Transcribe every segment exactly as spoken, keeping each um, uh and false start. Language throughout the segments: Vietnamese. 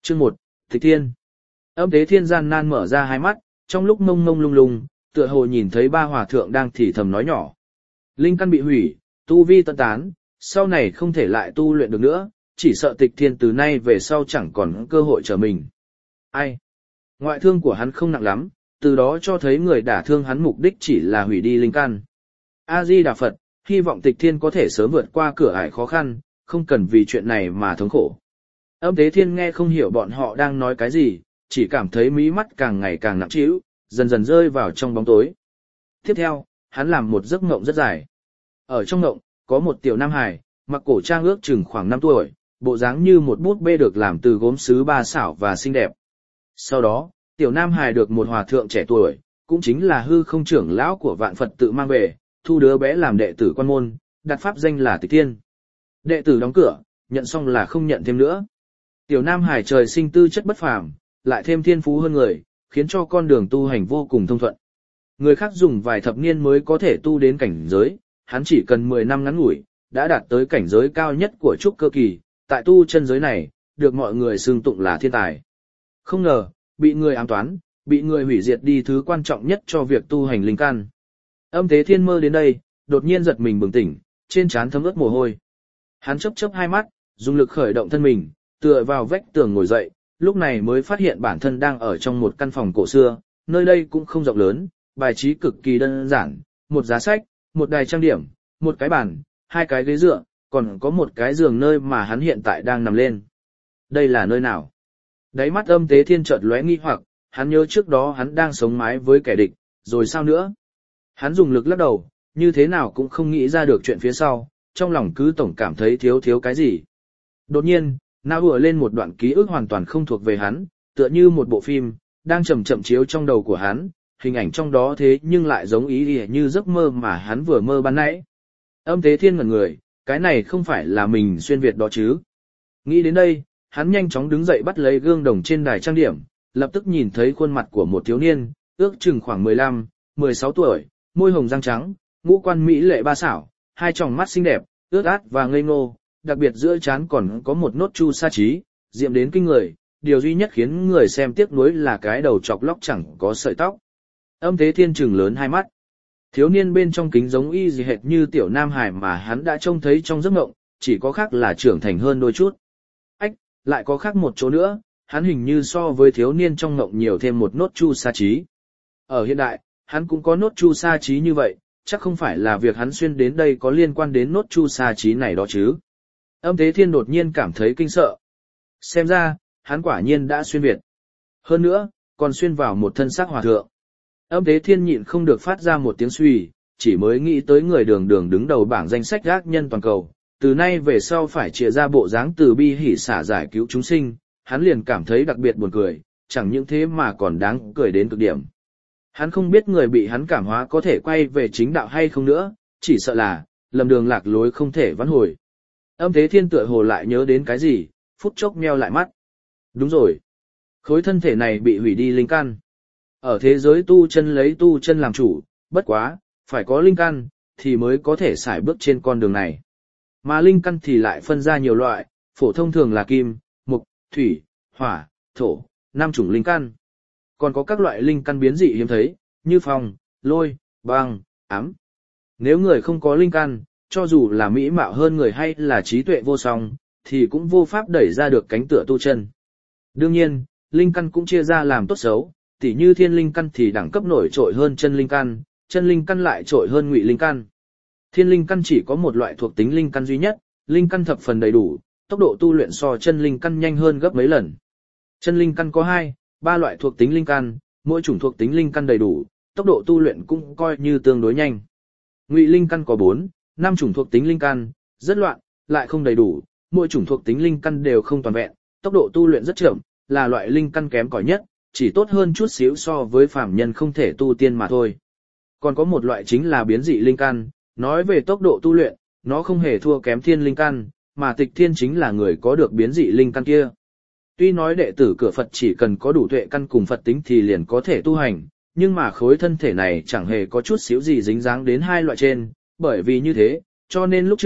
Chương một, Tịch Thiên. Âm Tế Thiên gian nan mở ra hai mắt, trong lúc mông mông lung lung, tựa hồ nhìn thấy ba hòa thượng đang thì thầm nói nhỏ. Linh căn bị hủy, tu vi tận tán, sau này không thể lại tu luyện được nữa, chỉ sợ Tịch Thiên từ nay về sau chẳng còn cơ hội trở mình. Ai? Ngoại thương của hắn không nặng lắm, từ đó cho thấy người đả thương hắn mục đích chỉ là hủy đi linh căn. A-di-đà Phật, hy vọng Tịch Thiên có thể sớm vượt qua cửa ải khó khăn, không cần vì chuyện này mà thống khổ. Âm Tế Thiên nghe không hiểu bọn họ đang nói cái gì, chỉ cảm thấy mí mắt càng ngày càng nặng trĩu, dần dần rơi vào trong bóng tối. Tiếp theo, hắn làm một giấc mộng rất dài. Ở trong mộng, có một tiểu nam hài, mặc cổ trang ước chừng khoảng năm tuổi, bộ dáng như một búp bê được làm từ gốm sứ ba xảo và xinh đẹp. Sau đó, tiểu nam hài được một hòa thượng trẻ tuổi, cũng chính là hư không trưởng lão của vạn Phật tự mang về, thu đứa bé làm đệ tử quan môn, đặt pháp danh là Tịch Thiên. Đệ tử đóng cửa, nhận xong là không nhận thêm nữa. Tiểu nam hài trời sinh tư chất bất phàm, lại thêm thiên phú hơn người, khiến cho con đường tu hành vô cùng thông thuận. Người khác dùng vài thập niên mới có thể tu đến cảnh giới, hắn chỉ cần mười năm ngắn ngủi, đã đạt tới cảnh giới cao nhất của trúc cơ kỳ, tại tu chân giới này, được mọi người xưng tụng là thiên tài. Không ngờ, bị người ám toán, bị người hủy diệt đi thứ quan trọng nhất cho việc tu hành linh căn. Âm Tế Thiên mơ đến đây, đột nhiên giật mình bừng tỉnh, trên trán thấm ướt mồ hôi. Hắn chớp chớp hai mắt, dùng lực khởi động thân mình, tựa vào vách tường ngồi dậy, lúc này mới phát hiện bản thân đang ở trong một căn phòng cổ xưa, nơi đây cũng không rộng lớn, bài trí cực kỳ đơn giản, một giá sách, một đài trang điểm, một cái bàn, hai cái ghế dựa, còn có một cái giường nơi mà hắn hiện tại đang nằm lên. Đây là nơi nào? Đáy mắt Âm Tế Thiên chợt lóe nghi hoặc, hắn nhớ trước đó hắn đang sống mái với kẻ địch, rồi sao nữa? Hắn dùng lực lắc đầu, như thế nào cũng không nghĩ ra được chuyện phía sau, trong lòng cứ tổng cảm thấy thiếu thiếu cái gì. Đột nhiên, não ùa lên một đoạn ký ức hoàn toàn không thuộc về hắn, tựa như một bộ phim, đang chậm chậm chiếu trong đầu của hắn, hình ảnh trong đó thế nhưng lại giống ý ỉa như giấc mơ mà hắn vừa mơ ban nãy. Âm Tế Thiên ngẩn người, cái này không phải là mình xuyên Việt đó chứ. Nghĩ đến đây, hắn nhanh chóng đứng dậy bắt lấy gương đồng trên đài trang điểm, lập tức nhìn thấy khuôn mặt của một thiếu niên, ước chừng khoảng mười lăm, mười sáu tuổi, môi hồng răng trắng, ngũ quan mỹ lệ ba xảo, hai tròng mắt xinh đẹp, ướt át và ngây ngô, đặc biệt giữa trán còn có một nốt chu sa trí, diệm đến kinh người, điều duy nhất khiến người xem tiếc nuối là cái đầu chọc lóc chẳng có sợi tóc. Âm Tế Thiên trừng lớn hai mắt. Thiếu niên bên trong kính giống y gì hệt như tiểu nam hải mà hắn đã trông thấy trong giấc mộng, chỉ có khác là trưởng thành hơn đôi chút. Ách, lại có khác một chỗ nữa, hắn hình như so với thiếu niên trong mộng nhiều thêm một nốt chu sa trí. Ở hiện đại, hắn cũng có nốt chu sa trí như vậy, chắc không phải là việc hắn xuyên đến đây có liên quan đến nốt chu sa trí này đó chứ. Âm Tế Thiên đột nhiên cảm thấy kinh sợ. Xem ra, hắn quả nhiên đã xuyên Việt. Hơn nữa, còn xuyên vào một thân xác hòa thượng. Âm Tế Thiên nhịn không được phát ra một tiếng suy, chỉ mới nghĩ tới người đường đường đứng đầu bảng danh sách ác nhân toàn cầu, từ nay về sau phải chia ra bộ dáng từ bi hỉ xả giải cứu chúng sinh, hắn liền cảm thấy đặc biệt buồn cười, chẳng những thế mà còn đáng cười đến cực điểm. Hắn không biết người bị hắn cảm hóa có thể quay về chính đạo hay không nữa, chỉ sợ là lầm đường lạc lối không thể vãn hồi. Âm Tế Thiên tựa hồ lại nhớ đến cái gì, phút chốc meo lại mắt. Đúng rồi, khối thân thể này bị hủy đi linh căn. Ở thế giới tu chân lấy tu chân làm chủ, bất quá, phải có linh căn, thì mới có thể xài bước trên con đường này. Mà linh căn thì lại phân ra nhiều loại, phổ thông thường là kim, mộc, thủy, hỏa, thổ, năm chủng linh căn. Còn có các loại linh căn biến dị hiếm thấy, như phong, lôi, băng, ám. Nếu người không có linh căn, cho dù là mỹ mạo hơn người hay là trí tuệ vô song, thì cũng vô pháp đẩy ra được cánh cửa tu chân. Đương nhiên, linh căn cũng chia ra làm tốt xấu, tỉ như thiên linh căn thì đẳng cấp nổi trội hơn chân linh căn, chân linh căn lại trội hơn ngụy linh căn. Thiên linh căn chỉ có một loại thuộc tính linh căn duy nhất, linh căn thập phần đầy đủ, tốc độ tu luyện so chân linh căn nhanh hơn gấp mấy lần. Chân linh căn có hai, ba loại thuộc tính linh căn, mỗi chủng thuộc tính linh căn đầy đủ, tốc độ tu luyện cũng coi như tương đối nhanh. Ngụy linh căn có bốn, năm chủng thuộc tính linh căn, rất loạn, lại không đầy đủ, mỗi chủng thuộc tính linh căn đều không toàn vẹn, tốc độ tu luyện rất chậm, là loại linh căn kém cỏi nhất, chỉ tốt hơn chút xíu so với phàm nhân không thể tu tiên mà thôi. Còn có một loại chính là biến dị linh căn, nói về tốc độ tu luyện, nó không hề thua kém thiên linh căn, mà Tịch Thiên chính là người có được biến dị linh căn kia. Tuy nói đệ tử cửa Phật chỉ cần có đủ tuệ căn cùng Phật tính thì liền có thể tu hành, nhưng mà khối thân thể này chẳng hề có chút xíu gì dính dáng đến hai loại trên, bởi vì như thế, cho nên lúc trước,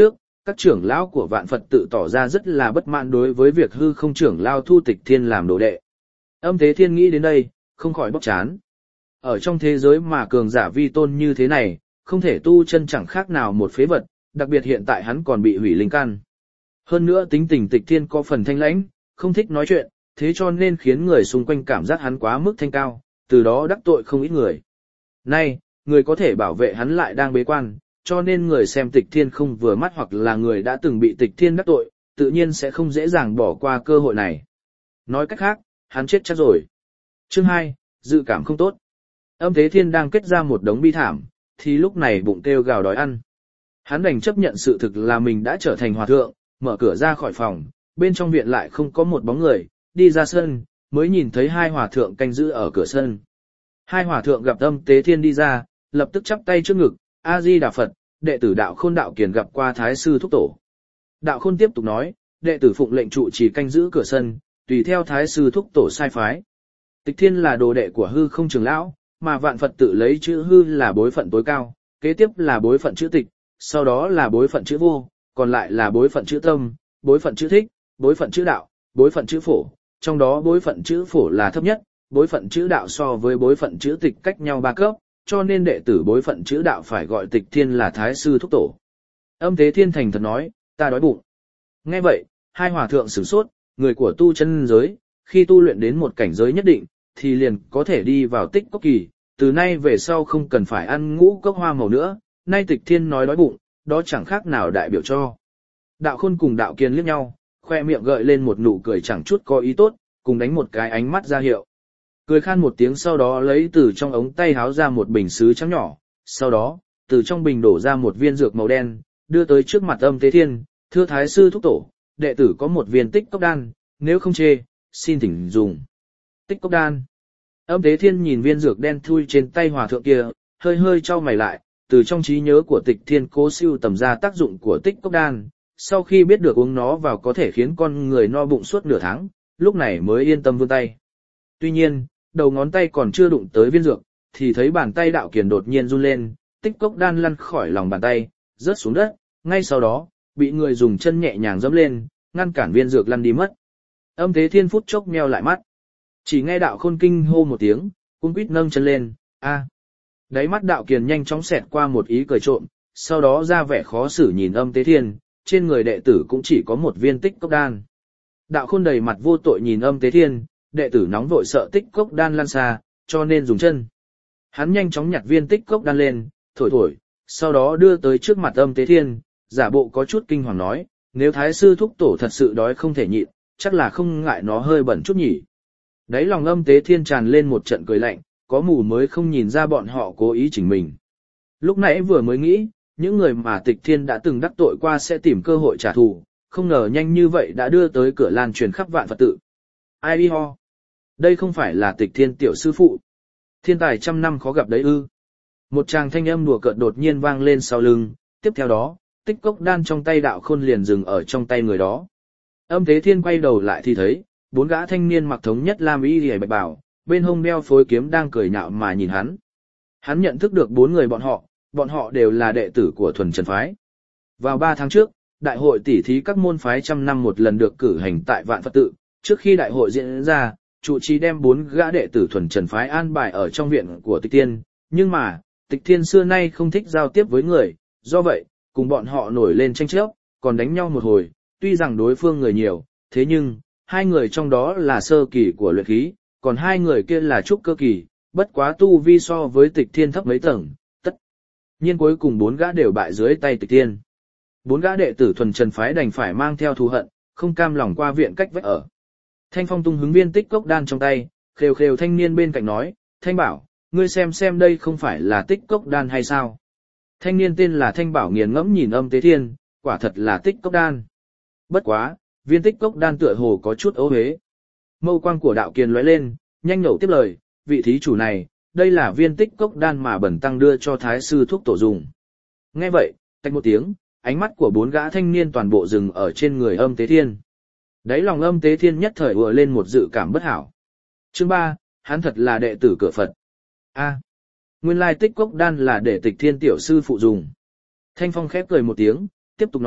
các trưởng lão của vạn Phật tự tỏ ra rất là bất mãn đối với việc hư không trưởng lão thu Tịch Thiên làm đồ đệ. Âm Thế Thiên nghĩ đến đây, không khỏi bóc chán. Ở trong thế giới mà cường giả vi tôn như thế này, không thể tu chân chẳng khác nào một phế vật, đặc biệt hiện tại hắn còn bị hủy linh căn. Hơn nữa tính tình Tịch Thiên có phần thanh lãnh, không thích nói chuyện, thế cho nên khiến người xung quanh cảm giác hắn quá mức thanh cao, từ đó đắc tội không ít người. Nay, người có thể bảo vệ hắn lại đang bế quan, cho nên người xem Tịch Thiên không vừa mắt hoặc là người đã từng bị Tịch Thiên đắc tội, tự nhiên sẽ không dễ dàng bỏ qua cơ hội này. Nói cách khác, hắn chết chắc rồi. Chương hai, dự cảm không tốt. Âm Thế Thiên đang kết ra một đống bi thảm, thì lúc này bụng kêu gào đói ăn. Hắn đành chấp nhận sự thực là mình đã trở thành hòa thượng, mở cửa ra khỏi phòng, bên trong viện lại không có một bóng người, đi ra sân, mới nhìn thấy hai hòa thượng canh giữ ở cửa sân. Hai hòa thượng gặp Âm Tế Thiên đi ra, lập tức chắp tay trước ngực, A Di Đà Phật, đệ tử Đạo Khôn Đạo Kiền gặp qua Thái sư thúc tổ. Đạo Khôn tiếp tục nói, đệ tử phụng lệnh trụ trì canh giữ cửa sân, tùy theo Thái sư thúc tổ sai phái. Tịch Thiên là đồ đệ của hư không trưởng lão, mà vạn Phật tự lấy chữ hư là bối phận tối cao, kế tiếp là bối phận chữ tịch, sau đó là bối phận chữ vô, còn lại là bối phận chữ tâm, bối phận chữ thích, bối phận chữ đạo, bối phận chữ phổ, trong đó bối phận chữ phổ là thấp nhất, bối phận chữ đạo so với bối phận chữ tịch cách nhau ba cấp, cho nên đệ tử bối phận chữ đạo phải gọi Tịch Thiên là Thái sư thúc tổ. Âm Thế Thiên thành thật nói, ta đói bụng. Nghe vậy, hai hòa thượng sửng sốt, người của tu chân giới, khi tu luyện đến một cảnh giới nhất định, thì liền có thể đi vào tích cốc kỳ, từ nay về sau không cần phải ăn ngũ cốc hoa màu nữa, nay Tịch Thiên nói đói bụng, đó chẳng khác nào đại biểu cho. Đạo Khôn cùng Đạo Kiền liếc nhau, khoe miệng gợi lên một nụ cười chẳng chút có ý tốt, cùng đánh một cái ánh mắt ra hiệu. Cười khan một tiếng sau đó lấy từ trong ống tay háo ra một bình sứ trắng nhỏ, sau đó, từ trong bình đổ ra một viên dược màu đen, đưa tới trước mặt Âm Thế Thiên, thưa Thái sư thúc tổ, đệ tử có một viên tích cốc đan, nếu không chê, xin thỉnh dùng. Tích cốc đan. Âm Thế Thiên nhìn viên dược đen thui trên tay hòa thượng kia, hơi hơi trao mày lại, từ trong trí nhớ của Tịch Thiên cố siêu tầm ra tác dụng của tích cốc đan, sau khi biết được uống nó vào có thể khiến con người no bụng suốt nửa tháng, lúc này mới yên tâm vươn tay. Tuy nhiên, đầu ngón tay còn chưa đụng tới viên dược, thì thấy bàn tay Đạo Kiền đột nhiên run lên, tích cốc đan lăn khỏi lòng bàn tay, rớt xuống đất, ngay sau đó, bị người dùng chân nhẹ nhàng dẫm lên, ngăn cản viên dược lăn đi mất. Âm Thế Thiên phút chốc nheo lại mắt. Chỉ nghe Đạo Khôn kinh hô một tiếng, cung quýt nâng chân lên, a. Đáy mắt Đạo Kiền nhanh chóng xẹt qua một ý cười trộm, sau đó ra vẻ khó xử nhìn Âm Thế Thiên, trên người đệ tử cũng chỉ có một viên tích cốc đan. Đạo Khôn đầy mặt vô tội nhìn Âm Thế Thiên, đệ tử nóng vội sợ tích cốc đan lan xa, cho nên dùng chân. Hắn nhanh chóng nhặt viên tích cốc đan lên, thổi thổi, sau đó đưa tới trước mặt Âm Thế Thiên, giả bộ có chút kinh hoàng nói, nếu Thái sư thúc tổ thật sự đói không thể nhịn, chắc là không ngại nó hơi bẩn chút nhỉ. Đấy lòng Âm Thế Thiên tràn lên một trận cười lạnh, có mù mới không nhìn ra bọn họ cố ý chỉnh mình. Lúc nãy vừa mới nghĩ, những người mà Tịch Thiên đã từng đắc tội qua sẽ tìm cơ hội trả thù, không ngờ nhanh như vậy đã đưa tới cửa lan truyền khắp vạn Phật tự. Ai đi ho? Đây không phải là Tịch Thiên tiểu sư phụ. Thiên tài trăm năm khó gặp đấy ư. Một tràng thanh âm đùa cợt đột nhiên vang lên sau lưng, tiếp theo đó, tích cốc đan trong tay Đạo Khôn liền dừng ở trong tay người đó. Âm Thế Thiên quay đầu lại thì thấy, bốn gã thanh niên mặc thống nhất lam y liễu bạch bào, bên hông đeo phối kiếm đang cười nhạo mà nhìn hắn. Hắn nhận thức được bốn người bọn họ, bọn họ đều là đệ tử của Thuần Trần phái. Vào ba tháng trước, đại hội tỷ thí các môn phái trăm năm một lần được cử hành tại Vạn Phật tự, trước khi đại hội diễn ra, trụ trì đem bốn gã đệ tử Thuần Trần phái an bài ở trong viện của Tịch Thiên, nhưng mà, Tịch Thiên xưa nay không thích giao tiếp với người, do vậy, cùng bọn họ nổi lên tranh chấp, còn đánh nhau một hồi, tuy rằng đối phương người nhiều, thế nhưng, hai người trong đó là sơ kỳ của luyện khí, còn hai người kia là trúc cơ kỳ, bất quá tu vi so với Tịch Thiên thấp mấy tầng, tất nhiên cuối cùng bốn gã đều bại dưới tay Tịch Thiên. Bốn gã đệ tử Thuần Trần phái đành phải mang theo thù hận, không cam lòng qua viện cách vách ở. Thanh Phong tung hứng viên tích cốc đan trong tay, khều khều thanh niên bên cạnh nói, Thanh Bảo, ngươi xem xem đây không phải là tích cốc đan hay sao? Thanh niên tên là Thanh Bảo nghiền ngẫm nhìn Âm Thế Thiên, quả thật là tích cốc đan. Bất quá, viên tích cốc đan tựa hồ có chút ấu hế. Mâu quang của Đạo Kiền lóe lên, nhanh nhẩu tiếp lời, vị thí chủ này, đây là viên tích cốc đan mà bẩn tăng đưa cho Thái sư thuốc tổ dùng. Nghe vậy, tách một tiếng, ánh mắt của bốn gã thanh niên toàn bộ dừng ở trên người Âm Thế Thiên. Đấy lòng Âm Thế Thiên nhất thời ùa lên một dự cảm bất hảo. Chương ba, hắn thật là đệ tử cửa Phật. A, nguyên lai tích cốc đan là để Tịch Thiên tiểu sư phụ dùng. Thanh Phong khép cười một tiếng, tiếp tục nói,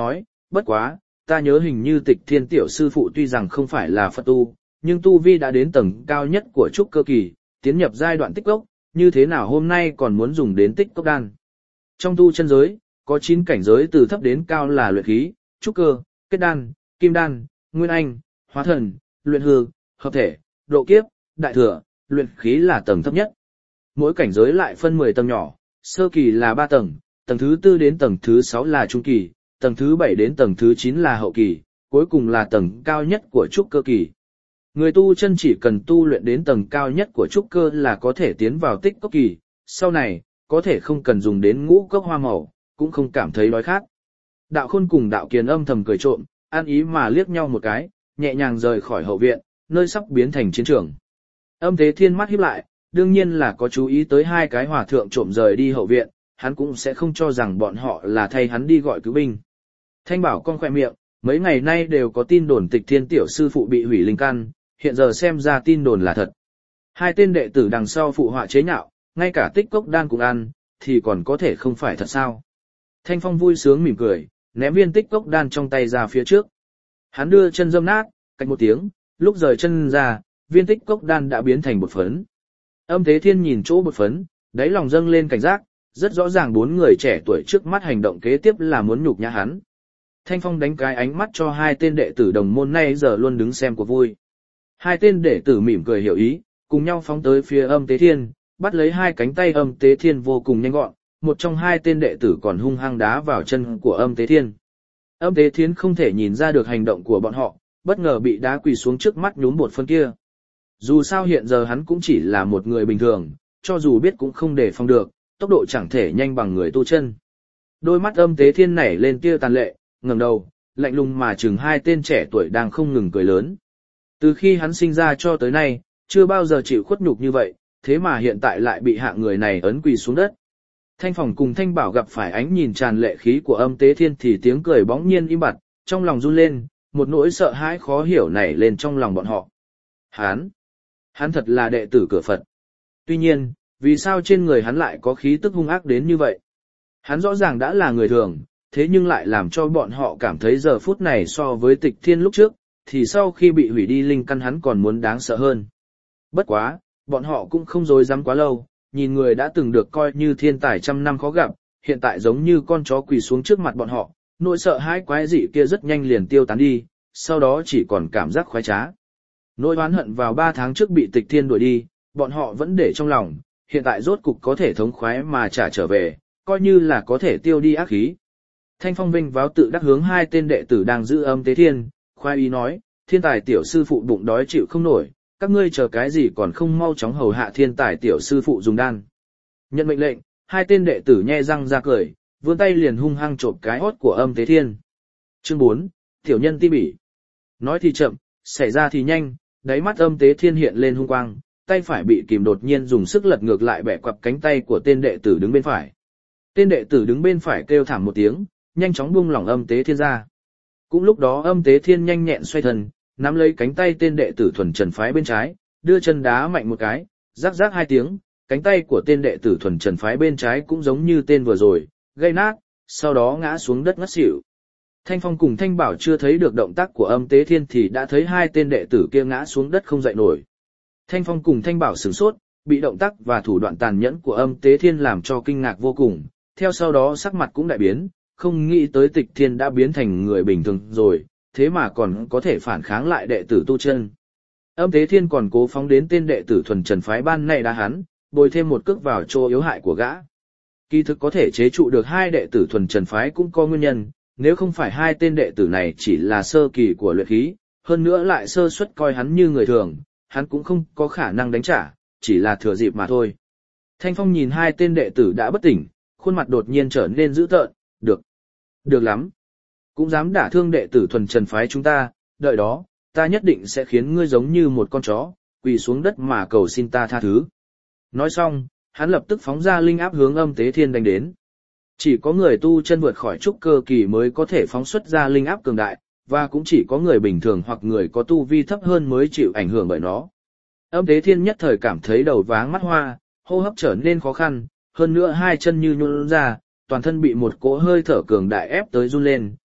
bất quá, ta nhớ hình như Tịch Thiên tiểu sư phụ tuy rằng không phải là Phật tu, nhưng tu vi đã đến tầng cao nhất của trúc cơ kỳ, tiến nhập giai đoạn tích cốc, như thế nào hôm nay còn muốn dùng đến tích cốc đan. Trong tu chân giới, có chín cảnh giới từ thấp đến cao là luyện khí, trúc cơ, kết đan, kim đan, nguyên anh, hóa thần, luyện hư, hợp thể, độ kiếp, đại thừa, luyện khí là tầng thấp nhất. Mỗi cảnh giới lại phân mười tầng nhỏ, sơ kỳ là ba tầng, tầng thứ tư đến tầng thứ sáu là trung kỳ, tầng thứ bảy đến tầng thứ chín là hậu kỳ, cuối cùng là tầng cao nhất của trúc cơ kỳ. Người tu chân chỉ cần tu luyện đến tầng cao nhất của trúc cơ là có thể tiến vào tích cốc kỳ, sau này, có thể không cần dùng đến ngũ cốc hoa màu, cũng không cảm thấy đói khát. Đạo Khôn cùng Đạo Kiền âm thầm cười trộm, ăn ý mà liếc nhau một cái, nhẹ nhàng rời khỏi hậu viện, nơi sắp biến thành chiến trường. Âm Thế Thiên mắt híp lại, đương nhiên là có chú ý tới hai cái hòa thượng trộm rời đi hậu viện, hắn cũng sẽ không cho rằng bọn họ là thay hắn đi gọi cứu binh. Thanh Bảo con khỏe miệng, mấy ngày nay đều có tin đồn Tịch Thiên tiểu sư phụ bị hủy linh căn, hiện giờ xem ra tin đồn là thật. Hai tên đệ tử đằng sau phụ họa chế nhạo, ngay cả tích cốc đan cũng ăn, thì còn có thể không phải thật sao. Thanh Phong vui sướng mỉm cười, ném viên tích cốc đan trong tay ra phía trước. Hắn đưa chân dâm nát, cạch một tiếng, lúc rời chân ra, viên tích cốc đan đã biến thành bột phấn. Âm Thế Thiên nhìn chỗ bột phấn, đáy lòng dâng lên cảnh giác, rất rõ ràng bốn người trẻ tuổi trước mắt hành động kế tiếp là muốn nhục nhã hắn. Thanh Phong đánh cái ánh mắt cho hai tên đệ tử đồng môn nay giờ luôn đứng xem cuộc vui. Hai tên đệ tử mỉm cười hiểu ý, cùng nhau phóng tới phía Âm Tế Thiên, bắt lấy hai cánh tay Âm Tế Thiên vô cùng nhanh gọn, một trong hai tên đệ tử còn hung hăng đá vào chân của Âm Tế Thiên. Âm Tế Thiên không thể nhìn ra được hành động của bọn họ, bất ngờ bị đá quỳ xuống trước mắt nhúm bột phân kia. Dù sao hiện giờ hắn cũng chỉ là một người bình thường, cho dù biết cũng không đề phòng được, tốc độ chẳng thể nhanh bằng người tu chân. Đôi mắt Âm Tế Thiên nảy lên tia tàn lệ, ngẩng đầu, lạnh lùng mà chừng hai tên trẻ tuổi đang không ngừng cười lớn. Từ khi hắn sinh ra cho tới nay, chưa bao giờ chịu khuất nhục như vậy, thế mà hiện tại lại bị hạ người này ấn quỳ xuống đất. Thanh Phòng cùng Thanh Bảo gặp phải ánh nhìn tràn lệ khí của Âm Tế Thiên thì tiếng cười bỗng nhiên im bặt, trong lòng run lên, một nỗi sợ hãi khó hiểu nảy lên trong lòng bọn họ. Hắn, hắn thật là đệ tử cửa Phật. Tuy nhiên, vì sao trên người hắn lại có khí tức hung ác đến như vậy? Hắn rõ ràng đã là người thường, thế nhưng lại làm cho bọn họ cảm thấy giờ phút này so với Tịch Thiên lúc trước, thì sau khi bị hủy đi linh căn hắn còn muốn đáng sợ hơn. Bất quá, bọn họ cũng không dối dám quá lâu, nhìn người đã từng được coi như thiên tài trăm năm khó gặp, hiện tại giống như con chó quỳ xuống trước mặt bọn họ, nỗi sợ hãi quái dị kia rất nhanh liền tiêu tán đi, sau đó chỉ còn cảm giác khoái trá. Nỗi oán hận vào ba tháng trước bị Tịch Thiên đuổi đi, bọn họ vẫn để trong lòng, hiện tại rốt cục có thể thống khoái mà trả trở về, coi như là có thể tiêu đi ác khí. Thanh Phong vinh váo tự đắc hướng hai tên đệ tử đang giữ Âm Tế Thiên, khoái ý nói, thiên tài tiểu sư phụ bụng đói chịu không nổi, các ngươi chờ cái gì còn không mau chóng hầu hạ thiên tài tiểu sư phụ dùng đan. Nhận mệnh lệnh, hai tên đệ tử nhe răng ra cười, vươn tay liền hung hăng chộp cái hót của Âm Tế Thiên. Chương bốn, tiểu nhân ti bỉ. Nói thì chậm, xảy ra thì nhanh, đáy mắt Âm Tế Thiên hiện lên hung quang, tay phải bị kìm đột nhiên dùng sức lật ngược lại bẻ quặp cánh tay của tên đệ tử đứng bên phải. Tên đệ tử đứng bên phải kêu thảm một tiếng, nhanh chóng buông lỏng Âm Tế Thiên ra. Cũng lúc đó Âm Tế Thiên nhanh nhẹn xoay thân, nắm lấy cánh tay tên đệ tử thuần trần phái bên trái, đưa chân đá mạnh một cái, rắc rắc hai tiếng, cánh tay của tên đệ tử thuần trần phái bên trái cũng giống như tên vừa rồi, gây nát, sau đó ngã xuống đất ngất xỉu. Thanh Phong cùng Thanh Bảo chưa thấy được động tác của Âm Tế Thiên thì đã thấy hai tên đệ tử kia ngã xuống đất không dậy nổi. Thanh Phong cùng Thanh Bảo sửng sốt, bị động tác và thủ đoạn tàn nhẫn của Âm Tế Thiên làm cho kinh ngạc vô cùng, theo sau đó sắc mặt cũng đại biến, không nghĩ tới Tịch Thiên đã biến thành người bình thường rồi, thế mà còn có thể phản kháng lại đệ tử tu chân. Âm Tế Thiên còn cố phóng đến tên đệ tử thuần trần phái ban này đá hắn, bồi thêm một cước vào chỗ yếu hại của gã. Kỳ thực có thể chế trụ được hai đệ tử thuần trần phái cũng có nguyên nhân, nếu không phải hai tên đệ tử này chỉ là sơ kỳ của luyện khí, hơn nữa lại sơ suất coi hắn như người thường, hắn cũng không có khả năng đánh trả, chỉ là thừa dịp mà thôi. Thanh Phong nhìn hai tên đệ tử đã bất tỉnh, khuôn mặt đột nhiên trở nên dữ tợn, được, được lắm. Cũng dám đả thương đệ tử thuần trần phái chúng ta, đợi đó, ta nhất định sẽ khiến ngươi giống như một con chó, quỳ xuống đất mà cầu xin ta tha thứ. Nói xong, hắn lập tức phóng ra linh áp hướng Âm Tế Thiên đánh đến. Chỉ có người tu chân vượt khỏi trúc cơ kỳ mới có thể phóng xuất ra linh áp cường đại, và cũng chỉ có người bình thường hoặc người có tu vi thấp hơn mới chịu ảnh hưởng bởi nó. Âm Tế Thiên nhất thời cảm thấy đầu váng mắt hoa, hô hấp trở nên khó khăn, hơn nữa hai chân như nhũn ra, toàn thân bị một cỗ hơi thở cường đại ép tới run lên,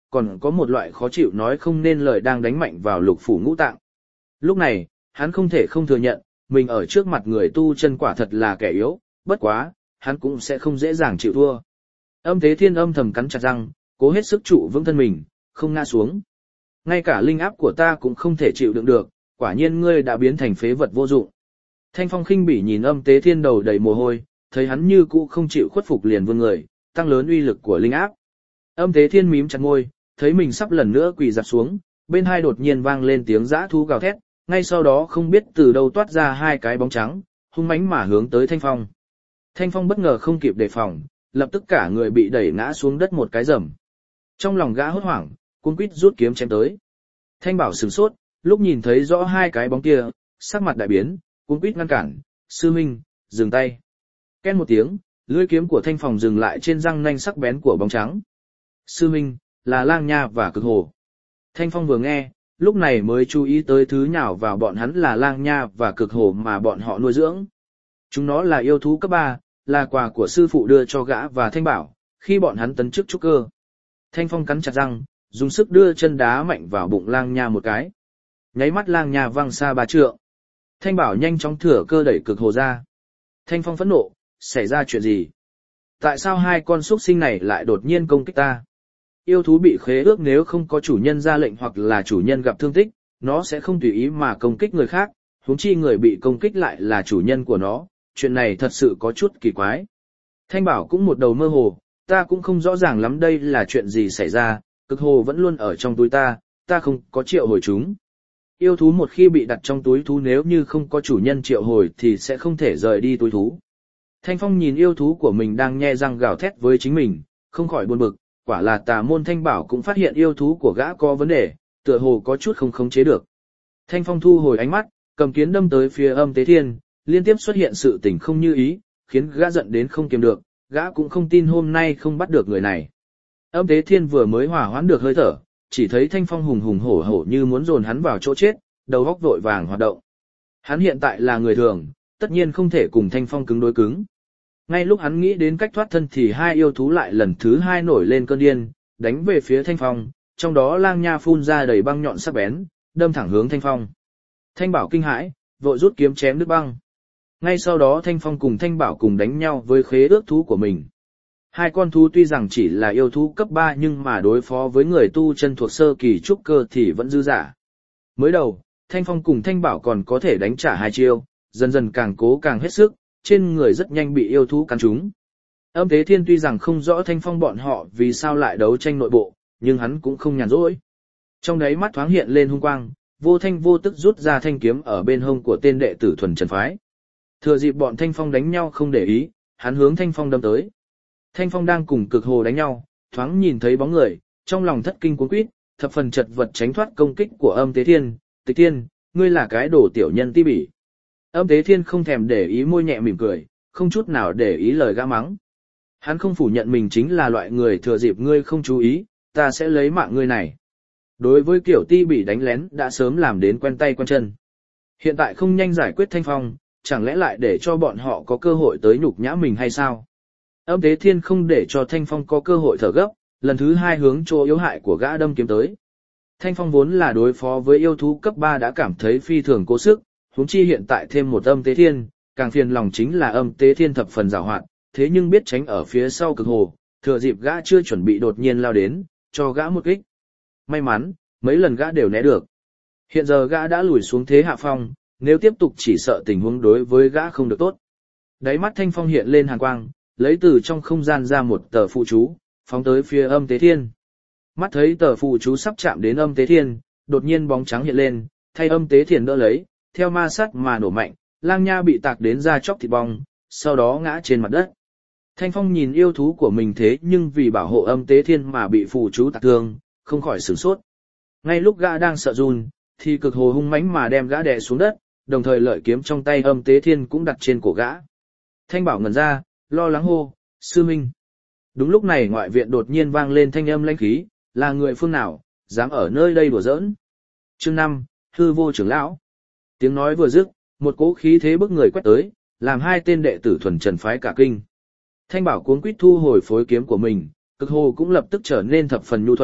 còn có một loại khó chịu nói không nên lời đang đánh mạnh vào lục phủ ngũ tạng. Lúc này, hắn không thể không thừa nhận, mình ở trước mặt người tu chân quả thật là kẻ yếu, bất quá, hắn cũng sẽ không dễ dàng chịu thua. Âm Tế Thiên âm thầm cắn chặt răng, cố hết sức trụ vững thân mình, không ngã xuống. Ngay cả linh áp của ta cũng không thể chịu đựng được, quả nhiên ngươi đã biến thành phế vật vô dụng. Thanh Phong khinh bỉ nhìn Âm Tế Thiên đầu đầy mồ hôi, thấy hắn như cũ không chịu khuất phục liền vươn người, tăng lớn uy lực của linh áp. Âm Tế Thiên mím chặt môi, thấy mình sắp lần nữa quỳ dạp xuống, bên hai đột nhiên vang lên tiếng dã thú gào thét, ngay sau đó không biết từ đâu toát ra hai cái bóng trắng, hung mãnh mà hướng tới Thanh Phong. Thanh Phong bất ngờ không kịp đề phòng, lập tức cả người bị đẩy ngã xuống đất một cái rầm. Trong lòng gã hốt hoảng, cuống quýt rút kiếm chém tới. Thanh Bảo sửng sốt, lúc nhìn thấy rõ hai cái bóng kia, sắc mặt đại biến, cuống quýt ngăn cản, sư minh, dừng tay. Két một tiếng, lưỡi kiếm của Thanh Phong dừng lại trên răng nanh sắc bén của bóng trắng. Sư minh, là Lang Nha và Cực Hồ. Thanh Phong vừa nghe, lúc này mới chú ý tới thứ nhào vào bọn hắn là Lang Nha và Cực Hồ mà bọn họ nuôi dưỡng. Chúng nó là yêu thú cấp ba, là quà của sư phụ đưa cho gã và Thanh Bảo, khi bọn hắn tấn chức trúc cơ. Thanh Phong cắn chặt răng, dùng sức đưa chân đá mạnh vào bụng Lang Nha một cái. Nháy mắt Lang Nha văng xa ba trượng. Thanh Bảo nhanh chóng thừa cơ đẩy Cực Hồ ra. Thanh Phong phẫn nộ, xảy ra chuyện gì? Tại sao hai con súc sinh này lại đột nhiên công kích ta? Yêu thú bị khế ước nếu không có chủ nhân ra lệnh hoặc là chủ nhân gặp thương tích, nó sẽ không tùy ý mà công kích người khác, huống chi người bị công kích lại là chủ nhân của nó, chuyện này thật sự có chút kỳ quái. Thanh Bảo cũng một đầu mơ hồ, ta cũng không rõ ràng lắm đây là chuyện gì xảy ra, Cực Hồ vẫn luôn ở trong túi ta, ta không có triệu hồi chúng. Yêu thú một khi bị đặt trong túi thú nếu như không có chủ nhân triệu hồi thì sẽ không thể rời đi túi thú. Thanh Phong nhìn yêu thú của mình đang nhe răng gào thét với chính mình, không khỏi buồn bực, quả là tà môn Thanh Bảo cũng phát hiện yêu thú của gã có vấn đề, tựa hồ có chút không khống chế được. Thanh Phong thu hồi ánh mắt, cầm kiếm đâm tới phía Âm Tế Thiên, liên tiếp xuất hiện sự tình không như ý, khiến gã giận đến không kiềm được, gã cũng không tin hôm nay không bắt được người này. Âm Tế Thiên vừa mới hỏa hoãn được hơi thở, chỉ thấy Thanh Phong hùng hùng hổ hổ như muốn dồn hắn vào chỗ chết, đầu óc vội vàng hoạt động. Hắn hiện tại là người thường, tất nhiên không thể cùng Thanh Phong cứng đối cứng. Ngay lúc hắn nghĩ đến cách thoát thân thì hai yêu thú lại lần thứ hai nổi lên cơn điên, đánh về phía Thanh Phong, trong đó Lang Nha phun ra đầy băng nhọn sắc bén, đâm thẳng hướng Thanh Phong. Thanh Bảo kinh hãi, vội rút kiếm chém đứt băng. Ngay sau đó Thanh Phong cùng Thanh Bảo cùng đánh nhau với khế ước thú của mình. Hai con thú tuy rằng chỉ là yêu thú cấp ba nhưng mà đối phó với người tu chân thuộc sơ kỳ trúc cơ thì vẫn dư giả. Mới đầu, Thanh Phong cùng Thanh Bảo còn có thể đánh trả hai chiêu, dần dần càng cố càng hết sức, trên người rất nhanh bị yêu thú cắn trúng. Âm Tế Thiên tuy rằng không rõ Thanh Phong bọn họ vì sao lại đấu tranh nội bộ, nhưng hắn cũng không nhàn rỗi. Trong đấy mắt thoáng hiện lên hung quang, vô thanh vô tức rút ra thanh kiếm ở bên hông của tên đệ tử thuần trần phái. Thừa dịp bọn Thanh Phong đánh nhau không để ý, hắn hướng Thanh Phong đâm tới. Thanh Phong đang cùng Cực Hồ đánh nhau, thoáng nhìn thấy bóng người, trong lòng thất kinh cuống quýt, thập phần chật vật tránh thoát công kích của Âm Tế Thiên. Tịch Thiên, ngươi là cái đồ tiểu nhân ti bỉ. Âm Tế Thiên không thèm để ý, môi nhẹ mỉm cười, không chút nào để ý lời gã mắng. Hắn không phủ nhận mình chính là loại người thừa dịp ngươi không chú ý, ta sẽ lấy mạng ngươi này. Đối với kiểu ti bỉ đánh lén đã sớm làm đến quen tay quen chân. Hiện tại không nhanh giải quyết Thanh Phong, chẳng lẽ lại để cho bọn họ có cơ hội tới nhục nhã mình hay sao? Âm Tế Thiên không để cho Thanh Phong có cơ hội thở gấp, lần thứ hai hướng chỗ yếu hại của gã đâm kiếm tới. Thanh Phong vốn là đối phó với yêu thú cấp ba đã cảm thấy phi thường cố sức, huống chi hiện tại thêm một Âm Tế Thiên, càng phiền lòng chính là Âm Tế Thiên thập phần giàu hoạt, thế nhưng biết tránh ở phía sau Cực Hồ, thừa dịp gã chưa chuẩn bị đột nhiên lao đến, cho gã một kích. May mắn, mấy lần gã đều né được. Hiện giờ gã đã lùi xuống thế hạ phong, nếu tiếp tục chỉ sợ tình huống đối với gã không được tốt. Đáy mắt Thanh Phong hiện lên hàn quang, lấy từ trong không gian ra một tờ phụ chú, phóng tới phía Âm Tế Thiên. Mắt thấy tờ phụ chú sắp chạm đến Âm Tế Thiên, đột nhiên bóng trắng hiện lên, thay Âm Tế Thiên đỡ lấy, theo ma sát mà nổ mạnh, Lang Nha bị tạc đến da chóc thịt bong, sau đó ngã trên mặt đất. Thanh Phong nhìn yêu thú của mình thế nhưng vì bảo hộ Âm Tế Thiên mà bị phụ chú tạc thương, không khỏi sửng sốt. Ngay lúc gã đang sợ run, thì Cực Hồ hung mãnh mà đem gã đè xuống đất, đồng thời lợi kiếm trong tay Âm Tế Thiên cũng đặt trên cổ gã. Thanh Bảo ngẩn ra, lo lắng hô, sư minh. Đúng lúc này ngoại viện đột nhiên vang lên thanh âm lãnh khí, là người phương nào, dám ở nơi đây đùa giỡn. Chương năm, hư vô trưởng lão. Tiếng nói vừa dứt, một cỗ khí thế bức người quét tới, làm hai tên đệ tử thuần trần phái cả kinh. Thanh Bảo cuống quýt thu hồi phối kiếm của mình, Cực Hồ cũng lập tức trở nên thập phần nhu thuận,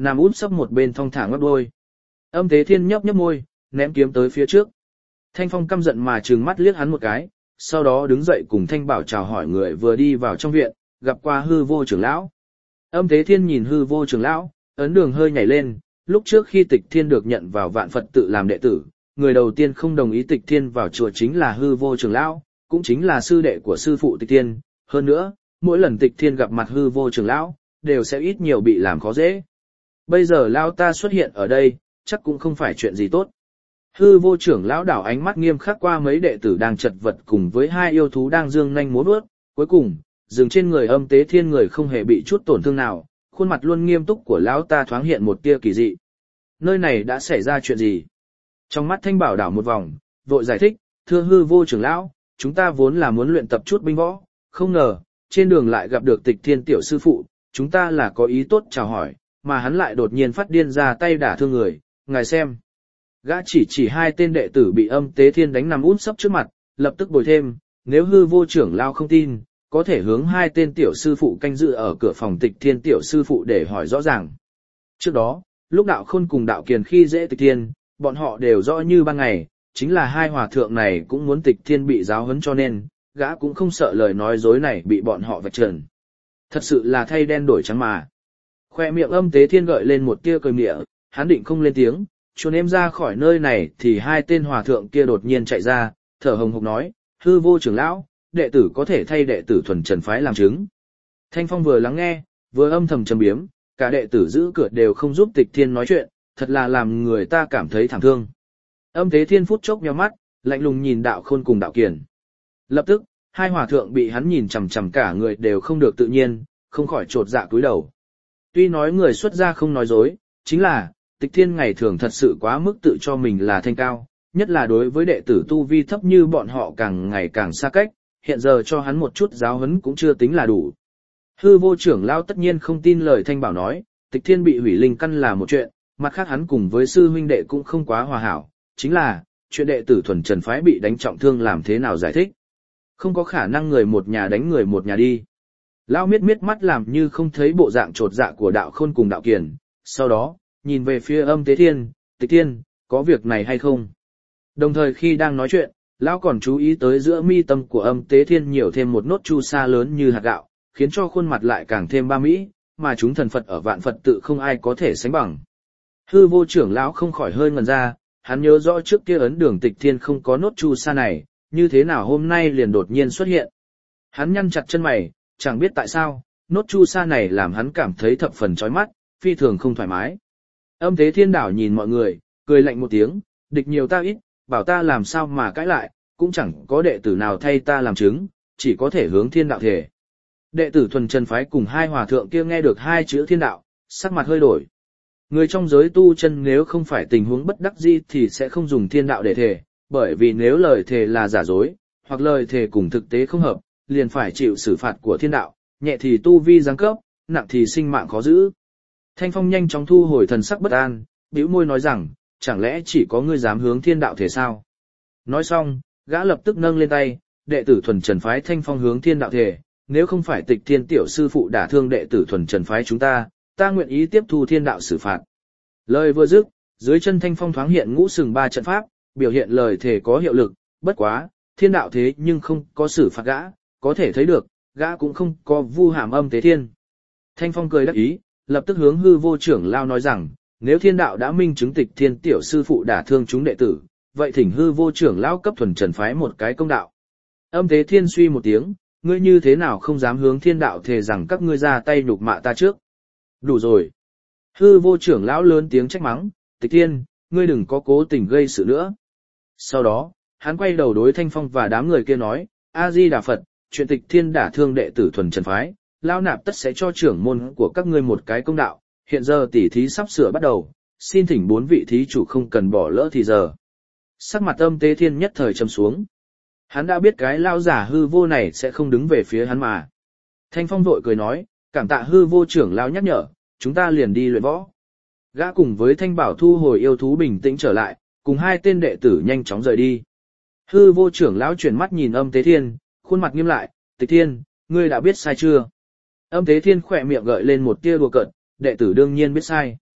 nằm úp sấp một bên thong thả ngóc đôi. Âm Tế Thiên nhấp nhấp môi, ném kiếm tới phía trước. Thanh Phong căm giận mà trừng mắt liếc hắn một cái, sau đó đứng dậy cùng Thanh Bảo chào hỏi người vừa đi vào trong viện, gặp qua hư vô trưởng lão. Âm Tế Thiên nhìn hư vô trưởng lão, ấn đường hơi nhảy lên, lúc trước khi Tịch Thiên được nhận vào Vạn Phật tự làm đệ tử, người đầu tiên không đồng ý Tịch Thiên vào chùa chính là hư vô trưởng lão, cũng chính là sư đệ của sư phụ Tịch Thiên. Hơn nữa, mỗi lần Tịch Thiên gặp mặt hư vô trưởng lão, đều sẽ ít nhiều bị làm khó dễ. Bây giờ lão ta xuất hiện ở đây, chắc cũng không phải chuyện gì tốt. Hư vô trưởng lão đảo ánh mắt nghiêm khắc qua mấy đệ tử đang chật vật cùng với hai yêu thú đang dương nhanh múa vuốt, cuối cùng, dừng trên người Âm Tế Thiên người không hề bị chút tổn thương nào, khuôn mặt luôn nghiêm túc của lão ta thoáng hiện một tia kỳ dị. Nơi này đã xảy ra chuyện gì? Trong mắt Thanh Bảo đảo một vòng, vội giải thích, thưa hư vô trưởng lão, chúng ta vốn là muốn luyện tập chút binh võ, không ngờ, trên đường lại gặp được Tịch Thiên tiểu sư phụ, chúng ta là có ý tốt chào hỏi, mà hắn lại đột nhiên phát điên ra tay đả thương người, ngài xem. Gã chỉ chỉ hai tên đệ tử bị Âm Tế Thiên đánh nằm út sấp trước mặt, lập tức bồi thêm, nếu hư vô trưởng lão không tin, có thể hướng hai tên tiểu sư phụ canh giữ ở cửa phòng Tịch Thiên tiểu sư phụ để hỏi rõ ràng. Trước đó, lúc Đạo Khôn cùng Đạo Kiền khi dễ Tịch Thiên, bọn họ đều rõ như ban ngày, chính là hai hòa thượng này cũng muốn Tịch Thiên bị giáo huấn cho nên, gã cũng không sợ lời nói dối này bị bọn họ vạch trần. Thật sự là thay đen đổi trắng mà. Khoe miệng Âm Tế Thiên gợi lên một tia cười mỉa, hắn định không lên tiếng, chuồn em ra khỏi nơi này thì hai tên hòa thượng kia đột nhiên chạy ra, thở hồng hộc nói, hư vô trưởng lão, đệ tử có thể thay đệ tử thuần trần phái làm chứng. Thanh Phong vừa lắng nghe, vừa âm thầm châm biếm, cả đệ tử giữ cửa đều không giúp Tịch Thiên nói chuyện, thật là làm người ta cảm thấy thảm thương. Âm Tế Thiên phút chốc nhíu mắt, lạnh lùng nhìn Đạo Khôn cùng Đạo Kiền. Lập tức, hai hòa thượng bị hắn nhìn chằm chằm cả người đều không được tự nhiên, không khỏi trột dạ cúi đầu. Tuy nói người xuất gia không nói dối, chính là, Tịch Thiên ngày thường thật sự quá mức tự cho mình là thanh cao, nhất là đối với đệ tử tu vi thấp như bọn họ càng ngày càng xa cách, hiện giờ cho hắn một chút giáo huấn cũng chưa tính là đủ. Hư vô trưởng lão tất nhiên không tin lời Thanh Bảo nói, Tịch Thiên bị hủy linh căn là một chuyện, mặt khác hắn cùng với sư huynh đệ cũng không quá hòa hảo, chính là, chuyện đệ tử thuần trần phái bị đánh trọng thương làm thế nào giải thích. Không có khả năng người một nhà đánh người một nhà đi. Lão miết miết mắt làm như không thấy bộ dạng trột dạ của Đạo Khôn cùng Đạo Kiền, sau đó, nhìn về phía Âm Tế Thiên, Tịch Thiên, có việc này hay không? Đồng thời khi đang nói chuyện, lão còn chú ý tới giữa mi tâm của Âm Tế Thiên nhiều thêm một nốt chu sa lớn như hạt gạo, khiến cho khuôn mặt lại càng thêm ba mỹ, mà chúng thần Phật ở Vạn Phật tự không ai có thể sánh bằng. Hư vô trưởng lão không khỏi hơi ngần ra, hắn nhớ rõ trước kia ấn đường Tịch Thiên không có nốt chu sa này, như thế nào hôm nay liền đột nhiên xuất hiện. Hắn nhăn chặt chân mày, chẳng biết tại sao, nốt chu sa này làm hắn cảm thấy thập phần chói mắt, phi thường không thoải mái. Âm Tế Thiên đảo nhìn mọi người, cười lạnh một tiếng, địch nhiều ta ít, bảo ta làm sao mà cãi lại, cũng chẳng có đệ tử nào thay ta làm chứng, chỉ có thể hướng thiên đạo thể. Đệ tử thuần trần phái cùng hai hòa thượng kia nghe được hai chữ thiên đạo, sắc mặt hơi đổi. Người trong giới tu chân nếu không phải tình huống bất đắc dĩ thì sẽ không dùng thiên đạo để thể, bởi vì nếu lời thề là giả dối, hoặc lời thề cùng thực tế không hợp, liền phải chịu xử phạt của thiên đạo, nhẹ thì tu vi giáng cấp, nặng thì sinh mạng khó giữ. Thanh Phong nhanh chóng thu hồi thần sắc bất an, bĩu môi nói rằng, chẳng lẽ chỉ có ngươi dám hướng thiên đạo thể sao? Nói xong, gã lập tức nâng lên tay, đệ tử thuần trần phái Thanh Phong hướng thiên đạo thể, nếu không phải Tịch Thiên tiểu sư phụ đả thương đệ tử thuần trần phái chúng ta, ta nguyện ý tiếp thu thiên đạo xử phạt. Lời vừa dứt, dưới chân Thanh Phong thoáng hiện ngũ sừng ba trận pháp, biểu hiện lời thể có hiệu lực, bất quá, thiên đạo thế nhưng không có xử phạt gã, có thể thấy được, gã cũng không có vu hàm Âm Tế Thiên. Thanh Phong cười đắc ý, lập tức hướng hư vô trưởng lao nói rằng, nếu thiên đạo đã minh chứng Tịch Thiên tiểu sư phụ đả thương chúng đệ tử, vậy thỉnh hư vô trưởng lão cấp thuần trần phái một cái công đạo. Âm Tế Thiên suy một tiếng, ngươi như thế nào không dám hướng thiên đạo thề rằng các ngươi ra tay nhục mạ ta trước. Đủ rồi. Hư vô trưởng lão lớn tiếng trách mắng, Tịch Thiên, ngươi đừng có cố tình gây sự nữa. Sau đó, hắn quay đầu đối Thanh Phong và đám người kia nói, A-di-đà Phật, chuyện Tịch Thiên đả thương đệ tử thuần trần phái, lão nạp tất sẽ cho trưởng môn của các ngươi một cái công đạo, hiện giờ tỉ thí sắp sửa bắt đầu, xin thỉnh bốn vị thí chủ không cần bỏ lỡ thì giờ. Sắc mặt Âm Tế Thiên nhất thời trầm xuống. Hắn đã biết cái lão giả hư vô này sẽ không đứng về phía hắn mà. Thanh Phong vội cười nói, cảm tạ hư vô trưởng lão nhắc nhở, chúng ta liền đi luyện võ. Gã cùng với Thanh Bảo thu hồi yêu thú bình tĩnh trở lại, cùng hai tên đệ tử nhanh chóng rời đi. Hư vô trưởng lão chuyển mắt nhìn Âm Tế Thiên, khuôn mặt nghiêm lại, Tịch Thiên, ngươi đã biết sai chưa? Âm Tế Thiên khỏe miệng gợi lên một tia đùa cợt, đệ tử đương nhiên biết sai.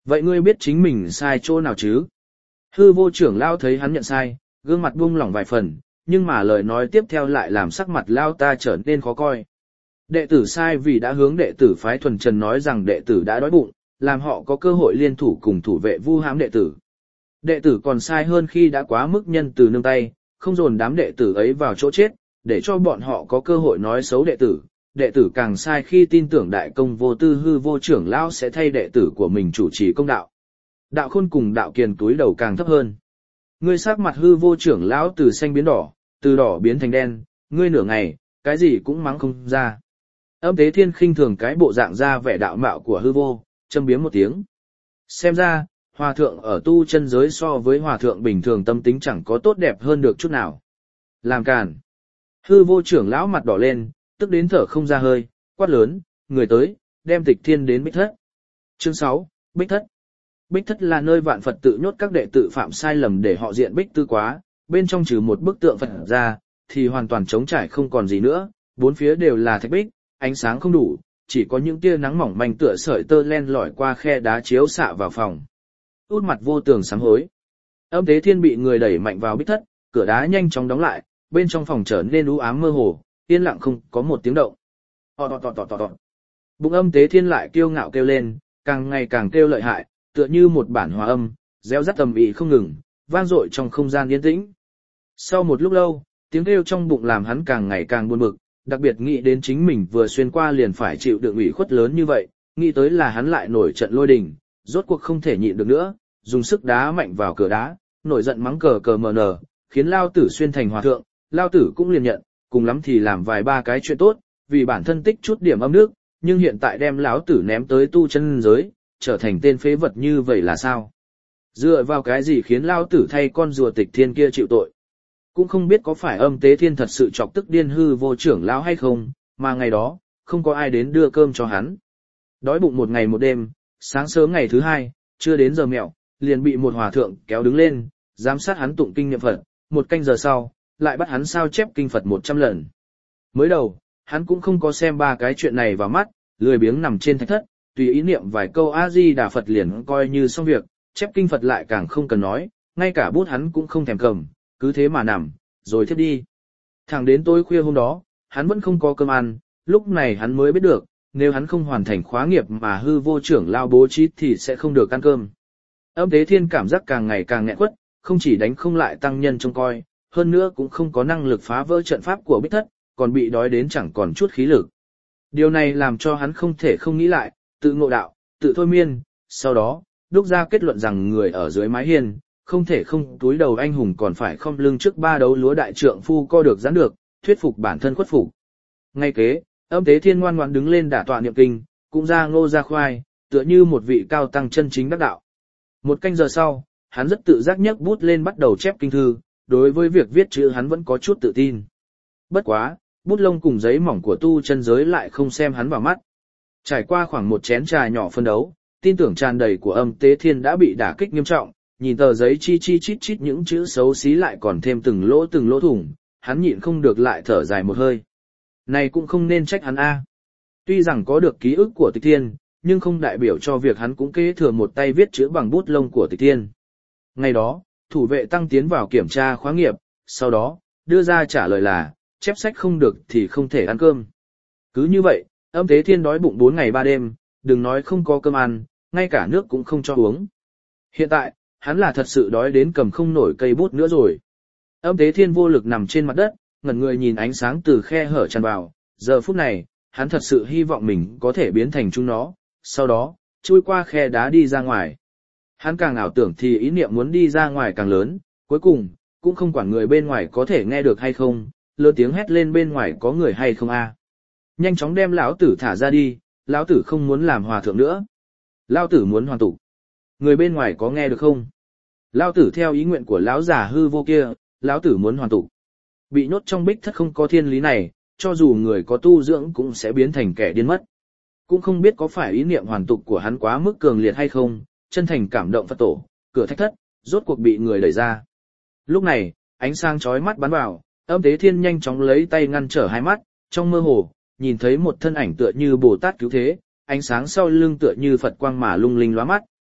Vậy ngươi biết chính mình sai chỗ nào chứ? Hư vô trưởng lao thấy hắn nhận sai, gương mặt buông lỏng vài phần, nhưng mà lời nói tiếp theo lại làm sắc mặt lao ta trở nên khó coi. Đệ tử sai vì đã hướng đệ tử phái thuần trần nói rằng đệ tử đã đói bụng, làm họ có cơ hội liên thủ cùng thủ vệ vu hãm đệ tử. Đệ tử còn sai hơn khi đã quá mức nhân từ nương tay, không dồn đám đệ tử ấy vào chỗ chết, để cho bọn họ có cơ hội nói xấu đệ tử. Đệ tử càng sai khi tin tưởng đại công vô tư hư vô trưởng lão sẽ thay đệ tử của mình chủ trì công đạo. Đạo Khôn cùng Đạo Kiền túi đầu càng thấp hơn. Ngươi sắc mặt hư vô trưởng lão từ xanh biến đỏ, từ đỏ biến thành đen, ngươi nửa ngày, cái gì cũng mắng không ra. Âm Tế Thiên khinh thường cái bộ dạng ra vẻ đạo mạo của hư vô, châm biếm một tiếng. Xem ra, hòa thượng ở tu chân giới so với hòa thượng bình thường tâm tính chẳng có tốt đẹp hơn được chút nào. Làm càn. Hư vô trưởng lão mặt đỏ lên, tức đến thở không ra hơi, quát lớn, người tới, đem Tịch Thiên đến Bích Thất. Chương sáu, Bích Thất. Bích Thất là nơi vạn Phật tự nhốt các đệ tử phạm sai lầm để họ diện bích tư quá, bên trong trừ một bức tượng Phật ra, thì hoàn toàn trống trải không còn gì nữa, bốn phía đều là thạch bích, ánh sáng không đủ, chỉ có những tia nắng mỏng manh tựa sợi tơ len lỏi qua khe đá chiếu xạ vào phòng. Út mặt vô tường sám hối. Âm Tế Thiên bị người đẩy mạnh vào Bích Thất, cửa đá nhanh chóng đóng lại, bên trong phòng trở nên u ám mơ hồ, yên lặng không có một tiếng động. Tọt tọt tọt tọt tọt. Bụng Âm Tế Thiên lại kiêu ngạo kêu lên, càng ngày càng kêu lợi hại, tựa như một bản hòa âm, réo rắt tầm ĩ không ngừng, vang dội trong không gian yên tĩnh. Sau một lúc lâu, tiếng kêu trong bụng làm hắn càng ngày càng buồn bực, đặc biệt nghĩ đến chính mình vừa xuyên qua liền phải chịu đựng ủy khuất lớn như vậy, nghĩ tới là hắn lại nổi trận lôi đình, rốt cuộc không thể nhịn được nữa, dùng sức đá mạnh vào cửa đá, nổi giận mắng cờ cờ mờ nờ, khiến lao tử xuyên thành hòa thượng, lao tử cũng liền nhận, cùng lắm thì làm vài ba cái chuyện tốt, vì bản thân tích chút điểm âm nước, nhưng hiện tại đem lão tử ném tới tu chân giới, trở thành tên phế vật như vậy là sao? Dựa vào cái gì khiến lao tử thay con rùa Tịch Thiên kia chịu tội? Cũng không biết có phải Âm Tế Thiên thật sự chọc tức điên hư vô trưởng lão hay không, mà ngày đó, không có ai đến đưa cơm cho hắn. Đói bụng một ngày một đêm, sáng sớm ngày thứ hai, chưa đến giờ mẹo, liền bị một hòa thượng kéo đứng lên, giám sát hắn tụng kinh niệm Phật, một canh giờ sau, lại bắt hắn sao chép kinh Phật một trăm lần. Mới đầu, hắn cũng không có xem ba cái chuyện này vào mắt, lười biếng nằm trên thạch thất, tùy ý niệm vài câu A-di-đà Phật liền coi như xong việc, chép kinh Phật lại càng không cần nói, ngay cả bút hắn cũng không thèm cầm, cứ thế mà nằm, rồi thiếp đi. Thẳng đến tối khuya hôm đó, hắn vẫn không có cơm ăn, lúc này hắn mới biết được, nếu hắn không hoàn thành khóa nghiệp mà hư vô trưởng lao bố trí thì sẽ không được ăn cơm. Âm Tế Thiên cảm giác càng ngày càng nghẹn quất, không chỉ đánh không lại tăng nhân trông coi, hơn nữa cũng không có năng lực phá vỡ trận pháp của Bích Thất, còn bị đói đến chẳng còn chút khí lực. Điều này làm cho hắn không thể không nghĩ lại, tự ngộ đạo, tự thôi miên, sau đó, đúc ra kết luận rằng người ở dưới mái hiên, không thể không túi đầu anh hùng còn phải khom lưng trước ba đấu lúa đại trượng phu co được giãn được, thuyết phục bản thân khuất phục. Ngay kế, Âm Tế Thiên ngoan ngoãn đứng lên đả tọa niệm kinh, cũng ra ngô ra khoai, tựa như một vị cao tăng chân chính đắc đạo. Một canh giờ sau, hắn rất tự giác nhấc bút lên bắt đầu chép kinh thư, đối với việc viết chữ hắn vẫn có chút tự tin. Bất quá, bút lông cùng giấy mỏng của tu chân giới lại không xem hắn vào mắt. Trải qua khoảng một chén trà nhỏ phân đấu, tin tưởng tràn đầy của Âm Tế Thiên đã bị đả kích nghiêm trọng, nhìn tờ giấy chi chi chít chít những chữ xấu xí lại còn thêm từng lỗ từng lỗ thủng, hắn nhịn không được lại thở dài một hơi. Này cũng không nên trách hắn a. Tuy rằng có được ký ức của Tịch Thiên, nhưng không đại biểu cho việc hắn cũng kế thừa một tay viết chữ bằng bút lông của Tịch Thiên. Ngày đó, thủ vệ tăng tiến vào kiểm tra khóa nghiệp, sau đó, đưa ra trả lời là, chép sách không được thì không thể ăn cơm. Cứ như vậy, Âm Tế Thiên đói bụng bốn ngày ba đêm, đừng nói không có cơm ăn, ngay cả nước cũng không cho uống. Hiện tại, hắn là thật sự đói đến cầm không nổi cây bút nữa rồi. Âm Tế Thiên vô lực nằm trên mặt đất, ngẩn người nhìn ánh sáng từ khe hở tràn vào, giờ phút này, hắn thật sự hy vọng mình có thể biến thành chúng nó, sau đó, chui qua khe đá đi ra ngoài. Hắn càng ảo tưởng thì ý niệm muốn đi ra ngoài càng lớn, cuối cùng, cũng không quản người bên ngoài có thể nghe được hay không, lớn tiếng hét lên bên ngoài có người hay không a. Nhanh chóng đem lão tử thả ra đi, lão tử không muốn làm hòa thượng nữa. Lão tử muốn hoàn tục. Người bên ngoài có nghe được không? Lão tử theo ý nguyện của lão già hư vô kia, lão tử muốn hoàn tục. Bị nhốt trong Bích Thất không có thiên lý này, cho dù người có tu dưỡng cũng sẽ biến thành kẻ điên mất. Cũng không biết có phải ý niệm hoàn tục của hắn quá mức cường liệt hay không, chân thành cảm động Phật tổ, cửa thạch thất, rốt cuộc bị người đẩy ra. Lúc này, ánh sáng chói mắt bắn vào, Âm Tế Thiên nhanh chóng lấy tay ngăn trở hai mắt, trong mơ hồ, nhìn thấy một thân ảnh tựa như Bồ Tát cứu thế, ánh sáng sau lưng tựa như Phật quang mà lung linh lóa mắt.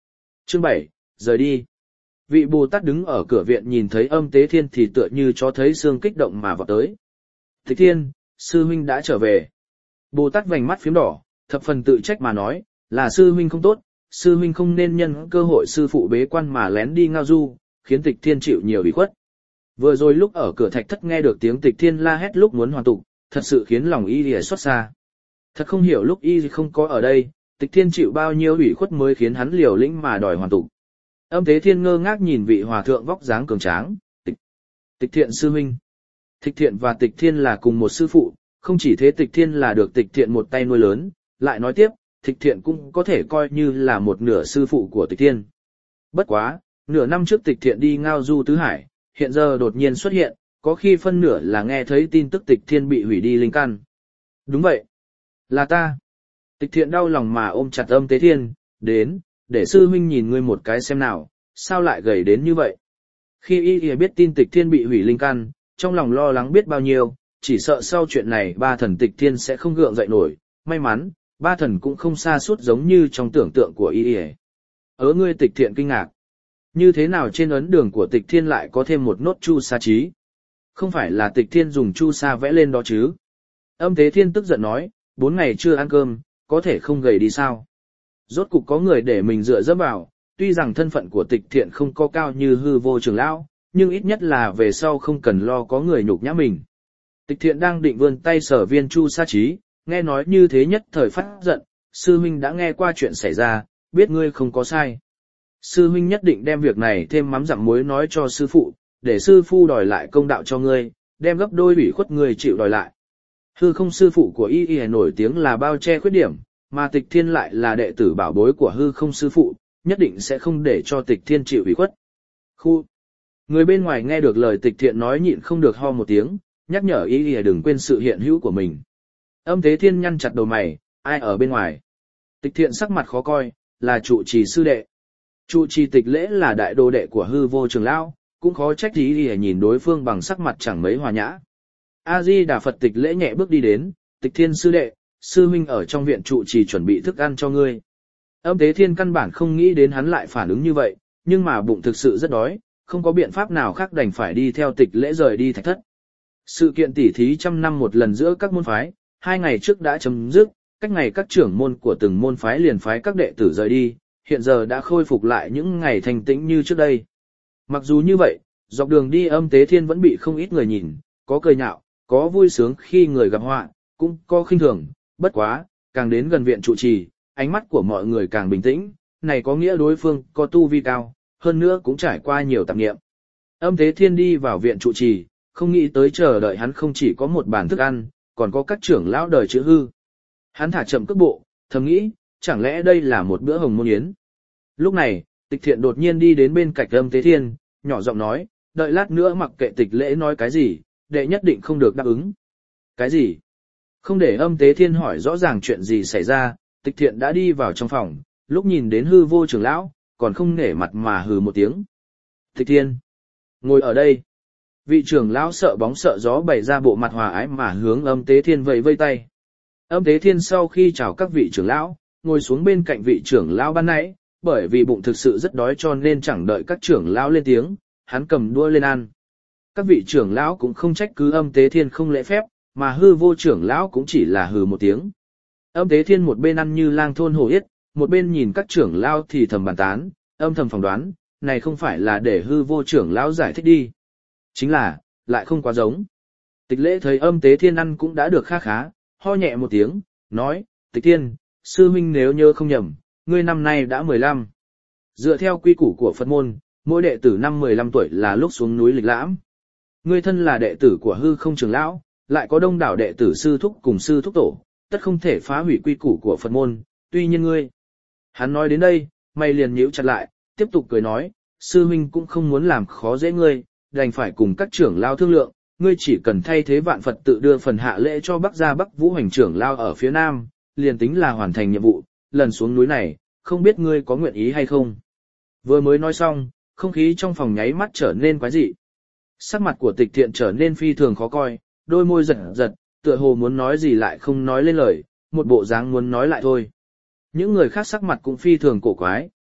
Chương bảy, rời đi. Vị Bồ Tát đứng ở cửa viện nhìn thấy Âm Tế Thiên thì tựa như cho thấy xương kích động mà vọt tới. Tịch Thiên, sư huynh đã trở về. Bồ Tát vành mắt phím đỏ, thập phần tự trách mà nói, là sư huynh không tốt, sư huynh không nên nhân cơ hội sư phụ bế quan mà lén đi ngao du, khiến Tịch Thiên chịu nhiều ủy khuất. Vừa rồi lúc ở cửa thạch thất nghe được tiếng Tịch Thiên la hét lúc muốn hoàn tục, thật sự khiến lòng y lìa xót xa. Thật không hiểu lúc y không có ở đây, Tịch Thiên chịu bao nhiêu ủy khuất mới khiến hắn liều lĩnh mà đòi hoàn tục. Âm Tế Thiên ngơ ngác nhìn vị hòa thượng vóc dáng cường tráng. Tịch, Tịch Thiện sư huynh. Tịch Thiện và Tịch Thiên là cùng một sư phụ, không chỉ thế Tịch Thiên là được Tịch Thiện một tay nuôi lớn, lại nói tiếp, Tịch Thiện cũng có thể coi như là một nửa sư phụ của Tịch Thiên. Bất quá, nửa năm trước Tịch Thiện đi ngao du tứ hải, hiện giờ đột nhiên xuất hiện, có khi phân nửa là nghe thấy tin tức Tịch Thiên bị hủy đi linh căn. Đúng vậy, là ta. Tịch Thiện đau lòng mà ôm chặt Âm Tế Thiên, đến, để sư huynh nhìn ngươi một cái xem nào, sao lại gầy đến như vậy. Khi y y biết tin Tịch Thiên bị hủy linh căn, trong lòng lo lắng biết bao nhiêu, chỉ sợ sau chuyện này ba thần Tịch Thiên sẽ không gượng dậy nổi, may mắn, ba thần cũng không xa suốt giống như trong tưởng tượng của y y. Ớ ngươi Tịch Thiện kinh ngạc. Như thế nào trên ấn đường của Tịch Thiên lại có thêm một nốt chu sa trí? Không phải là Tịch Thiên dùng chu sa vẽ lên đó chứ? Âm Tế Thiên tức giận nói, bốn ngày chưa ăn cơm, có thể không gầy đi sao? Rốt cục có người để mình dựa dẫm vào, tuy rằng thân phận của Tịch Thiện không có cao như Hư Vô trưởng lão, nhưng ít nhất là về sau không cần lo có người nhục nhã mình. Tịch Thiện đang định vươn tay sở viên chu sa trí, nghe nói như thế nhất thời phát giận, sư huynh đã nghe qua chuyện xảy ra, biết ngươi không có sai. Sư huynh nhất định đem việc này thêm mắm dặm muối nói cho sư phụ, để sư phu đòi lại công đạo cho ngươi, đem gấp đôi ủy khuất ngươi chịu đòi lại. Hư không sư phụ của y y nổi tiếng là bao che khuyết điểm, mà Tịch Thiên lại là đệ tử bảo bối của hư không sư phụ, nhất định sẽ không để cho Tịch Thiên chịu ủy khuất. Khu. Người bên ngoài nghe được lời Tịch Thiện nói nhịn không được ho một tiếng, nhắc nhở y y đừng quên sự hiện hữu của mình. Âm Tế Thiên nhăn chặt đầu mày, ai ở bên ngoài? Tịch Thiện sắc mặt khó coi, là trụ trì sư đệ. Trụ trì Tịch Lễ là đại đồ đệ của Hư Vô trưởng lão, cũng khó trách y y nhìn đối phương bằng sắc mặt chẳng mấy hòa nhã. A Di Đà Phật. Tịch Lễ nhẹ bước đi đến, Tịch Thiên sư đệ, sư huynh ở trong viện trụ trì chuẩn bị thức ăn cho ngươi. Âm Tế Thiên căn bản không nghĩ đến hắn lại phản ứng như vậy, nhưng mà bụng thực sự rất đói, không có biện pháp nào khác đành phải đi theo Tịch Lễ rời đi thạch thất. Sự kiện tỉ thí trăm năm một lần giữa các môn phái, hai ngày trước đã chấm dứt, cách ngày các trưởng môn của từng môn phái liền phái các đệ tử rời đi, hiện giờ đã khôi phục lại những ngày thanh tĩnh như trước đây. Mặc dù như vậy, dọc đường đi Âm Tế Thiên vẫn bị không ít người nhìn, có cười nhạo, có vui sướng khi người gặp họa, cũng có khinh thường, bất quá, càng đến gần viện trụ trì, ánh mắt của mọi người càng bình tĩnh, này có nghĩa đối phương có tu vi cao, hơn nữa cũng trải qua nhiều tạp nghiệm. Âm Tế Thiên đi vào viện trụ trì, không nghĩ tới chờ đợi hắn không chỉ có một bàn thức ăn, còn có các trưởng lão đời chữ hư. Hắn thả chậm cước bộ, thầm nghĩ, chẳng lẽ đây là một bữa hồng môn yến. Lúc này, Tịch Thiện đột nhiên đi đến bên cạnh Âm Tế Thiên, nhỏ giọng nói, đợi lát nữa mặc kệ Tịch Lễ nói cái gì, đệ nhất định không được đáp ứng. Cái gì? Không để Âm Tế Thiên hỏi rõ ràng chuyện gì xảy ra, Tịch Thiện đã đi vào trong phòng, lúc nhìn đến Hư Vô trưởng lão, còn không nể mặt mà hừ một tiếng. Tịch Thiên, ngồi ở đây. Vị trưởng lão sợ bóng sợ gió bày ra bộ mặt hòa ái mà hướng Âm Tế Thiên vẫy vây tay. Âm Tế Thiên sau khi chào các vị trưởng lão, ngồi xuống bên cạnh vị trưởng lão ban nãy, bởi vì bụng thực sự rất đói cho nên chẳng đợi các trưởng lão lên tiếng, hắn cầm đũa lên ăn. Các vị trưởng lão cũng không trách cứ Âm Tế Thiên không lễ phép, mà Hư Vô trưởng lão cũng chỉ là hừ một tiếng. Âm Tế Thiên một bên ăn như lang thôn hổ yết, một bên nhìn các trưởng lão thì thầm bàn tán, âm thầm phỏng đoán, này không phải là để Hư Vô trưởng lão giải thích đi. Chính là, lại không quá giống. Tịch Lễ thấy Âm Tế Thiên ăn cũng đã được khá khá, ho nhẹ một tiếng, nói, Tịch Thiên, sư huynh nếu nhớ không nhầm, ngươi năm nay đã mười lăm. Dựa theo quy củ của Phật môn, mỗi đệ tử năm mười lăm tuổi là lúc xuống núi lịch lãm. Ngươi thân là đệ tử của Hư Không trưởng lão, lại có đông đảo đệ tử sư thúc cùng sư thúc tổ, tất không thể phá hủy quy củ của Phật môn, tuy nhiên ngươi. Hắn nói đến đây, mày liền nhíu chặt lại, tiếp tục cười nói, sư huynh cũng không muốn làm khó dễ ngươi, đành phải cùng các trưởng lao thương lượng, ngươi chỉ cần thay thế vạn Phật tự đưa phần hạ lễ cho Bắc gia Bắc Vũ Hành trưởng lao ở phía Nam, liền tính là hoàn thành nhiệm vụ, lần xuống núi này, không biết ngươi có nguyện ý hay không. Vừa mới nói xong, không khí trong phòng nháy mắt trở nên quái dị. Sắc mặt của Tịch Thiện trở nên phi thường khó coi, đôi môi giật giật, tựa hồ muốn nói gì lại không nói lên lời, một bộ dáng muốn nói lại thôi. Những người khác sắc mặt cũng phi thường cổ quái,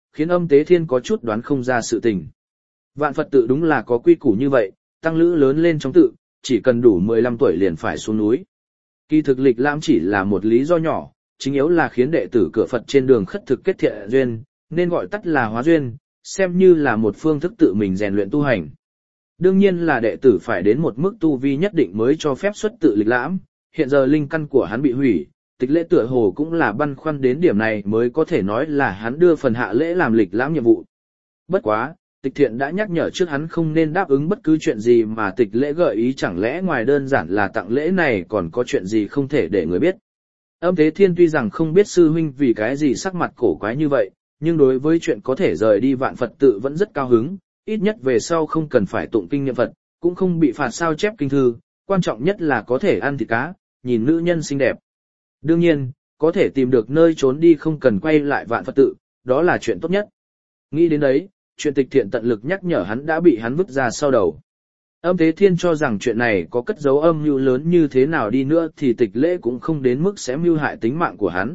khiến Âm Tế Thiên có chút đoán không ra sự tình. Vạn Phật tự đúng là có quy củ như vậy, tăng lữ lớn lên trong tự, chỉ cần đủ mười lăm tuổi liền phải xuống núi. Kỳ thực lịch lãm chỉ là một lý do nhỏ, chính yếu là khiến đệ tử cửa Phật trên đường khất thực kết thiện duyên, nên gọi tắt là hóa duyên, xem như là một phương thức tự mình rèn luyện tu hành. Đương nhiên là đệ tử phải đến một mức tu vi nhất định mới cho phép xuất tự lịch lãm, hiện giờ linh căn của hắn bị hủy, Tịch Lễ tựa hồ cũng là băn khoăn đến điểm này mới có thể nói là hắn đưa phần hạ lễ làm lịch lãm nhiệm vụ. Bất quá, Tịch Thiện đã nhắc nhở trước hắn không nên đáp ứng bất cứ chuyện gì mà Tịch Lễ gợi ý, chẳng lẽ ngoài đơn giản là tặng lễ này còn có chuyện gì không thể để người biết. Âm Thế Thiên tuy rằng không biết sư huynh vì cái gì sắc mặt cổ quái như vậy, nhưng đối với chuyện có thể rời đi Vạn Phật tự vẫn rất cao hứng, ít nhất về sau không cần phải tụng kinh niệm Phật, cũng không bị phạt sao chép kinh thư, quan trọng nhất là có thể ăn thịt cá, nhìn nữ nhân xinh đẹp. Đương nhiên, có thể tìm được nơi trốn đi không cần quay lại Vạn Phật tự, đó là chuyện tốt nhất. Nghĩ đến đấy, chuyện Tịch Thiện tận lực nhắc nhở hắn đã bị hắn vứt ra sau đầu. Âm Thế Thiên cho rằng chuyện này có cất dấu âm mưu lớn như thế nào đi nữa thì Tịch Lễ cũng không đến mức sẽ mưu hại tính mạng của hắn.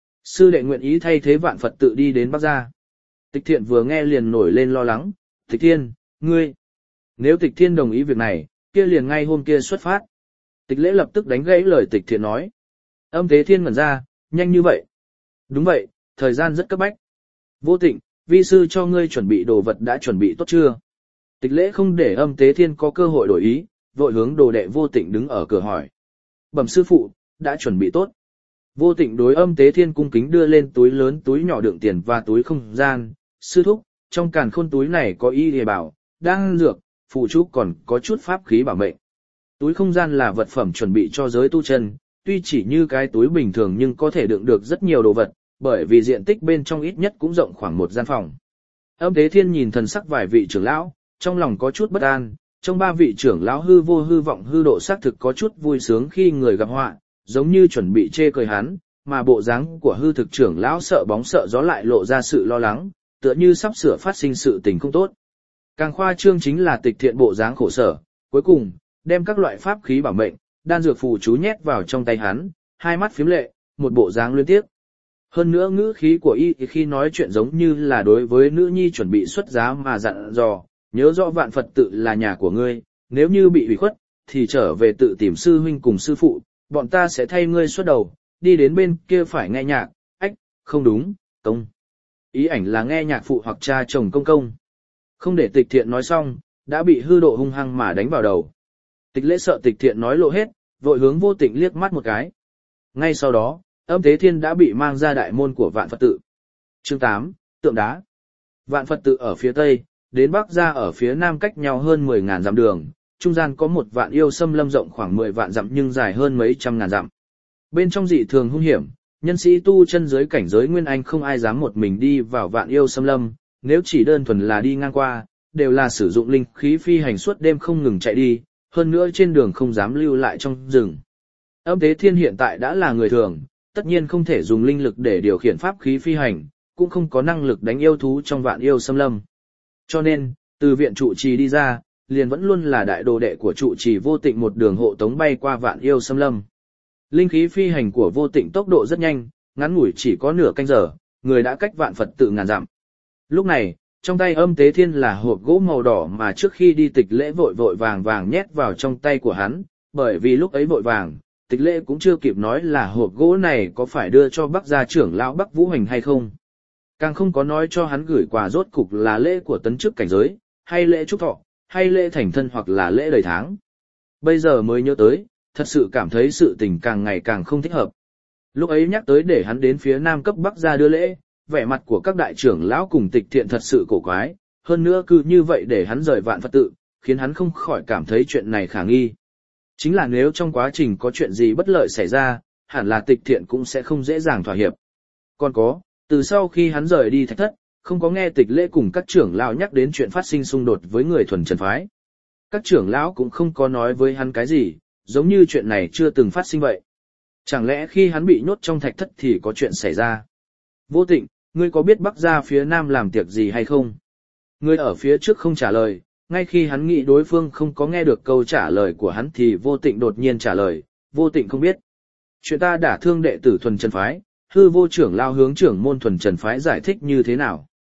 Sư đệ nguyện ý thay thế Vạn Phật tự đi đến Bắc Gia. Tịch Thiện vừa nghe liền nổi lên lo lắng, Tịch Thiên, ngươi. Nếu Tịch Thiên đồng ý việc này, kia liền ngay hôm kia xuất phát. Tịch Lễ lập tức đánh gãy lời Tịch Thiện nói. Âm Thế Thiên ngẩn ra, nhanh như vậy. Đúng vậy, thời gian rất cấp bách. Vô Tịnh, vi sư cho ngươi chuẩn bị đồ vật đã chuẩn bị tốt chưa? Tịch Lễ không để Âm Tế Thiên có cơ hội đổi ý, vội hướng đồ đệ Vô Tịnh đứng ở cửa hỏi. Bẩm sư phụ, đã chuẩn bị tốt. Vô Tịnh đối Âm Tế Thiên cung kính đưa lên túi lớn túi nhỏ đựng tiền và túi không gian. Sư thúc, trong càn khôn túi này có y hề bảo, đan dược, phụ trúc còn có chút pháp khí bảo mệnh. Túi không gian là vật phẩm chuẩn bị cho giới tu chân, tuy chỉ như cái túi bình thường nhưng có thể đựng được rất nhiều đồ vật, bởi vì diện tích bên trong ít nhất cũng rộng khoảng một gian phòng. Âm Thế Thiên nhìn thần sắc vài vị trưởng lão, trong lòng có chút bất an, trong ba vị trưởng lão hư vô hư vọng hư độ xác thực có chút vui sướng khi người gặp họa, giống như chuẩn bị chê cười hắn, mà bộ dáng của hư thực trưởng lão sợ bóng sợ gió lại lộ ra sự lo lắng, tựa như sắp sửa phát sinh sự tình không tốt. Càng khoa trương chính là Tịch Thiện bộ dáng khổ sở, cuối cùng, đem các loại pháp khí bảo mệnh, đan dược phù chú nhét vào trong tay hắn, hai mắt phím lệ, một bộ dáng luyến tiếc. Hơn nữa ngữ khí của y khi nói chuyện giống như là đối với nữ nhi chuẩn bị xuất giá mà dặn dò, nhớ rõ Vạn Phật tự là nhà của ngươi, nếu như bị hủy khuất, thì trở về tự tìm sư huynh cùng sư phụ, bọn ta sẽ thay ngươi xuất đầu, đi đến bên kia phải nghe nhạc, ách, không đúng, công. Ý ảnh là nghe nhạc phụ hoặc cha chồng công công. Không để Tịch Thiện nói xong, đã bị hư độ hung hăng mà đánh vào đầu. Tịch Lễ sợ Tịch Thiện nói lộ hết, vội hướng Vô Tịnh liếc mắt một cái. Ngay sau đó, Âm Thế Thiên đã bị mang ra đại môn của Vạn Phật tự. Chương tám, tượng đá. Vạn Phật tự ở phía tây, đến Bắc Gia ở phía nam cách nhau hơn mười ngàn dặm đường, trung gian có một vạn yêu xâm lâm rộng khoảng mười vạn dặm nhưng dài hơn mấy trăm ngàn dặm. Bên trong dị thường hung hiểm, nhân sĩ tu chân giới cảnh giới nguyên anh không ai dám một mình đi vào vạn yêu xâm lâm, nếu chỉ đơn thuần là đi ngang qua, đều là sử dụng linh khí phi hành suốt đêm không ngừng chạy đi, hơn nữa trên đường không dám lưu lại trong rừng. Âm Thế Thiên hiện tại đã là người thường, tất nhiên không thể dùng linh lực để điều khiển pháp khí phi hành, cũng không có năng lực đánh yêu thú trong vạn yêu xâm lâm. Cho nên, từ viện trụ trì đi ra, liền vẫn luôn là đại đồ đệ của trụ trì Vô Tịnh một đường hộ tống bay qua vạn yêu xâm lâm. Linh khí phi hành của Vô Tịnh tốc độ rất nhanh, ngắn ngủi chỉ có nửa canh giờ, người đã cách Vạn Phật tự ngàn dặm. Lúc này, trong tay Âm Tế Thiên là hộp gỗ màu đỏ mà trước khi đi Tịch Lễ vội vội vàng vàng nhét vào trong tay của hắn, bởi vì lúc ấy vội vàng, Tịch Lễ cũng chưa kịp nói là hộp gỗ này có phải đưa cho Bắc gia trưởng lão Bắc Vũ Hành hay không. Càng không có nói cho hắn gửi quà rốt cục là lễ của tấn chức cảnh giới, hay lễ chúc thọ, hay lễ thành thân hoặc là lễ đầy tháng. Bây giờ mới nhớ tới, thật sự cảm thấy sự tình càng ngày càng không thích hợp. Lúc ấy nhắc tới để hắn đến phía nam cấp Bắc gia đưa lễ, vẻ mặt của các đại trưởng lão cùng Tịch Thiện thật sự cổ quái, hơn nữa cứ như vậy để hắn rời Vạn Phật tự, khiến hắn không khỏi cảm thấy chuyện này khả nghi. Chính là nếu trong quá trình có chuyện gì bất lợi xảy ra, hẳn là Tịch Thiện cũng sẽ không dễ dàng thỏa hiệp. Còn có, từ sau khi hắn rời đi Thạch Thất, không có nghe Tịch Lễ cùng các trưởng lão nhắc đến chuyện phát sinh xung đột với người thuần trần phái. Các trưởng lão cũng không có nói với hắn cái gì, giống như chuyện này chưa từng phát sinh vậy. Chẳng lẽ khi hắn bị nhốt trong Thạch Thất thì có chuyện xảy ra? Vô Tịnh, ngươi có biết Bắc gia phía nam làm tiệc gì hay không? Ngươi ở phía trước không trả lời, ngay khi hắn nghĩ đối phương không có nghe được câu trả lời của hắn thì Vô Tịnh đột nhiên trả lời, Vô Tịnh không biết. Chuyện ta đả thương đệ tử thuần trần phái, hư vô trưởng lao hướng trưởng môn thuần trần phái giải thích như thế nào?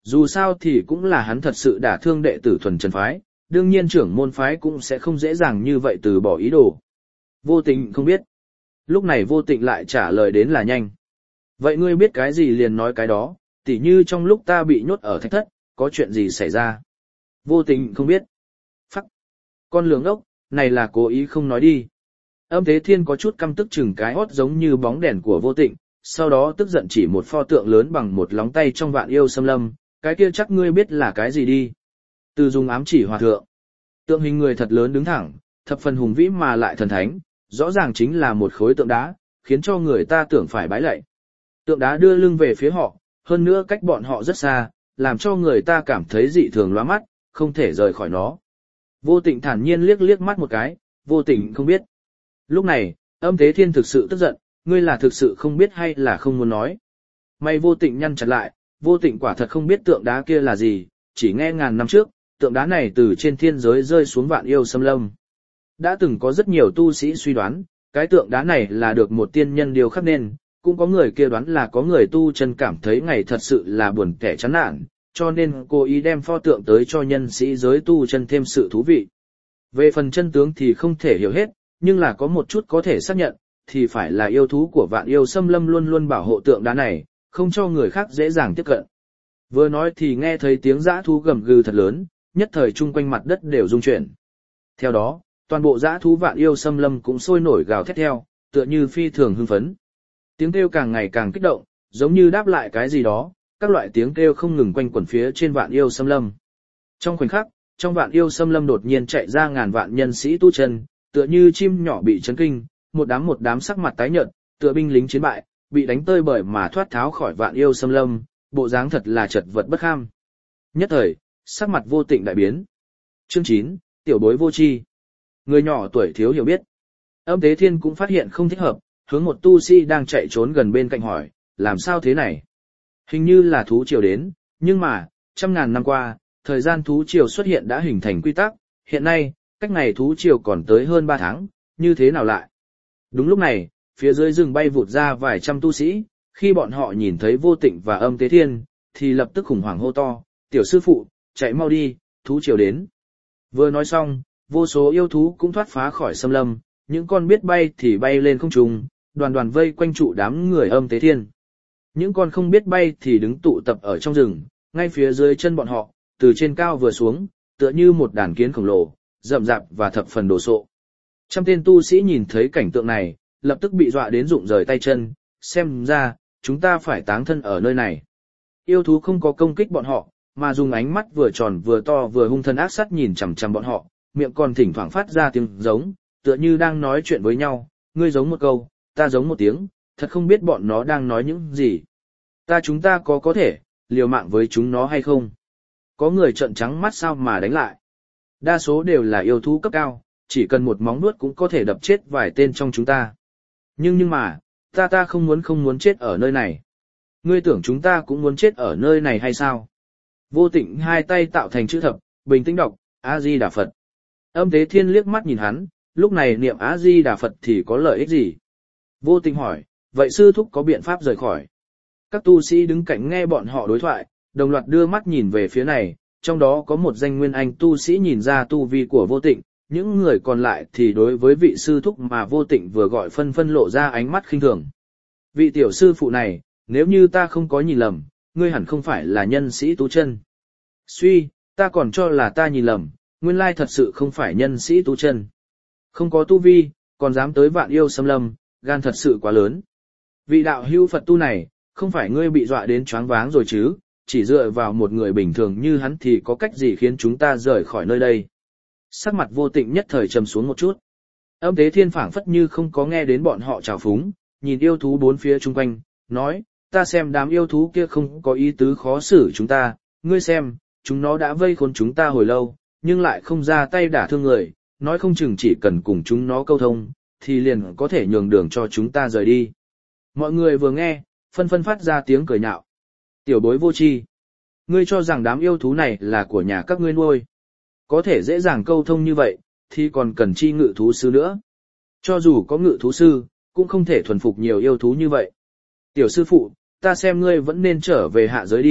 Dù sao thì cũng là hắn thật sự đả thương đệ tử thuần trần phái, đương nhiên trưởng môn phái cũng sẽ không dễ dàng như vậy từ bỏ ý đồ. Vô Tịnh không biết. Lúc này Vô Tịnh lại trả lời đến là nhanh. Vậy ngươi biết cái gì liền nói cái đó, tỉ như trong lúc ta bị nhốt ở thạch thất, có chuyện gì xảy ra. Vô Tịnh không biết. Phắc. Con lường ốc, này là cố ý không nói đi. Âm Thế Thiên có chút căm tức chừng cái hót giống như bóng đèn của Vô Tịnh, sau đó tức giận chỉ một pho tượng lớn bằng một lóng tay trong Vạn Yêu Xâm Lâm, cái kia chắc ngươi biết là cái gì đi. Từ dùng ám chỉ hòa thượng. Tượng hình người thật lớn đứng thẳng, thập phần hùng vĩ mà lại thần thánh, rõ ràng chính là một khối tượng đá, khiến cho người ta tưởng phải bái lạy. Tượng đá đưa lưng về phía họ, hơn nữa cách bọn họ rất xa, làm cho người ta cảm thấy dị thường lóa mắt, không thể rời khỏi nó. Vô Tịnh thản nhiên liếc liếc mắt một cái, Vô Tịnh không biết. Lúc này, Âm Thế Thiên thực sự tức giận, ngươi là thực sự không biết hay là không muốn nói. May Vô Tịnh nhăn chặt lại, Vô Tịnh quả thật không biết tượng đá kia là gì, chỉ nghe ngàn năm trước, tượng đá này từ trên thiên giới rơi xuống Vạn Yêu Xâm Lâm. Đã từng có rất nhiều tu sĩ suy đoán, cái tượng đá này là được một tiên nhân điều khắc nên, cũng có người kia đoán là có người tu chân cảm thấy ngày thật sự là buồn kẻ chán nản, cho nên cố ý đem pho tượng tới cho nhân sĩ giới tu chân thêm sự thú vị. Về phần chân tướng thì không thể hiểu hết, nhưng là có một chút có thể xác nhận, thì phải là yêu thú của Vạn Yêu Xâm Lâm luôn luôn bảo hộ tượng đá này, không cho người khác dễ dàng tiếp cận. Vừa nói thì nghe thấy tiếng dã thú gầm gừ thật lớn, nhất thời chung quanh mặt đất đều rung chuyển. Theo đó, toàn bộ dã thú Vạn Yêu Xâm Lâm cũng sôi nổi gào thét theo, tựa như phi thường hưng phấn. Tiếng kêu càng ngày càng kích động, giống như đáp lại cái gì đó, các loại tiếng kêu không ngừng quanh quẩn phía trên Vạn Yêu Xâm Lâm. Trong khoảnh khắc, trong Vạn Yêu Xâm Lâm đột nhiên chạy ra ngàn vạn nhân sĩ tu chân, tựa như chim nhỏ bị chấn kinh, một đám một đám sắc mặt tái nhợt, tựa binh lính chiến bại, bị đánh tơi bời mà thoát tháo khỏi Vạn Yêu Xâm Lâm, bộ dáng thật là chật vật bất kham. Nhất thời, sắc mặt Vô Tịnh đại biến. Chương chín, tiểu bối vô tri. Người nhỏ tuổi thiếu hiểu biết. Âm Thế Thiên cũng phát hiện không thích hợp, hướng một tu sĩ đang chạy trốn gần bên cạnh hỏi, làm sao thế này? Hình như là thú triều đến, nhưng mà, trăm ngàn năm qua, thời gian thú triều xuất hiện đã hình thành quy tắc, hiện nay, cách ngày thú triều còn tới hơn ba tháng, như thế nào lại? Đúng lúc này, phía dưới rừng bay vụt ra vài trăm tu sĩ, khi bọn họ nhìn thấy Vô Tịnh và Âm Thế Thiên, thì lập tức khủng hoảng hô to, tiểu sư phụ, chạy mau đi, thú triều đến. Vừa nói xong, vô số yêu thú cũng thoát phá khỏi xâm lâm, những con biết bay thì bay lên không trung, đoàn đoàn vây quanh trụ đám người Âm Thế Thiên. Những con không biết bay thì đứng tụ tập ở trong rừng, ngay phía dưới chân bọn họ, từ trên cao vừa xuống, tựa như một đàn kiến khổng lồ, rậm rạp và thập phần đồ sộ. Trăm tên tu sĩ nhìn thấy cảnh tượng này, lập tức bị dọa đến rụng rời tay chân, xem ra, chúng ta phải táng thân ở nơi này. Yêu thú không có công kích bọn họ, mà dùng ánh mắt vừa tròn vừa to vừa hung thân ác sát nhìn chằm chằm bọn họ, miệng còn thỉnh thoảng phát ra tiếng giống, tựa như đang nói chuyện với nhau, ngươi giống một câu, ta giống một tiếng, thật không biết bọn nó đang nói những gì. Ta chúng ta có có thể, liều mạng với chúng nó hay không? Có người trợn trắng mắt sao mà đánh lại. Đa số đều là yêu thú cấp cao, chỉ cần một móng vuốt cũng có thể đập chết vài tên trong chúng ta. Nhưng nhưng mà, ta ta không muốn không muốn chết ở nơi này. Ngươi tưởng chúng ta cũng muốn chết ở nơi này hay sao? Vô Tịnh hai tay tạo thành chữ thập, bình tĩnh đọc, A-di-đà Phật. Âm Thế Thiên liếc mắt nhìn hắn, lúc này niệm A-di-đà Phật thì có lợi ích gì? Vô Tịnh hỏi, vậy sư thúc có biện pháp rời khỏi? Các tu sĩ đứng cạnh nghe bọn họ đối thoại, đồng loạt đưa mắt nhìn về phía này, trong đó có một danh nguyên anh tu sĩ nhìn ra tu vi của Vô Tịnh, những người còn lại thì đối với vị sư thúc mà Vô Tịnh vừa gọi phân phân lộ ra ánh mắt khinh thường. Vị tiểu sư phụ này, nếu như ta không có nhìn lầm, ngươi hẳn không phải là nhân sĩ tu chân. Suy, ta còn cho là ta nhìn lầm, nguyên lai thật sự không phải nhân sĩ tu chân. Không có tu vi, còn dám tới Vạn Yêu Xâm Lâm, gan thật sự quá lớn. Vị đạo hữu Phật tu này, không phải ngươi bị dọa đến choáng váng rồi chứ, chỉ dựa vào một người bình thường như hắn thì có cách gì khiến chúng ta rời khỏi nơi đây. Sắc mặt Vô Tịnh nhất thời trầm xuống một chút. Âm Thế Thiên phảng phất như không có nghe đến bọn họ chào phúng, nhìn yêu thú bốn phía chung quanh, nói, ta xem đám yêu thú kia không có ý tứ khó xử chúng ta, ngươi xem, chúng nó đã vây khốn chúng ta hồi lâu, nhưng lại không ra tay đả thương người, nói không chừng chỉ cần cùng chúng nó câu thông, thì liền có thể nhường đường cho chúng ta rời đi. Mọi người vừa nghe, phân phân phát ra tiếng cười nhạo. Tiểu bối vô tri, ngươi cho rằng đám yêu thú này là của nhà các ngươi nuôi. Có thể dễ dàng câu thông như vậy, thì còn cần chi ngự thú sư nữa. Cho dù có ngự thú sư, cũng không thể thuần phục nhiều yêu thú như vậy. Tiểu sư phụ, ta xem ngươi vẫn nên trở về hạ giới đi,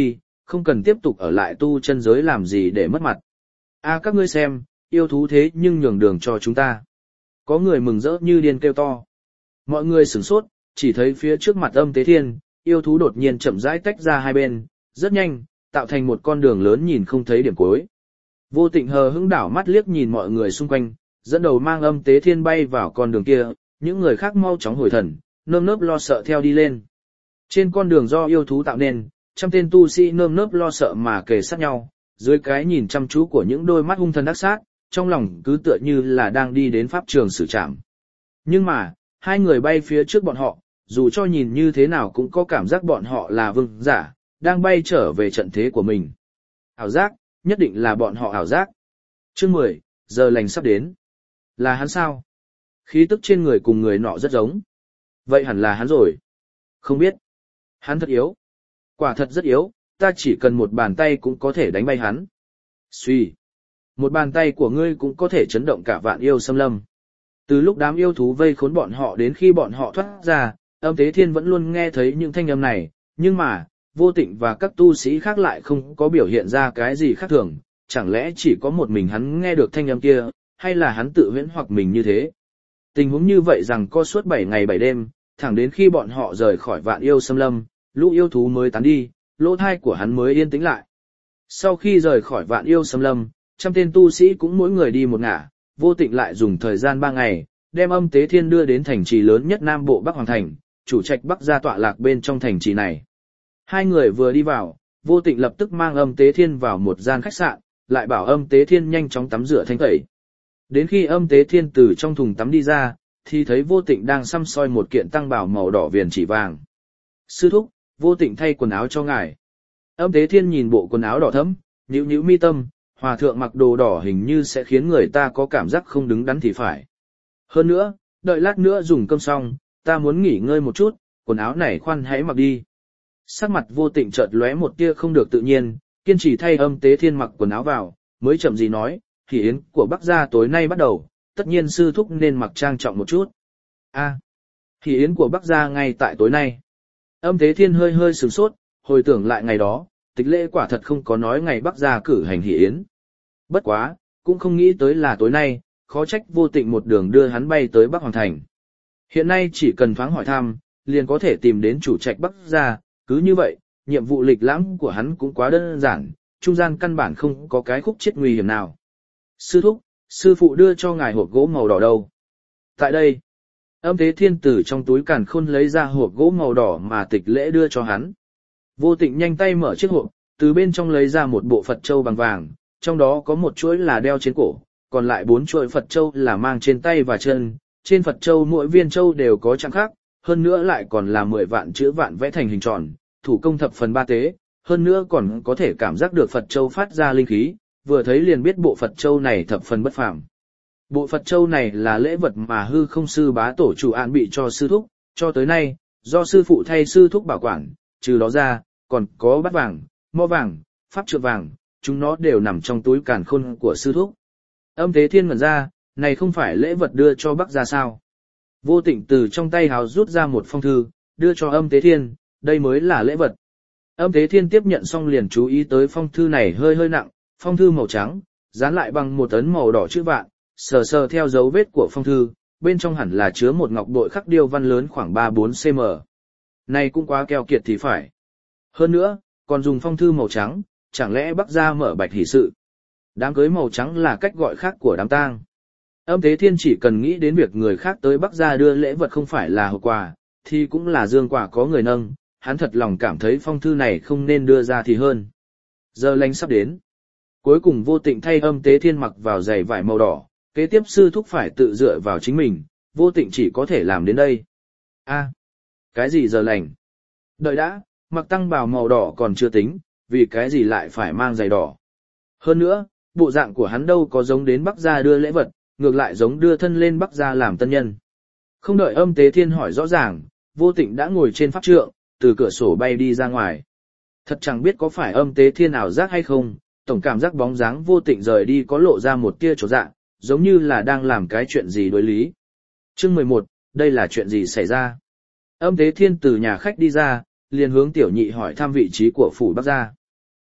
không cần tiếp tục ở lại tu chân giới làm gì để mất mặt. A các ngươi xem, yêu thú thế nhưng nhường đường cho chúng ta. Có người mừng rỡ như điên kêu to. Mọi người sửng sốt, chỉ thấy phía trước mặt Âm Tế Thiên, yêu thú đột nhiên chậm rãi tách ra hai bên, rất nhanh, tạo thành một con đường lớn nhìn không thấy điểm cuối. Vô Tịnh hờ hững đảo mắt liếc nhìn mọi người xung quanh, dẫn đầu mang Âm Tế Thiên bay vào con đường kia, những người khác mau chóng hồi thần, nơm nớp lo sợ theo đi lên. Trên con đường do yêu thú tạo nên, trăm tên tu sĩ nơm nớp lo sợ mà kề sát nhau, dưới cái nhìn chăm chú của những đôi mắt hung thần ác sát, trong lòng cứ tựa như là đang đi đến pháp trường xử trảm. Nhưng mà, hai người bay phía trước bọn họ, dù cho nhìn như thế nào cũng có cảm giác bọn họ là vương giả, đang bay trở về trận thế của mình. Ảo giác, nhất định là bọn họ ảo giác. Chương mười, giờ lành sắp đến. Là hắn sao? Khí tức trên người cùng người nọ rất giống. Vậy hẳn là hắn rồi. Không biết. Hắn thật yếu. Quả thật rất yếu, ta chỉ cần một bàn tay cũng có thể đánh bay hắn. Suy. Một bàn tay của ngươi cũng có thể chấn động cả vạn yêu xâm lâm. Từ lúc đám yêu thú vây khốn bọn họ đến khi bọn họ thoát ra, Âm Tế Thiên vẫn luôn nghe thấy những thanh âm này, nhưng mà, Vô Tịnh và các tu sĩ khác lại không có biểu hiện ra cái gì khác thường, chẳng lẽ chỉ có một mình hắn nghe được thanh âm kia, hay là hắn tự huyễn hoặc mình như thế. Tình huống như vậy rằng co suốt bảy ngày bảy đêm, thẳng đến khi bọn họ rời khỏi vạn yêu xâm lâm, lũ yêu thú mới tán đi, lỗ thai của hắn mới yên tĩnh lại. Sau khi rời khỏi vạn yêu xâm lâm, trăm tên tu sĩ cũng mỗi người đi một ngả, Vô Tịnh lại dùng thời gian ba ngày, đem Âm Tế Thiên đưa đến thành trì lớn nhất Nam Bộ Bắc Hoàng Thành, chủ trạch Bắc gia tọa lạc bên trong thành trì này. Hai người vừa đi vào, Vô Tịnh lập tức mang Âm Tế Thiên vào một gian khách sạn, lại bảo Âm Tế Thiên nhanh chóng tắm rửa thanh tẩy. Đến khi Âm Tế Thiên từ trong thùng tắm đi ra, thì thấy Vô Tịnh đang săm soi một kiện tăng bào màu đỏ viền chỉ vàng. Sư thúc, Vô Tịnh thay quần áo cho ngài. Âm Tế Thiên nhìn bộ quần áo đỏ thẫm, nhíu nhíu mi tâm, hòa thượng mặc đồ đỏ hình như sẽ khiến người ta có cảm giác không đứng đắn thì phải. Hơn nữa, đợi lát nữa dùng cơm xong, ta muốn nghỉ ngơi một chút, quần áo này khoan hãy mặc đi. Sắc mặt Vô Tịnh chợt lóe một tia không được tự nhiên, kiên trì thay Âm Tế Thiên mặc quần áo vào, mới chậm gì nói, hỷ yến của Bắc gia tối nay bắt đầu, tất nhiên sư thúc nên mặc trang trọng một chút. A, à, hỷ yến của Bắc gia ngay tại tối nay. Âm Tế Thiên hơi hơi sửng sốt, hồi tưởng lại ngày đó, Tịch Lễ quả thật không có nói ngày Bắc gia cử hành hỷ yến. Bất quá, cũng không nghĩ tới là tối nay, khó trách Vô Tịnh một đường đưa hắn bay tới Bắc Hoàng Thành. Hiện nay chỉ cần thoáng hỏi thăm, liền có thể tìm đến chủ trạch Bắc gia, cứ như vậy, nhiệm vụ lịch lãm của hắn cũng quá đơn giản, trung gian căn bản không có cái khúc chết nguy hiểm nào. Sư thúc, sư phụ đưa cho ngài hộp gỗ màu đỏ đâu? Tại đây, Âm Tế Thiên từ trong túi càn khôn lấy ra hộp gỗ màu đỏ mà Tịch Lễ đưa cho hắn. Vô Tịnh nhanh tay mở chiếc hộp, từ bên trong lấy ra một bộ Phật châu bằng vàng, trong đó có một chuỗi là đeo trên cổ, còn lại bốn chuỗi Phật châu là mang trên tay và chân. Trên Phật châu mỗi viên châu đều có trạng khác, hơn nữa lại còn là mười vạn chữ vạn vẽ thành hình tròn, thủ công thập phần ba tế, hơn nữa còn có thể cảm giác được Phật châu phát ra linh khí, vừa thấy liền biết bộ Phật châu này thập phần bất phàm. Bộ Phật châu này là lễ vật mà Hư Không sư bá tổ chủ án bị cho sư thúc, cho tới nay, do sư phụ thay sư thúc bảo quản, trừ đó ra, còn có bát vàng, mo vàng, pháp trượng vàng, chúng nó đều nằm trong túi càn khôn của sư thúc. Âm Tế Thiên ngẩn ra, này không phải lễ vật đưa cho Bắc gia sao? Vô Tịnh từ trong tay háo rút ra một phong thư, đưa cho Âm Tế Thiên, đây mới là lễ vật. Âm Tế Thiên tiếp nhận xong liền chú ý tới phong thư này hơi hơi nặng, phong thư màu trắng, dán lại bằng một ấn màu đỏ chữ vạn, sờ sờ theo dấu vết của phong thư, bên trong hẳn là chứa một ngọc bội khắc điêu văn lớn khoảng ba bốn xăng ti mét. Này cũng quá keo kiệt thì phải. Hơn nữa, còn dùng phong thư màu trắng, chẳng lẽ Bắc gia mở bạch hỷ sự? Đám cưới màu trắng là cách gọi khác của đám tang. Âm Tế Thiên chỉ cần nghĩ đến việc người khác tới Bắc gia đưa lễ vật không phải là hộp quà, thì cũng là dương quả có người nâng, hắn thật lòng cảm thấy phong thư này không nên đưa ra thì hơn. Giờ lành sắp đến. Cuối cùng Vô Tịnh thay Âm Tế Thiên mặc vào giày vải màu đỏ, kế tiếp sư thúc phải tự dựa vào chính mình, Vô Tịnh chỉ có thể làm đến đây. A, à, cái gì giờ lành? Đợi đã, mặc tăng bào màu đỏ còn chưa tính, vì cái gì lại phải mang giày đỏ? Hơn nữa, bộ dạng của hắn đâu có giống đến Bắc gia đưa lễ vật, ngược lại giống đưa thân lên Bắc gia làm tân nhân. Không đợi Âm Tế Thiên hỏi rõ ràng, Vô Tịnh đã ngồi trên pháp trượng, từ cửa sổ bay đi ra ngoài. Thật chẳng biết có phải Âm Tế Thiên ảo giác hay không, tổng cảm giác bóng dáng Vô Tịnh rời đi có lộ ra một tia chột dạ, giống như là đang làm cái chuyện gì đối lý. Chương mười một, đây là chuyện gì xảy ra? Âm Tế Thiên từ nhà khách đi ra, liền hướng Tiểu Nhị hỏi thăm vị trí của phủ Bắc gia.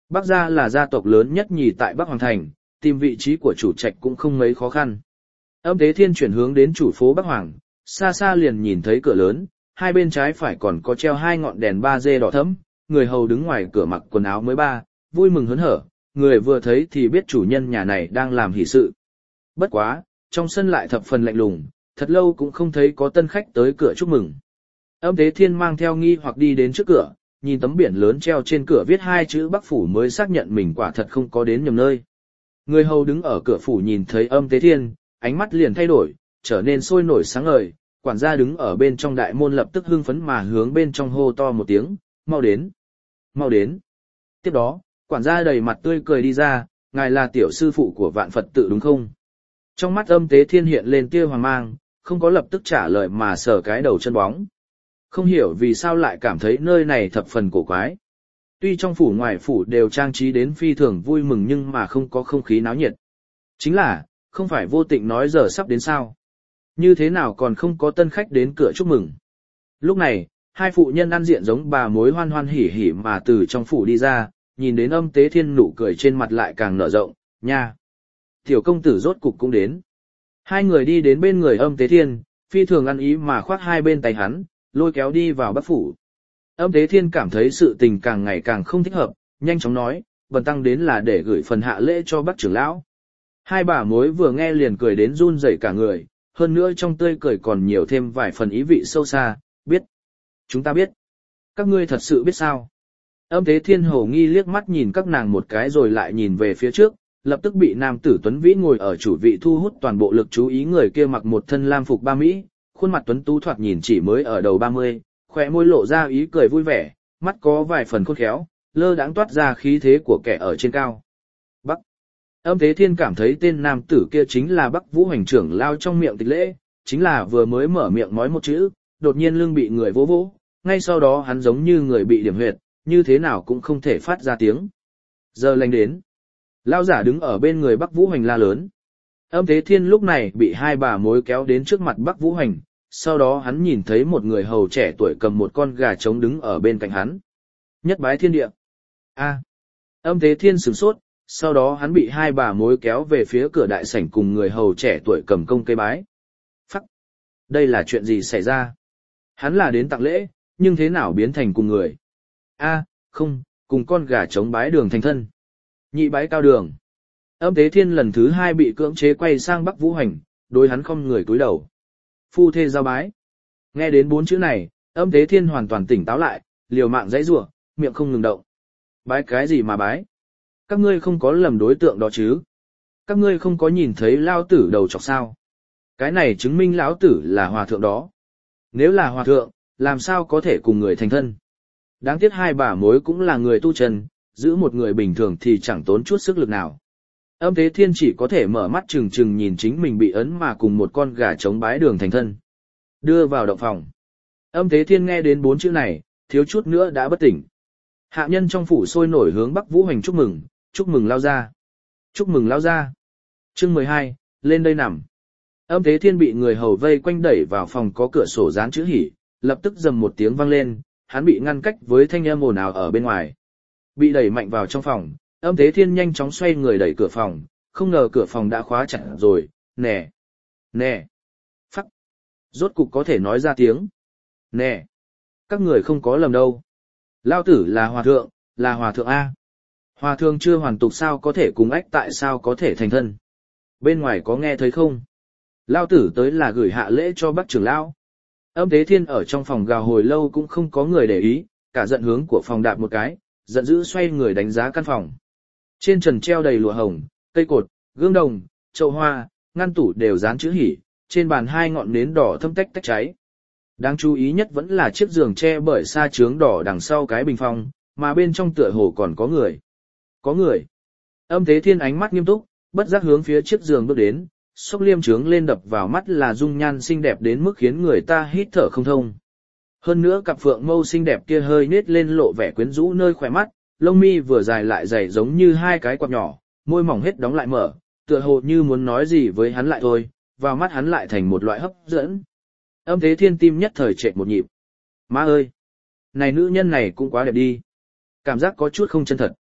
Bắc gia là gia tộc lớn nhất nhì tại Bắc Hoàng Thành, tìm vị trí của chủ trạch cũng không mấy khó khăn. Âm Tế Thiên chuyển hướng đến chủ phố Bắc Hoàng, xa xa liền nhìn thấy cửa lớn, hai bên trái phải còn có treo hai ngọn đèn ba d đỏ thẫm, người hầu đứng ngoài cửa mặc quần áo mới ba, vui mừng hớn hở, người vừa thấy thì biết chủ nhân nhà này đang làm hỷ sự. Bất quá, trong sân lại thập phần lạnh lùng, thật lâu cũng không thấy có tân khách tới cửa chúc mừng. Âm Tế Thiên mang theo nghi hoặc đi đến trước cửa, nhìn tấm biển lớn treo trên cửa viết hai chữ Bắc Phủ mới xác nhận mình quả thật không có đến nhầm nơi. Người hầu đứng ở cửa phủ nhìn thấy Âm Tế Thiên, ánh mắt liền thay đổi, trở nên sôi nổi sáng ngời, quản gia đứng ở bên trong đại môn lập tức hưng phấn mà hướng bên trong hô to một tiếng, mau đến, mau đến. Tiếp đó, quản gia đầy mặt tươi cười đi ra, ngài là tiểu sư phụ của Vạn Phật tự đúng không? Trong mắt Âm Tế Thiên hiện lên tia hoàng mang, không có lập tức trả lời mà sờ cái đầu chân bóng. Không hiểu vì sao lại cảm thấy nơi này thập phần cổ quái. Tuy trong phủ ngoài phủ đều trang trí đến phi thường vui mừng nhưng mà không có không khí náo nhiệt. Chính là, không phải Vô Tịnh nói giờ sắp đến sao? Như thế nào còn không có tân khách đến cửa chúc mừng? Lúc này, hai phụ nhân ăn diện giống bà mối hoan hoan hỉ hỉ mà từ trong phủ đi ra, nhìn đến Âm Tế Thiên nụ cười trên mặt lại càng nở rộng, nha. Tiểu công tử rốt cục cũng đến. Hai người đi đến bên người Âm Tế Thiên, phi thường ăn ý mà khoác hai bên tay hắn, lôi kéo đi vào Bắc phủ. Âm Tế Thiên cảm thấy sự tình càng ngày càng không thích hợp, nhanh chóng nói, bần tăng đến là để gửi phần hạ lễ cho Bắc trưởng lão. Hai bà mối vừa nghe liền cười đến run rẩy cả người, hơn nữa trong tươi cười còn nhiều thêm vài phần ý vị sâu xa, biết. Chúng ta biết. Các ngươi thật sự biết sao? Âm Tế Thiên hồ nghi liếc mắt nhìn các nàng một cái rồi lại nhìn về phía trước, lập tức bị nam tử Tuấn Vĩ ngồi ở chủ vị thu hút toàn bộ lực chú ý. Người kia mặc một thân lam phục ba Mỹ, khuôn mặt tuấn tú thoạt nhìn chỉ mới ở đầu ba mươi, khóe môi lộ ra ý cười vui vẻ, mắt có vài phần khôn khéo, lơ đãng toát ra khí thế của kẻ ở trên cao. Bắc. Âm Tế Thiên cảm thấy tên nam tử kia chính là Bắc Vũ Hoành trưởng lao trong miệng tịch lễ, chính là vừa mới mở miệng nói một chữ, đột nhiên lưng bị người vỗ vỗ, ngay sau đó hắn giống như người bị điểm huyệt, như thế nào cũng không thể phát ra tiếng. Giờ lành đến. Lao giả đứng ở bên người Bắc Vũ Hoành la lớn. Âm Tế Thiên lúc này bị hai bà mối kéo đến trước mặt Bắc Vũ Hoành, sau đó hắn nhìn thấy một người hầu trẻ tuổi cầm một con gà trống đứng ở bên cạnh hắn. Nhất bái thiên địa. A. Âm Tế Thiên sửng sốt, sau đó hắn bị hai bà mối kéo về phía cửa đại sảnh cùng người hầu trẻ tuổi cầm công cây bái. Phắc. Đây là chuyện gì xảy ra? Hắn là đến tặng lễ, nhưng thế nào biến thành cùng người? A, không, cùng con gà trống bái đường thành thân. Nhị bái cao đường. Âm Tế Thiên lần thứ hai bị cưỡng chế quay sang Bắc Vũ Hoành, đối hắn không người cúi đầu. Phu thê giao bái. Nghe đến bốn chữ này, Âm Tế Thiên hoàn toàn tỉnh táo lại, liều mạng giãy giụa, miệng không ngừng động. Bái cái gì mà bái? Các ngươi không có lầm đối tượng đó chứ? Các ngươi không có nhìn thấy lao tử đầu chọc sao? Cái này chứng minh lão tử là hòa thượng đó. Nếu là hòa thượng, làm sao có thể cùng người thành thân? Đáng tiếc hai bà mối cũng là người tu chân, giữ một người bình thường thì chẳng tốn chút sức lực nào. Âm Tế Thiên chỉ có thể mở mắt trừng trừng nhìn chính mình bị ấn mà cùng một con gà trống bái đường thành thân. Đưa vào động phòng. Âm Tế Thiên nghe đến bốn chữ này, thiếu chút nữa đã bất tỉnh. Hạ nhân trong phủ sôi nổi hướng Bắc Vũ Hoành chúc mừng, chúc mừng lao ra. Chúc mừng lao ra. Chương mười hai, lên đây nằm. Âm Tế Thiên bị người hầu vây quanh đẩy vào phòng có cửa sổ dán chữ hỉ, lập tức dầm một tiếng vang lên, hắn bị ngăn cách với thanh âm ồn ào ở bên ngoài. Bị đẩy mạnh vào trong phòng, Âm Tế Thiên nhanh chóng xoay người đẩy cửa phòng, không ngờ cửa phòng đã khóa chặt rồi, nè, nè, phắc, rốt cục có thể nói ra tiếng, nè, các người không có lầm đâu. Lao tử là hòa thượng, là hòa thượng A. Hòa thượng chưa hoàn tục sao có thể cùng ách tại sao có thể thành thân. Bên ngoài có nghe thấy không? Lao tử tới là gửi hạ lễ cho Bắc trưởng lão. Âm Tế Thiên ở trong phòng gào hồi lâu cũng không có người để ý, cả giận hướng của phòng đạp một cái, giận dữ xoay người đánh giá căn phòng. Trên trần treo đầy lụa hồng, cây cột, gương đồng, chậu hoa, ngăn tủ đều dán chữ hỉ, trên bàn hai ngọn nến đỏ thâm tách tách cháy. Đáng chú ý nhất vẫn là chiếc giường che bởi sa chướng đỏ đằng sau cái bình phong, mà bên trong tựa hồ còn có người. Có người. Âm Tế Thiên ánh mắt nghiêm túc, bất giác hướng phía chiếc giường bước đến, xốc liêm trướng lên đập vào mắt là dung nhan xinh đẹp đến mức khiến người ta hít thở không thông. Hơn nữa cặp phượng mâu xinh đẹp kia hơi nết lên lộ vẻ quyến rũ nơi khóe mắt, lông mi vừa dài lại dày giống như hai cái quạt nhỏ, môi mỏng hết đóng lại mở, tựa hồ như muốn nói gì với hắn lại thôi, vào mắt hắn lại thành một loại hấp dẫn. Âm Tế Thiên tim nhất thời trệ một nhịp. Má ơi! Này nữ nhân này cũng quá đẹp đi. Cảm giác có chút không chân thật.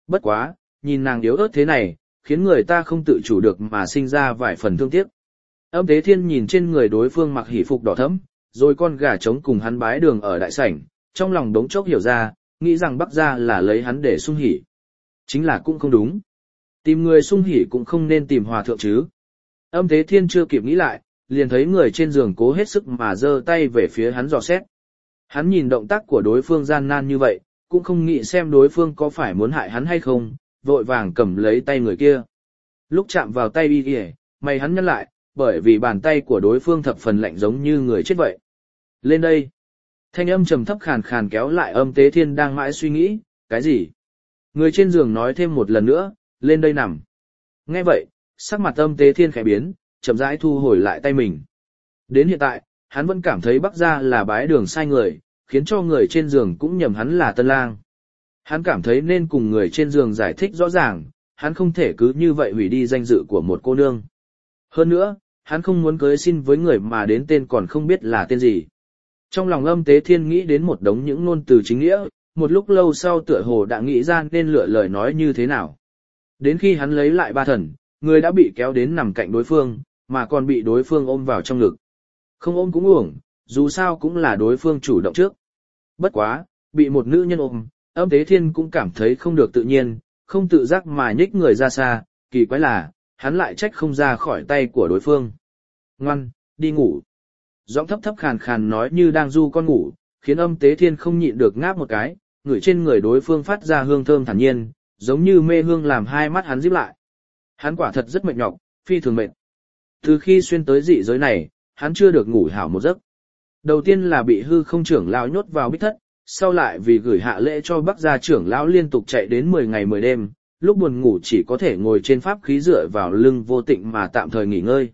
Bất quá, nhìn nàng yếu ớt thế này, khiến người ta không tự chủ được mà sinh ra vài phần thương tiếc. Âm Tế Thiên nhìn trên người đối phương mặc hỷ phục đỏ thẫm, rồi con gà trống cùng hắn bái đường ở đại sảnh, trong lòng đống chốc hiểu ra, nghĩ rằng Bắc gia là lấy hắn để sung hỉ. Chính là cũng không đúng. Tìm người sung hỉ cũng không nên tìm hòa thượng chứ. Âm Tế Thiên chưa kịp nghĩ lại, liền thấy người trên giường cố hết sức mà giơ tay về phía hắn dò xét. Hắn nhìn động tác của đối phương gian nan như vậy, cũng không nghĩ xem đối phương có phải muốn hại hắn hay không, vội vàng cầm lấy tay người kia. Lúc chạm vào tay y kìa, mày hắn nhăn lại, bởi vì bàn tay của đối phương thập phần lạnh giống như người chết vậy. Lên đây. Thanh âm trầm thấp khàn khàn kéo lại Âm Tế Thiên đang mãi suy nghĩ, cái gì? Người trên giường nói thêm một lần nữa, lên đây nằm. Nghe vậy, sắc mặt Âm Tế Thiên khẽ biến, chậm rãi thu hồi lại tay mình. Đến hiện tại, hắn vẫn cảm thấy Bắc gia là bái đường sai người, khiến cho người trên giường cũng nhầm hắn là Tân Lang. Hắn cảm thấy nên cùng người trên giường giải thích rõ ràng, hắn không thể cứ như vậy hủy đi danh dự của một cô nương. Hơn nữa, hắn không muốn cưới xin với người mà đến tên còn không biết là tên gì. Trong lòng Âm Tế Thiên nghĩ đến một đống những ngôn từ chính nghĩa, một lúc lâu sau tựa hồ đã nghĩ ra nên lựa lời nói như thế nào. Đến khi hắn lấy lại ba thần, người đã bị kéo đến nằm cạnh đối phương, mà còn bị đối phương ôm vào trong ngực. Không ôm cũng uổng, dù sao cũng là đối phương chủ động trước. Bất quá, bị một nữ nhân ôm, Âm Tế Thiên cũng cảm thấy không được tự nhiên, không tự giác mà nhích người ra xa, kỳ quái là, hắn lại trách không ra khỏi tay của đối phương. Ngoan, đi ngủ. Giọng thấp thấp khàn khàn nói như đang du con ngủ, khiến Âm Tế Thiên không nhịn được ngáp một cái, ngửi trên người đối phương phát ra hương thơm thản nhiên, giống như mê hương làm hai mắt hắn díp lại. Hắn quả thật rất mệt nhọc, phi thường mệt. Từ khi xuyên tới dị giới này, hắn chưa được ngủ hảo một giấc. Đầu tiên là bị hư không trưởng lão nhốt vào bích thất, sau lại vì gửi hạ lễ cho Bắc gia trưởng lão liên tục chạy đến mười ngày mười đêm, lúc buồn ngủ chỉ có thể ngồi trên pháp khí dựa vào lưng Vô Tịnh mà tạm thời nghỉ ngơi.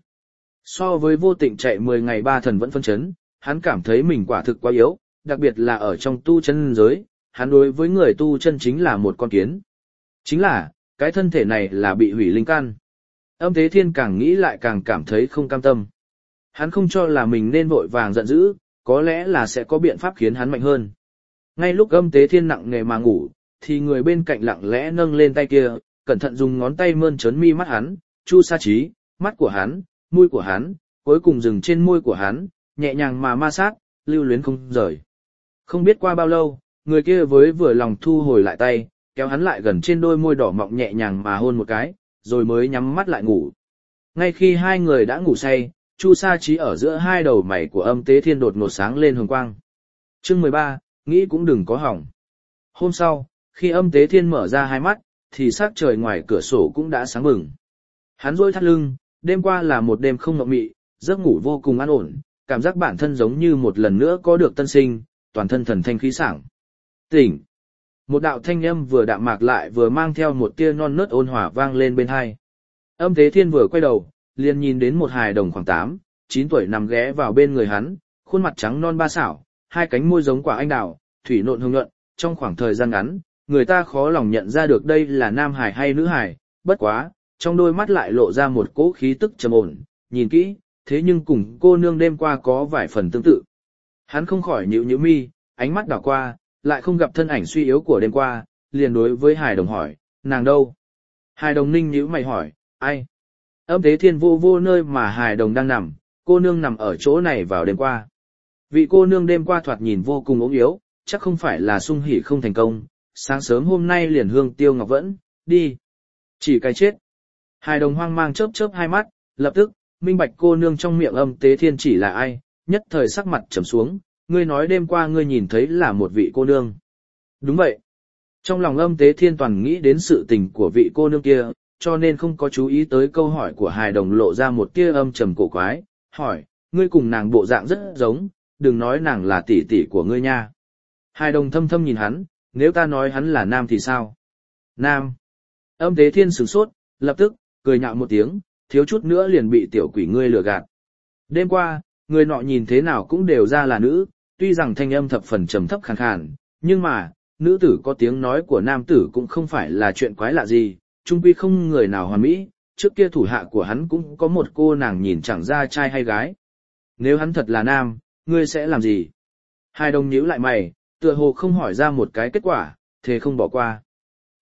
So với Vô Tịnh chạy mười ngày ba thần vẫn phân chấn, hắn cảm thấy mình quả thực quá yếu, đặc biệt là ở trong tu chân giới, hắn đối với người tu chân chính là một con kiến. Chính là, cái thân thể này là bị hủy linh căn. Âm Tế Thiên càng nghĩ lại càng cảm thấy không cam tâm. Hắn không cho là mình nên vội vàng giận dữ, có lẽ là sẽ có biện pháp khiến hắn mạnh hơn. Ngay lúc Âm Tế Thiên nặng nề mà ngủ, thì người bên cạnh lặng lẽ nâng lên tay kia, cẩn thận dùng ngón tay mơn trớn mi mắt hắn, Chu Sa Trí, mắt của hắn, mũi của hắn, cuối cùng dừng trên môi của hắn, nhẹ nhàng mà ma sát, lưu luyến không rời. Không biết qua bao lâu, người kia với vừa lòng thu hồi lại tay, kéo hắn lại gần trên đôi môi đỏ mọng nhẹ nhàng mà hôn một cái, rồi mới nhắm mắt lại ngủ. Ngay khi hai người đã ngủ say, Chu Sa Trí ở giữa hai đầu mày của Âm Tế Thiên đột ngột sáng lên hồng quang. Chương mười ba, nghĩ cũng đừng có hỏng. Hôm sau, khi Âm Tế Thiên mở ra hai mắt, thì sắc trời ngoài cửa sổ cũng đã sáng bừng. Hắn duỗi thắt lưng, đêm qua là một đêm không mộng mị, giấc ngủ vô cùng an ổn, cảm giác bản thân giống như một lần nữa có được tân sinh, toàn thân thần thanh khí sảng. Tỉnh. Một đạo thanh âm vừa đạm mạc lại vừa mang theo một tia non nớt ôn hòa vang lên bên tai. Âm Tế Thiên vừa quay đầu, liền nhìn đến một hài đồng khoảng tám, chín tuổi nằm ghé vào bên người hắn, khuôn mặt trắng non ba xảo, hai cánh môi giống quả anh đào, thủy nộn hương nhuận, trong khoảng thời gian ngắn, người ta khó lòng nhận ra được đây là nam hài hay nữ hài, bất quá, trong đôi mắt lại lộ ra một cỗ khí tức trầm ổn, nhìn kỹ, thế nhưng cùng cô nương đêm qua có vài phần tương tự. Hắn không khỏi nhíu nhíu mi, ánh mắt đảo qua, lại không gặp thân ảnh suy yếu của đêm qua, liền đối với hài đồng hỏi, nàng đâu? Hài đồng ninh nhíu mày hỏi, ai? Âm Tế Thiên vô vô nơi mà hài đồng đang nằm, cô nương nằm ở chỗ này vào đêm qua. Vị cô nương đêm qua thoạt nhìn vô cùng ốm yếu, chắc không phải là sung hỉ không thành công, sáng sớm hôm nay liền hương tiêu ngọc vẫn, đi. Chỉ cái chết. Hài đồng hoang mang chớp chớp hai mắt, lập tức, minh bạch cô nương trong miệng Âm Tế Thiên chỉ là ai, nhất thời sắc mặt trầm xuống, ngươi nói đêm qua ngươi nhìn thấy là một vị cô nương. Đúng vậy. Trong lòng Âm Tế Thiên toàn nghĩ đến sự tình của vị cô nương kia, cho nên không có chú ý tới câu hỏi của hài đồng lộ ra một tia âm trầm cổ quái, hỏi, ngươi cùng nàng bộ dạng rất giống, đừng nói nàng là tỷ tỷ của ngươi nha. Hài đồng thâm thâm nhìn hắn, nếu ta nói hắn là nam thì sao? Nam. Âm Tế Thiên sửng sốt, lập tức, cười nhạo một tiếng, thiếu chút nữa liền bị tiểu quỷ ngươi lừa gạt. Đêm qua, người nọ nhìn thế nào cũng đều ra là nữ, tuy rằng thanh âm thập phần trầm thấp khàn khàn, nhưng mà, nữ tử có tiếng nói của nam tử cũng không phải là chuyện quái lạ gì, chung quy không người nào hoàn mỹ, trước kia thủ hạ của hắn cũng có một cô nàng nhìn chẳng ra trai hay gái. Nếu hắn thật là nam, ngươi sẽ làm gì? Hai đồng nhíu lại mày, tựa hồ không hỏi ra một cái kết quả, thề không bỏ qua.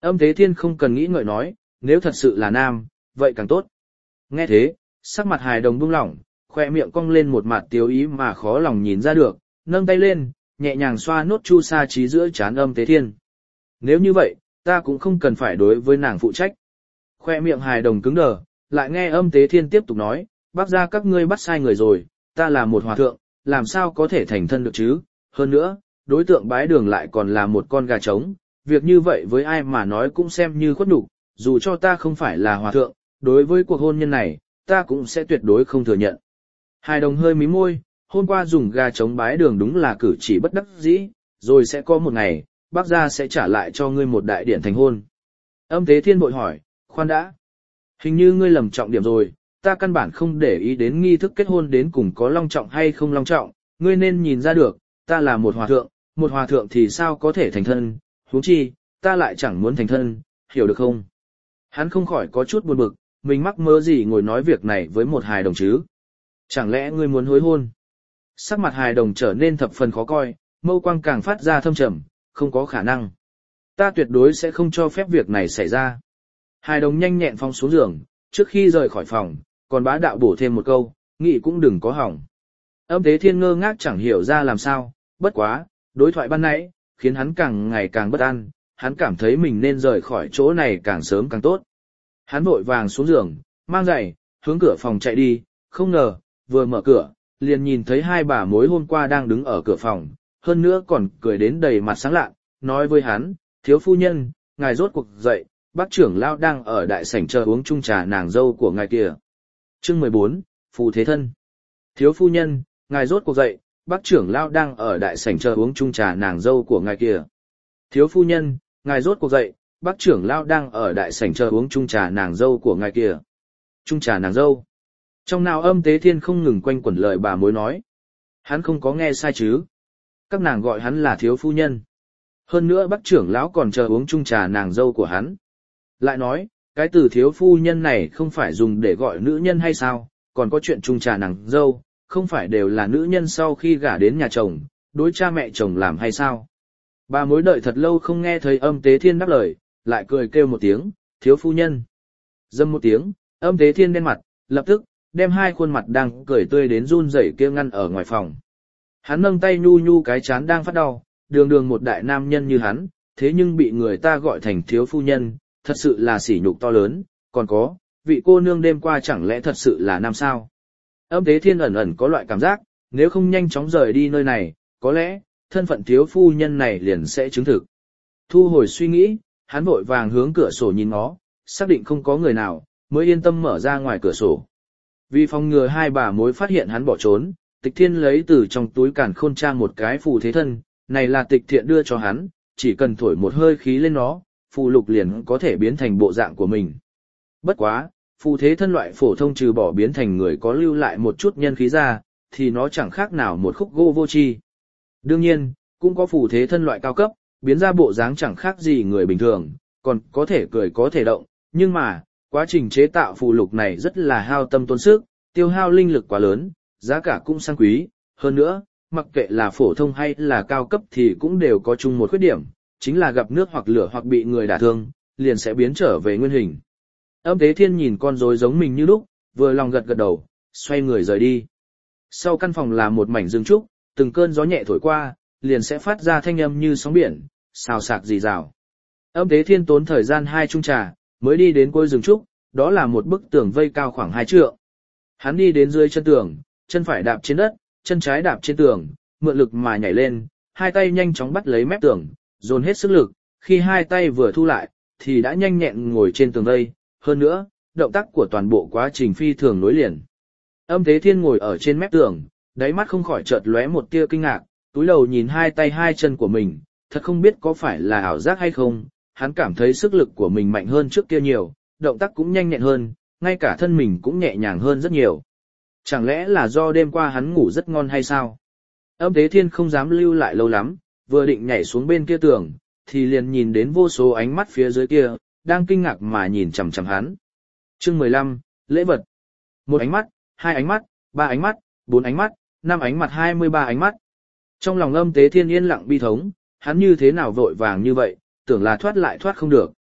Âm Tế Thiên không cần nghĩ ngợi nói, nếu thật sự là nam, vậy càng tốt. Nghe thế, sắc mặt hài đồng buông lỏng, khoe miệng cong lên một mặt tiếu ý mà khó lòng nhìn ra được, nâng tay lên, nhẹ nhàng xoa nốt chu sa trí giữa trán Âm Tế Thiên. Nếu như vậy, ta cũng không cần phải đối với nàng phụ trách. Khoe miệng hài đồng cứng đờ, lại nghe Âm Tế Thiên tiếp tục nói, bác gia các ngươi bắt sai người rồi, ta là một hòa thượng, làm sao có thể thành thân được chứ, hơn nữa, đối tượng bái đường lại còn là một con gà trống, việc như vậy với ai mà nói cũng xem như khuất nhục, dù cho ta không phải là hòa thượng, đối với cuộc hôn nhân này, ta cũng sẽ tuyệt đối không thừa nhận. Hài đồng hơi mím môi, hôm qua dùng gà trống bái đường đúng là cử chỉ bất đắc dĩ, rồi sẽ có một ngày, bác gia sẽ trả lại cho ngươi một đại điện thành hôn. Âm Tế Thiên bội hỏi, khoan đã, hình như ngươi lầm trọng điểm rồi, ta căn bản không để ý đến nghi thức kết hôn đến cùng có long trọng hay không long trọng, ngươi nên nhìn ra được, ta là một hòa thượng, một hòa thượng thì sao có thể thành thân, huống chi, ta lại chẳng muốn thành thân, hiểu được không? Hắn không khỏi có chút buồn bực, mình mắc mơ gì ngồi nói việc này với một hài đồng chứ? Chẳng lẽ ngươi muốn hối hôn? Sắc mặt hài đồng trở nên thập phần khó coi, mâu quang càng phát ra thâm trầm, không có khả năng. Ta tuyệt đối sẽ không cho phép việc này xảy ra. Hài đồng nhanh nhẹn phóng xuống giường, trước khi rời khỏi phòng, còn bá đạo bổ thêm một câu, nghĩ cũng đừng có hỏng. Âm Tế Thiên ngơ ngác chẳng hiểu ra làm sao, bất quá, đối thoại ban nãy, khiến hắn càng ngày càng bất an, hắn cảm thấy mình nên rời khỏi chỗ này càng sớm càng tốt. Hắn vội vàng xuống giường, mang giày, hướng cửa phòng chạy đi, không ngờ, vừa mở cửa, liền nhìn thấy hai bà mối hôm qua đang đứng ở cửa phòng, hơn nữa còn cười đến đầy mặt sáng lạ, nói với hắn, thiếu phu nhân, ngài rốt cuộc dậy, bác trưởng lão đang ở đại sảnh chờ uống chung trà nàng dâu của ngài kìa. Chương mười bốn, Phù Thế Thân. Thiếu phu nhân, ngài rốt cuộc dậy, bác trưởng lão đang ở đại sảnh chờ uống chung trà nàng dâu của ngài kìa. Thiếu phu nhân, ngài rốt cuộc dậy, bác trưởng lão đang ở đại sảnh chờ uống chung trà nàng dâu của ngài kìa. Chung trà nàng dâu. Trong nào Âm Tế Thiên không ngừng quanh quẩn lời bà mối nói. Hắn không có nghe sai chứ. Các nàng gọi hắn là thiếu phu nhân. Hơn nữa bác trưởng lão còn chờ uống chung trà nàng dâu của hắn. Lại nói, cái từ thiếu phu nhân này không phải dùng để gọi nữ nhân hay sao, còn có chuyện chung trà nàng dâu, không phải đều là nữ nhân sau khi gả đến nhà chồng, đối cha mẹ chồng làm hay sao. Bà mối đợi thật lâu không nghe thấy Âm Tế Thiên đáp lời, lại cười kêu một tiếng, thiếu phu nhân. Dâm một tiếng, Âm Tế Thiên đen mặt, lập tức, đem hai khuôn mặt đang cười tươi đến run rẩy kia ngăn ở ngoài phòng. Hắn nâng tay nhu nhu cái chán đang phát đau, đường đường một đại nam nhân như hắn, thế nhưng bị người ta gọi thành thiếu phu nhân, thật sự là sỉ nhục to lớn, còn có, vị cô nương đêm qua chẳng lẽ thật sự là nam sao? Âm Tế Thiên ẩn ẩn có loại cảm giác, nếu không nhanh chóng rời đi nơi này, có lẽ, thân phận thiếu phu nhân này liền sẽ chứng thực. Thu hồi suy nghĩ, hắn vội vàng hướng cửa sổ nhìn ngó, xác định không có người nào, mới yên tâm mở ra ngoài cửa sổ. Vì phòng ngừa hai bà mối phát hiện hắn bỏ trốn, Tịch Thiên lấy từ trong túi càn khôn trang một cái phù thế thân, này là Tịch Thiện đưa cho hắn, chỉ cần thổi một hơi khí lên nó, phù lục liền có thể biến thành bộ dạng của mình. Bất quá, phù thế thân loại phổ thông trừ bỏ biến thành người có lưu lại một chút nhân khí ra, thì nó chẳng khác nào một khúc gỗ vô tri. Đương nhiên, cũng có phù thế thân loại cao cấp, biến ra bộ dáng chẳng khác gì người bình thường, còn có thể cười có thể động, nhưng mà, quá trình chế tạo phù lục này rất là hao tâm tốn sức, tiêu hao linh lực quá lớn, giá cả cũng sang quý, hơn nữa, mặc kệ là phổ thông hay là cao cấp thì cũng đều có chung một khuyết điểm, chính là gặp nước hoặc lửa hoặc bị người đả thương, liền sẽ biến trở về nguyên hình. Âm Tế Thiên nhìn con rối giống mình như lúc, vừa lòng gật gật đầu, xoay người rời đi. Sau căn phòng là một mảnh rừng trúc, từng cơn gió nhẹ thổi qua, liền sẽ phát ra thanh âm như sóng biển, xào xạc rì rào. Âm Tế Thiên tốn thời gian hai chung trà, mới đi đến cuối rừng trúc, đó là một bức tường vây cao khoảng hai trượng. Hắn đi đến dưới chân tường, chân phải đạp trên đất, chân trái đạp trên tường, mượn lực mà nhảy lên, hai tay nhanh chóng bắt lấy mép tường, dồn hết sức lực, khi hai tay vừa thu lại, thì đã nhanh nhẹn ngồi trên tường vây, hơn nữa, động tác của toàn bộ quá trình phi thường nối liền. Âm Tế Thiên ngồi ở trên mép tường, đáy mắt không khỏi chợt lóe một tia kinh ngạc, túi đầu nhìn hai tay hai chân của mình, thật không biết có phải là ảo giác hay không, hắn cảm thấy sức lực của mình mạnh hơn trước kia nhiều, động tác cũng nhanh nhẹn hơn, ngay cả thân mình cũng nhẹ nhàng hơn rất nhiều. Chẳng lẽ là do đêm qua hắn ngủ rất ngon hay sao? Âm Tế Thiên không dám lưu lại lâu lắm, vừa định nhảy xuống bên kia tường, thì liền nhìn đến vô số ánh mắt phía dưới kia, đang kinh ngạc mà nhìn chằm chằm hắn. Chương mười lăm, lễ vật. Một ánh mắt, hai ánh mắt, ba ánh mắt, bốn ánh mắt, năm ánh mắt, hai mươi ba ánh mắt. Trong lòng Âm Tế Thiên yên lặng bi thống, hắn như thế nào vội vàng như vậy, tưởng là thoát lại thoát không được.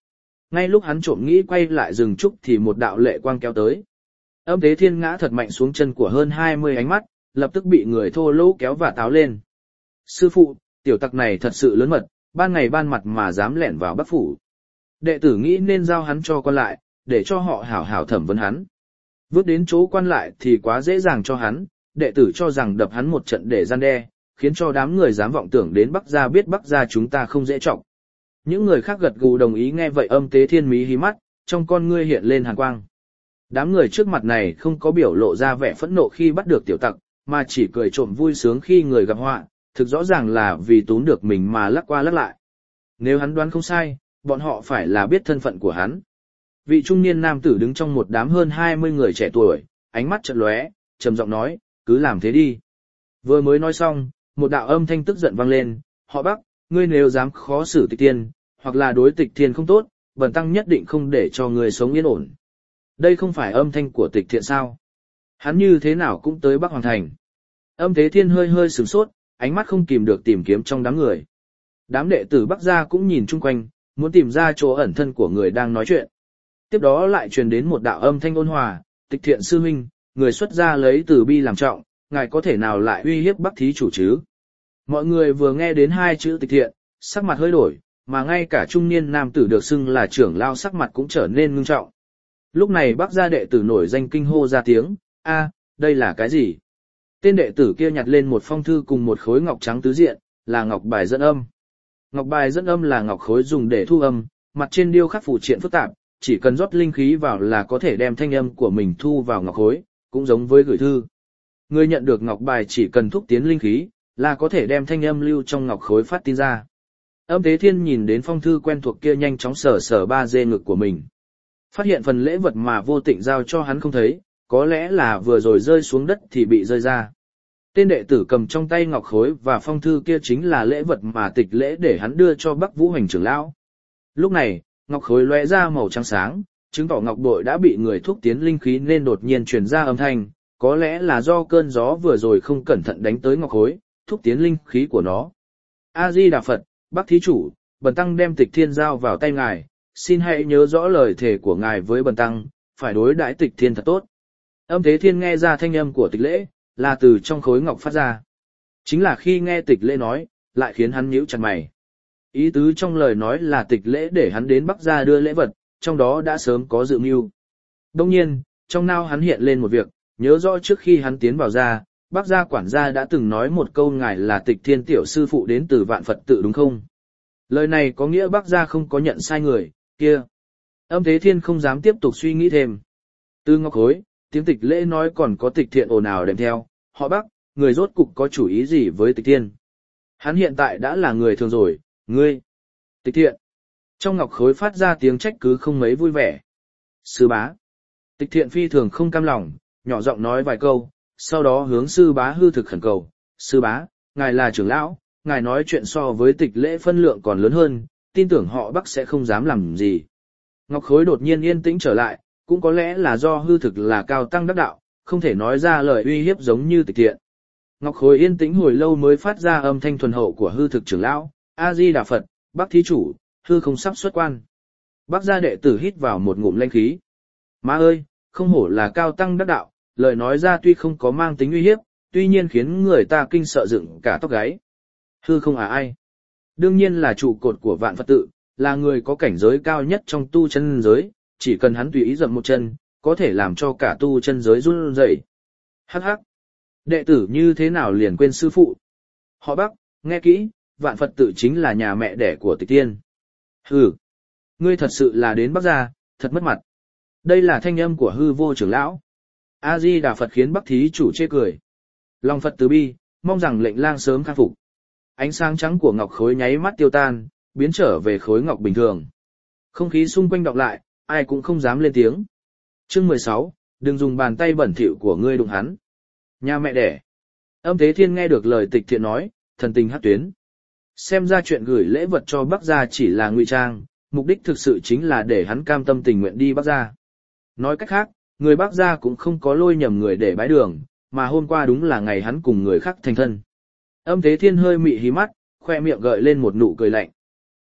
Ngay lúc hắn trộm nghĩ quay lại rừng trúc thì một đạo lệ quang kéo tới. Âm Thế Thiên ngã thật mạnh xuống chân của hơn hai mươi ánh mắt, lập tức bị người thô lỗ kéo và táo lên. Sư phụ, tiểu tặc này thật sự lớn mật, ban ngày ban mặt mà dám lẻn vào Bắc phủ. Đệ tử nghĩ nên giao hắn cho quan lại, để cho họ hảo hảo thẩm vấn hắn. Vứt đến chỗ quan lại thì quá dễ dàng cho hắn, đệ tử cho rằng đập hắn một trận để gian đe, khiến cho đám người dám vọng tưởng đến Bắc gia biết Bắc gia chúng ta không dễ trọng. Những người khác gật gù đồng ý nghe vậy. Âm Tế Thiên mí hí mắt, trong con ngươi hiện lên hàn quang. Đám người trước mặt này không có biểu lộ ra vẻ phẫn nộ khi bắt được tiểu tặc, mà chỉ cười trộm vui sướng khi người gặp họa, thực rõ ràng là vì túm được mình mà lắc qua lắc lại. Nếu hắn đoán không sai, bọn họ phải là biết thân phận của hắn. Vị trung niên nam tử đứng trong một đám hơn hai mươi người trẻ tuổi, ánh mắt chợt lóe, trầm giọng nói, cứ làm thế đi. Vừa mới nói xong, một đạo âm thanh tức giận vang lên, họ Bắc, ngươi nếu dám khó xử Tịch Thiên, hoặc là đối Tịch Thiên không tốt, bần tăng nhất định không để cho ngươi sống yên ổn. Đây không phải âm thanh của Tịch Thiện sao? Hắn như thế nào cũng tới Bắc Hoàng Thành. Âm Thế Thiên hơi hơi sửng sốt, ánh mắt không kìm được tìm kiếm trong đám người. Đám đệ tử Bắc gia cũng nhìn chung quanh, muốn tìm ra chỗ ẩn thân của người đang nói chuyện. Tiếp đó lại truyền đến một đạo âm thanh ôn hòa, Tịch Thiện sư huynh, người xuất gia lấy từ bi làm trọng, ngài có thể nào lại uy hiếp Bắc thí chủ chứ? Mọi người vừa nghe đến hai chữ Tịch Thiện, sắc mặt hơi đổi, mà ngay cả trung niên nam tử được xưng là trưởng lao sắc mặt cũng trở nên ngưng trọng. Lúc này Bắc gia đệ tử nổi danh kinh hô ra tiếng, a, đây là cái gì? Tên đệ tử kia nhặt lên một phong thư cùng một khối ngọc trắng tứ diện, là ngọc bài dẫn âm. Ngọc bài dẫn âm là ngọc khối dùng để thu âm, mặt trên điêu khắc phù triện phức tạp, chỉ cần rót linh khí vào là có thể đem thanh âm của mình thu vào ngọc khối, cũng giống với gửi thư. Người nhận được ngọc bài chỉ cần thúc tiến linh khí, là có thể đem thanh âm lưu trong ngọc khối phát tin ra. Âm Thế Thiên nhìn đến phong thư quen thuộc kia nhanh chóng sờ sờ ba dê ngực của mình. Phát hiện phần lễ vật mà vô tình giao cho hắn không thấy, có lẽ là vừa rồi rơi xuống đất thì bị rơi ra. Tên đệ tử cầm trong tay ngọc khối và phong thư kia chính là lễ vật mà Tịch Lễ để hắn đưa cho Bắc Vũ Hành trưởng lão. Lúc này, ngọc khối lóe ra màu trắng sáng, chứng tỏ ngọc bội đã bị người thúc tiến linh khí nên đột nhiên truyền ra âm thanh, có lẽ là do cơn gió vừa rồi không cẩn thận đánh tới ngọc khối, thúc tiến linh khí của nó. A Di Đà Phật, Bắc thí chủ, bần tăng đem Tịch Thiên giao vào tay ngài, xin hãy nhớ rõ lời thề của ngài với bần tăng, phải đối đãi Tịch Thiên thật tốt. Âm Thế Thiên nghe ra thanh âm của Tịch Lễ, là từ trong khối ngọc phát ra. Chính là khi nghe Tịch Lễ nói, lại khiến hắn nhíu chặt mày. Ý tứ trong lời nói là Tịch Lễ để hắn đến Bắc gia đưa lễ vật, trong đó đã sớm có dự mưu. Đông nhiên, trong não hắn hiện lên một việc, nhớ rõ trước khi hắn tiến vào gia, Bắc gia quản gia đã từng nói một câu ngài là Tịch Thiên tiểu sư phụ đến từ Vạn Phật tự đúng không? Lời này có nghĩa Bắc gia không có nhận sai người, kia. Âm Thế Thiên không dám tiếp tục suy nghĩ thêm. Từ ngọc khối, tiếng Tịch Lễ nói còn có Tịch Thiện ồn ào đệm theo, họ Bắc, người rốt cục có chủ ý gì với Tịch Thiên? Hắn hiện tại đã là người thường rồi, ngươi. Tịch Thiện. Trong ngọc khối phát ra tiếng trách cứ không mấy vui vẻ. Sư bá. Tịch Thiện phi thường không cam lòng, nhỏ giọng nói vài câu, sau đó hướng sư bá hư thực khẩn cầu. Sư bá, ngài là trưởng lão, ngài nói chuyện so với Tịch Lễ phân lượng còn lớn hơn, tin tưởng họ Bắc sẽ không dám làm gì. Ngọc khối đột nhiên yên tĩnh trở lại, cũng có lẽ là do hư thực là cao tăng đắc đạo, không thể nói ra lời uy hiếp giống như Tịch Thiện. Ngọc khối yên tĩnh hồi lâu mới phát ra âm thanh thuần hậu của hư thực trưởng lão, A Di Đà Phật, Bắc thí chủ, hư không sắp xuất quan. Bắc gia đệ tử hít vào một ngụm linh khí. Má ơi, không hổ là cao tăng đắc đạo, lời nói ra tuy không có mang tính uy hiếp, tuy nhiên khiến người ta kinh sợ dựng cả tóc gáy. Hư không à ai? Đương nhiên là trụ cột của Vạn Phật tự, là người có cảnh giới cao nhất trong tu chân giới, chỉ cần hắn tùy ý dậm một chân, có thể làm cho cả tu chân giới run rẩy. Hắc hắc. Đệ tử như thế nào liền quên sư phụ? Họ Bắc, nghe kỹ, Vạn Phật tự chính là nhà mẹ đẻ của Tịch Thiên. Hừ, ngươi thật sự là đến Bắc gia, thật mất mặt. Đây là thanh âm của hư vô trưởng lão. A Di Đà Phật khiến Bắc thí chủ chê cười. Lòng Phật từ bi, mong rằng lệnh lang sớm khắc phục. Ánh sáng trắng của ngọc khối nháy mắt tiêu tan, biến trở về khối ngọc bình thường. Không khí xung quanh đọc lại, ai cũng không dám lên tiếng. Chương mười sáu, đừng dùng bàn tay bẩn thỉu của ngươi đụng hắn. Nhà mẹ đẻ. Âm Thế Thiên nghe được lời Tịch Thiện nói, thần tình hắc tuyến. Xem ra chuyện gửi lễ vật cho Bắc gia chỉ là ngụy trang, mục đích thực sự chính là để hắn cam tâm tình nguyện đi Bắc gia. Nói cách khác, người Bắc gia cũng không có lôi nhầm người để bái đường, mà hôm qua đúng là ngày hắn cùng người khác thành thân. Âm Thế Thiên hơi mị hí mắt, khoe miệng gợi lên một nụ cười lạnh.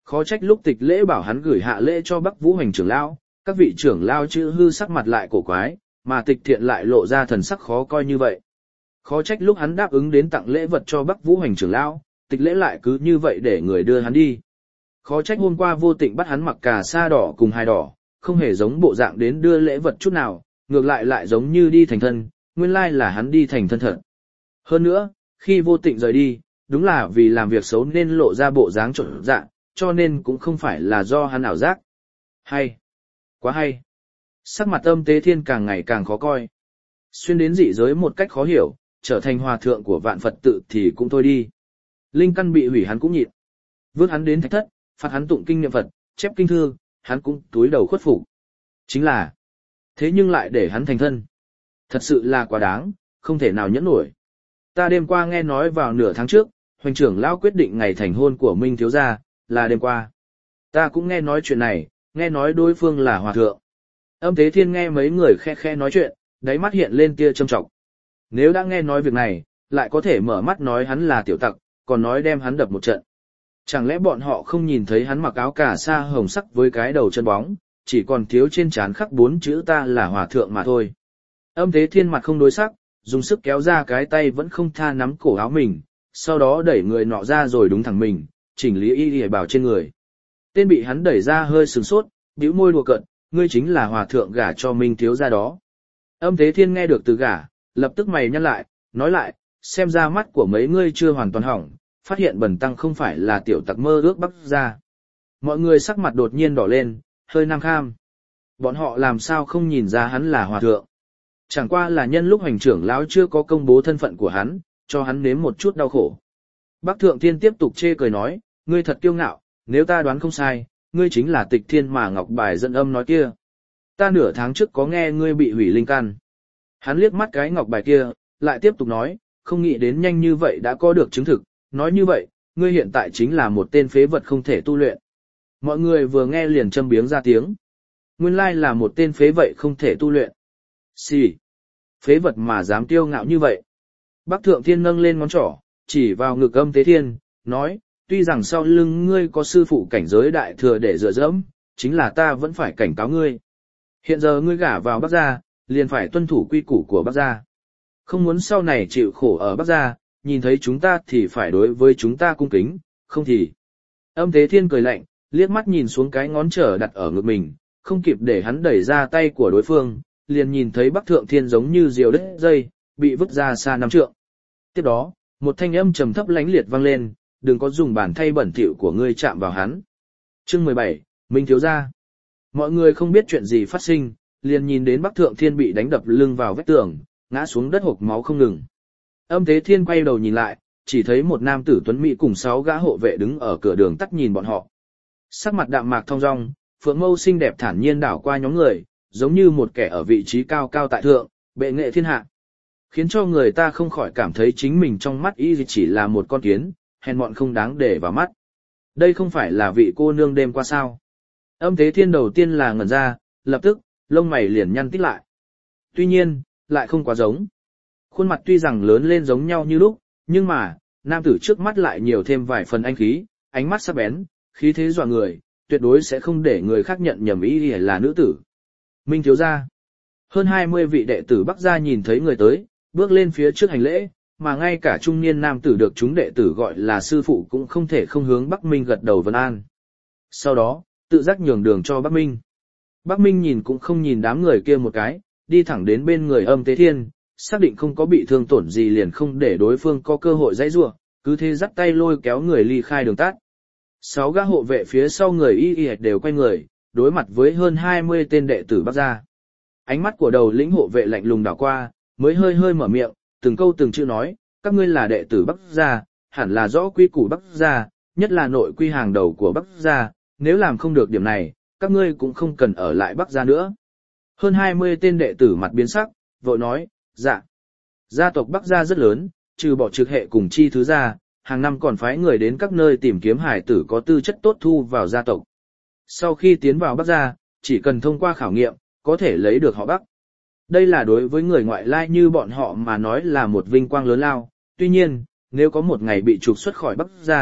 Khó trách lúc tịch lễ bảo hắn gửi hạ lễ cho Bắc Vũ Hoành trưởng lão, các vị trưởng lão chữ hư sắc mặt lại cổ quái, mà tịch thiện lại lộ ra thần sắc khó coi như vậy. Khó trách lúc hắn đáp ứng đến tặng lễ vật cho Bắc Vũ Hoành trưởng lão, tịch lễ lại cứ như vậy để người đưa hắn đi. Khó trách hôm qua vô tình bắt hắn mặc cà sa đỏ cùng hài đỏ, không hề giống bộ dạng đến đưa lễ vật chút nào, ngược lại lại giống như đi thành thân, nguyên lai là hắn đi thành thân thật. Hơn nữa, khi vô tình rời đi, đúng là vì làm việc xấu nên lộ ra bộ dáng trộn dạ, cho nên cũng không phải là do hắn ảo giác. Hay! Quá hay! Sắc mặt Âm Tế Thiên càng ngày càng khó coi. Xuyên đến dị giới một cách khó hiểu, trở thành hòa thượng của vạn Phật tự thì cũng thôi đi. Linh căn bị hủy hắn cũng nhịn. Vước hắn đến thạch thất, phạt hắn tụng kinh niệm Phật, chép kinh thư, hắn cũng túi đầu khuất phục. Chính là, thế nhưng lại để hắn thành thân. Thật sự là quá đáng, không thể nào nhẫn nổi. Ta đêm qua nghe nói vào nửa tháng trước, Hoành trưởng lão quyết định ngày thành hôn của Minh thiếu gia, là đêm qua. Ta cũng nghe nói chuyện này, nghe nói đối phương là hòa thượng. Âm Tế Thiên nghe mấy người khe khe nói chuyện, đáy mắt hiện lên tia châm trọng. Nếu đã nghe nói việc này, lại có thể mở mắt nói hắn là tiểu tặc, còn nói đem hắn đập một trận. Chẳng lẽ bọn họ không nhìn thấy hắn mặc áo cà sa hồng sắc với cái đầu chân bóng, chỉ còn thiếu trên trán khắc bốn chữ ta là hòa thượng mà thôi. Âm Tế Thiên mặt không đối sắc, dùng sức kéo ra cái tay vẫn không tha nắm cổ áo mình, sau đó đẩy người nọ ra rồi đúng thẳng mình, chỉnh lý y y bảo trên người. Tên bị hắn đẩy ra hơi sừng sốt, bĩu môi đùa cợt, ngươi chính là hòa thượng gả cho Minh thiếu gia đó. Âm Tế Thiên nghe được từ gả, lập tức mày nhăn lại, nói lại, xem ra mắt của mấy ngươi chưa hoàn toàn hỏng, phát hiện Bần tăng không phải là tiểu tặc mơ ước Bắc gia. Mọi người sắc mặt đột nhiên đỏ lên, hơi nam kham. Bọn họ làm sao không nhìn ra hắn là hòa thượng. Chẳng qua là nhân lúc Hoành trưởng lão chưa có công bố thân phận của hắn, cho hắn nếm một chút đau khổ. Bắc Thượng Thiên tiếp tục chê cười nói, ngươi thật kiêu ngạo, nếu ta đoán không sai, ngươi chính là Tịch Thiên mà Ngọc Bài dẫn âm nói kia. Ta nửa tháng trước có nghe ngươi bị hủy linh căn. Hắn liếc mắt cái ngọc bài kia, lại tiếp tục nói, không nghĩ đến nhanh như vậy đã có được chứng thực, nói như vậy, ngươi hiện tại chính là một tên phế vật không thể tu luyện. Mọi người vừa nghe liền châm biếng ra tiếng. Nguyên lai là một tên phế vậy không thể tu luyện. Xì. Phế vật mà dám tiêu ngạo như vậy. Bắc Thượng Thiên nâng lên ngón trỏ, chỉ vào ngực Âm Tế Thiên, nói, tuy rằng sau lưng ngươi có sư phụ cảnh giới đại thừa để dựa dẫm, chính là ta vẫn phải cảnh cáo ngươi. Hiện giờ ngươi gả vào Bắc gia, liền phải tuân thủ quy củ của Bắc gia. Không muốn sau này chịu khổ ở Bắc gia, nhìn thấy chúng ta thì phải đối với chúng ta cung kính, không thì. Âm Tế Thiên cười lạnh, liếc mắt nhìn xuống cái ngón trở đặt ở ngực mình, không kịp để hắn đẩy ra tay của đối phương, liền nhìn thấy Bắc Thượng Thiên giống như diều đứt dây, bị vứt ra xa năm trượng. Tiếp đó, một thanh âm trầm thấp lánh liệt vang lên, đừng có dùng bàn tay bẩn thỉu của ngươi chạm vào hắn. Chương mười bảy, Minh thiếu gia. Mọi người không biết chuyện gì phát sinh, liền nhìn đến Bắc Thượng Thiên bị đánh đập lưng vào vách tường, ngã xuống đất hộc máu không ngừng. Âm Tế Thiên quay đầu nhìn lại, chỉ thấy một nam tử tuấn mỹ cùng sáu gã hộ vệ đứng ở cửa đường tắt nhìn bọn họ. Sắc mặt đạm mạc thong dong, phượng mâu xinh đẹp thản nhiên đảo qua nhóm người, giống như một kẻ ở vị trí cao cao tại thượng, bệ nghệ thiên hạ. Khiến cho người ta không khỏi cảm thấy chính mình trong mắt y chỉ là một con kiến, hèn mọn không đáng để vào mắt. Đây không phải là vị cô nương đêm qua sao. Âm Tế Thiên đầu tiên là ngẩn ra, lập tức, lông mày liền nhăn tít lại. Tuy nhiên, lại không quá giống. Khuôn mặt tuy rằng lớn lên giống nhau như lúc, nhưng mà, nam tử trước mắt lại nhiều thêm vài phần anh khí, ánh mắt sắc bén, khí thế dọa người, tuyệt đối sẽ không để người khác nhận nhầm ý là nữ tử. Minh thiếu gia. Hơn hai mươi vị đệ tử Bắc gia nhìn thấy người tới, bước lên phía trước hành lễ, mà ngay cả trung niên nam tử được chúng đệ tử gọi là sư phụ cũng không thể không hướng Bắc Minh gật đầu vân an. Sau đó, tự giác nhường đường cho Bắc Minh. Bắc Minh nhìn cũng không nhìn đám người kia một cái, đi thẳng đến bên người Âm Tế Thiên, xác định không có bị thương tổn gì liền không để đối phương có cơ hội dãy rủa, cứ thế dắt tay lôi kéo người ly khai đường tắt. Sáu gã hộ vệ phía sau người y y đều quay người, đối mặt với hơn hai mươi tên đệ tử Bắc gia. Ánh mắt của đầu lĩnh hộ vệ lạnh lùng đảo qua, mới hơi hơi mở miệng, từng câu từng chữ nói, các ngươi là đệ tử Bắc gia, hẳn là rõ quy củ Bắc gia, nhất là nội quy hàng đầu của Bắc gia, nếu làm không được điểm này, các ngươi cũng không cần ở lại Bắc gia nữa. Hơn hai mươi tên đệ tử mặt biến sắc, vội nói, dạ. Gia tộc Bắc gia rất lớn, trừ bỏ trực hệ cùng chi thứ gia, hàng năm còn phái người đến các nơi tìm kiếm hải tử có tư chất tốt thu vào gia tộc. Sau khi tiến vào Bắc gia, chỉ cần thông qua khảo nghiệm, có thể lấy được họ Bắc. Đây là đối với người ngoại lai như bọn họ mà nói là một vinh quang lớn lao, tuy nhiên, nếu có một ngày bị trục xuất khỏi Bắc gia,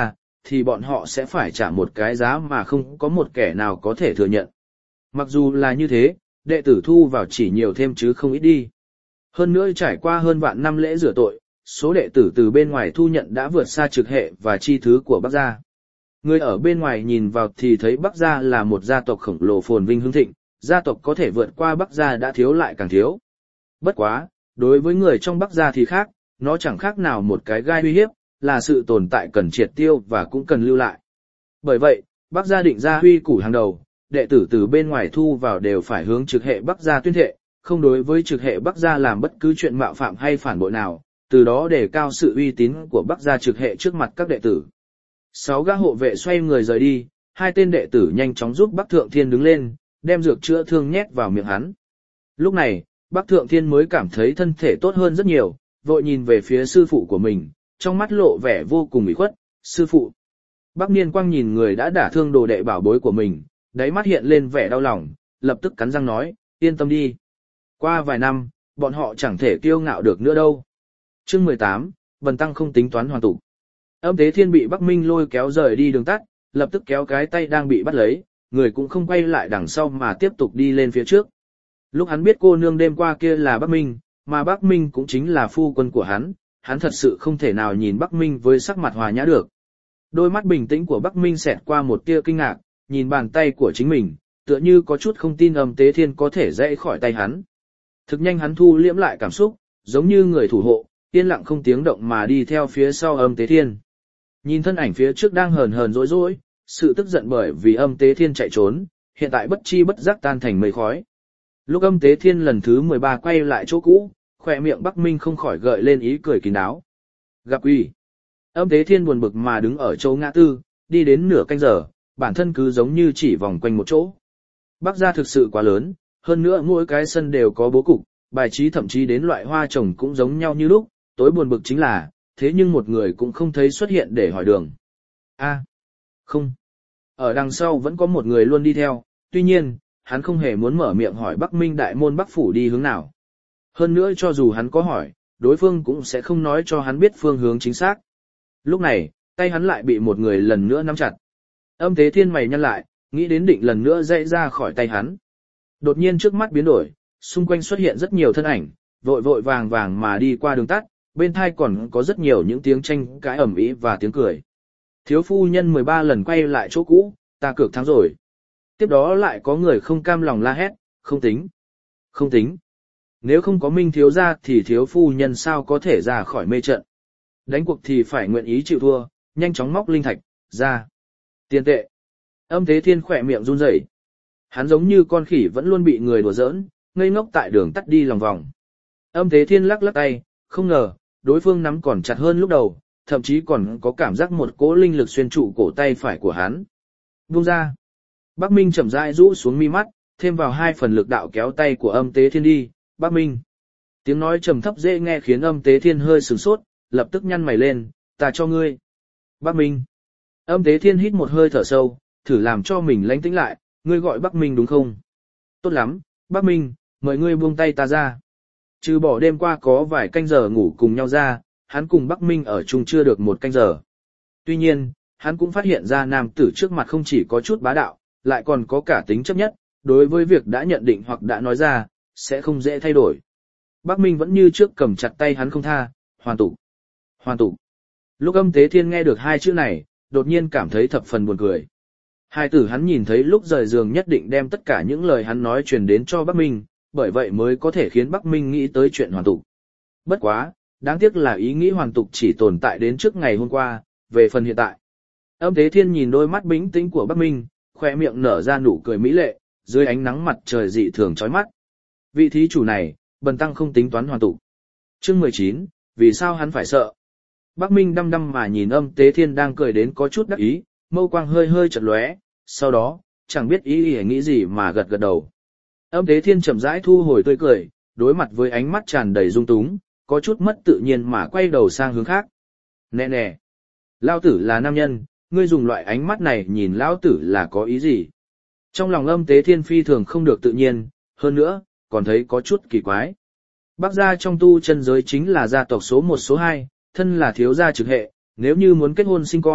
thì bọn họ sẽ phải trả một cái giá mà không có một kẻ nào có thể thừa nhận. Mặc dù là như thế, đệ tử thu vào chỉ nhiều thêm chứ không ít đi. Hơn nữa trải qua hơn vạn năm lễ rửa tội, số đệ tử từ bên ngoài thu nhận đã vượt xa trực hệ và chi thứ của Bắc gia. Người ở bên ngoài nhìn vào thì thấy Bắc gia là một gia tộc khổng lồ phồn vinh hưng thịnh, gia tộc có thể vượt qua Bắc gia đã thiếu lại càng thiếu. Bất quá, đối với người trong Bắc gia thì khác, nó chẳng khác nào một cái gai uy hiếp, là sự tồn tại cần triệt tiêu và cũng cần lưu lại. Bởi vậy, Bắc gia định ra huy củ hàng đầu, đệ tử từ bên ngoài thu vào đều phải hướng trực hệ Bắc gia tuyên thệ, không đối với trực hệ Bắc gia làm bất cứ chuyện mạo phạm hay phản bội nào, từ đó đề cao sự uy tín của Bắc gia trực hệ trước mặt các đệ tử. Sáu gã hộ vệ xoay người rời đi, hai tên đệ tử nhanh chóng giúp Bắc Thượng Thiên đứng lên, đem dược chữa thương nhét vào miệng hắn. Lúc này, Bắc Thượng Thiên mới cảm thấy thân thể tốt hơn rất nhiều, vội nhìn về phía sư phụ của mình, trong mắt lộ vẻ vô cùng ủy khuất. Sư phụ. Bắc Niên Quang nhìn người đã đả thương đồ đệ bảo bối của mình, đáy mắt hiện lên vẻ đau lòng, lập tức cắn răng nói, yên tâm đi. Qua vài năm, bọn họ chẳng thể kiêu ngạo được nữa đâu. Chương mười tám, Bần Tăng không tính toán hoàn tụ. Âm Tế Thiên bị Bắc Minh lôi kéo rời đi đường tắt, lập tức kéo cái tay đang bị bắt lấy, người cũng không quay lại đằng sau mà tiếp tục đi lên phía trước. Lúc hắn biết cô nương đêm qua kia là Bắc Minh, mà Bắc Minh cũng chính là phu quân của hắn, hắn thật sự không thể nào nhìn Bắc Minh với sắc mặt hòa nhã được. Đôi mắt bình tĩnh của Bắc Minh xẹt qua một tia kinh ngạc, nhìn bàn tay của chính mình, tựa như có chút không tin Âm Tế Thiên có thể dãy khỏi tay hắn. Thực nhanh hắn thu liễm lại cảm xúc, giống như người thủ hộ, yên lặng không tiếng động mà đi theo phía sau Âm Tế Thiên. Nhìn thân ảnh phía trước đang hờn hờn dỗi dỗi, sự tức giận bởi vì Âm Tế Thiên chạy trốn, hiện tại bất chi bất giác tan thành mây khói. Lúc Âm Tế Thiên lần thứ mười ba quay lại chỗ cũ, khỏe miệng Bắc Minh không khỏi gợi lên ý cười kín đáo. Gặp quỷ. Âm Tế Thiên buồn bực mà đứng ở chỗ ngã tư, đi đến nửa canh giờ, bản thân cứ giống như chỉ vòng quanh một chỗ. Bắc gia thực sự quá lớn, hơn nữa mỗi cái sân đều có bố cục, bài trí thậm chí đến loại hoa trồng cũng giống nhau như lúc, tối buồn bực chính là, thế nhưng một người cũng không thấy xuất hiện để hỏi đường. A, à, không. Ở đằng sau vẫn có một người luôn đi theo, tuy nhiên, hắn không hề muốn mở miệng hỏi Bắc Minh đại môn Bắc phủ đi hướng nào. Hơn nữa cho dù hắn có hỏi, đối phương cũng sẽ không nói cho hắn biết phương hướng chính xác. Lúc này, tay hắn lại bị một người lần nữa nắm chặt. Âm Tế Thiên mày nhăn lại, nghĩ đến định lần nữa dậy ra khỏi tay hắn. Đột nhiên trước mắt biến đổi, xung quanh xuất hiện rất nhiều thân ảnh, vội vội vàng vàng mà đi qua đường tắt, bên tai còn có rất nhiều những tiếng tranh cãi ầm ĩ và tiếng cười. Thiếu phu nhân mười ba lần quay lại chỗ cũ, ta cược thắng rồi. Tiếp đó lại có người không cam lòng la hét, không tính, không tính. Nếu không có Minh thiếu gia thì thiếu phu nhân sao có thể ra khỏi mê trận. Đánh cuộc thì phải nguyện ý chịu thua, nhanh chóng móc linh thạch, ra. Tiền tệ. Âm Tế Thiên khỏe miệng run rẩy. Hắn giống như con khỉ vẫn luôn bị người đùa giỡn, ngây ngốc tại đường tắt đi lòng vòng. Âm Tế Thiên lắc lắc tay, không ngờ, đối phương nắm còn chặt hơn lúc đầu, thậm chí còn có cảm giác một cỗ linh lực xuyên trụ cổ tay phải của hắn. Buông ra. Bắc Minh chậm rãi rũ xuống mi mắt, thêm vào hai phần lực đạo kéo tay của Âm Tế Thiên đi, Bắc Minh. Tiếng nói trầm thấp dễ nghe khiến Âm Tế Thiên hơi sửng sốt, lập tức nhăn mày lên, ta cho ngươi. Bắc Minh. Âm Tế Thiên hít một hơi thở sâu, thử làm cho mình lãnh tĩnh lại, ngươi gọi Bắc Minh đúng không? Tốt lắm, Bắc Minh, mời ngươi buông tay ta ra. Trừ bỏ đêm qua có vài canh giờ ngủ cùng nhau ra, hắn cùng Bắc Minh ở chung chưa được một canh giờ. Tuy nhiên, hắn cũng phát hiện ra nam tử trước mặt không chỉ có chút bá đạo, lại còn có cả tính chấp nhất, đối với việc đã nhận định hoặc đã nói ra, sẽ không dễ thay đổi. Bắc Minh vẫn như trước cầm chặt tay hắn không tha, hoàn tụ, hoàn tụ. Lúc Âm Tế Thiên nghe được hai chữ này, đột nhiên cảm thấy thập phần buồn cười. Hai tử hắn nhìn thấy lúc rời giường nhất định đem tất cả những lời hắn nói truyền đến cho Bắc Minh, bởi vậy mới có thể khiến Bắc Minh nghĩ tới chuyện hoàn tục. Bất quá, đáng tiếc là ý nghĩ hoàn tục chỉ tồn tại đến trước ngày hôm qua, về phần hiện tại. Âm Tế Thiên nhìn đôi mắt bình tĩnh của Bắc Minh, khoe miệng nở ra nụ cười mỹ lệ, dưới ánh nắng mặt trời dị thường chói mắt. Vị thí chủ này, bần tăng không tính toán hoàn tục. Chương mười chín, vì sao hắn phải sợ? Bắc Minh đăm đăm mà nhìn Âm Tế Thiên đang cười đến có chút đắc ý, mâu quang hơi hơi chật lóe, sau đó, chẳng biết ý ý nghĩ gì mà gật gật đầu. Âm Tế Thiên chậm rãi thu hồi tươi cười, đối mặt với ánh mắt tràn đầy dung túng, có chút mất tự nhiên mà quay đầu sang hướng khác. Nè nè, lão tử là nam nhân, ngươi dùng loại ánh mắt này nhìn lão tử là có ý gì? Trong lòng Âm Tế Thiên phi thường không được tự nhiên, hơn nữa, còn thấy có chút kỳ quái. Bắc gia trong tu chân giới chính là gia tộc số một số hai, thân là thiếu gia trực hệ, nếu như muốn kết hôn sinh con,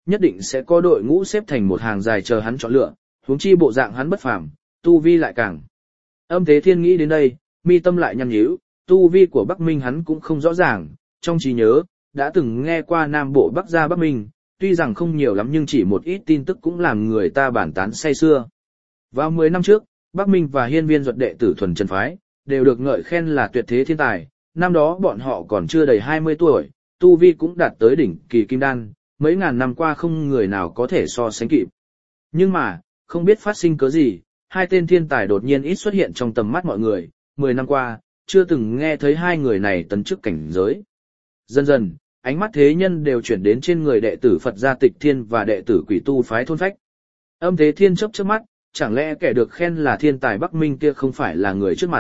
nhất định sẽ có đội ngũ xếp thành một hàng dài chờ hắn chọn lựa, huống chi bộ dạng hắn bất phàm, tu vi lại càng. Âm Thế Thiên nghĩ đến đây, mi tâm lại nhăn nhíu, tu vi của Bắc Minh hắn cũng không rõ ràng, trong trí nhớ, đã từng nghe qua Nam Bộ Bắc gia Bắc Minh, tuy rằng không nhiều lắm nhưng chỉ một ít tin tức cũng làm người ta bản tán say xưa. Vào mười năm trước, Bắc Minh và Hiên Viên Duật đệ tử thuần chân phái, đều được ngợi khen là tuyệt thế thiên tài, năm đó bọn họ còn chưa đầy hai mươi tuổi, tu vi cũng đạt tới đỉnh kỳ kim đan, mấy ngàn năm qua không người nào có thể so sánh kịp. Nhưng mà, không biết phát sinh cớ gì, hai tên thiên tài đột nhiên ít xuất hiện trong tầm mắt mọi người, mười năm qua, chưa từng nghe thấy hai người này tấn chức cảnh giới. Dần dần, ánh mắt thế nhân đều chuyển đến trên người đệ tử Phật gia Tịch Thiên và đệ tử Quỷ Tu phái Thôn Phách. Âm Thế Thiên chớp chớp mắt, chẳng lẽ kẻ được khen là thiên tài Bắc Minh kia không phải là người trước mặt.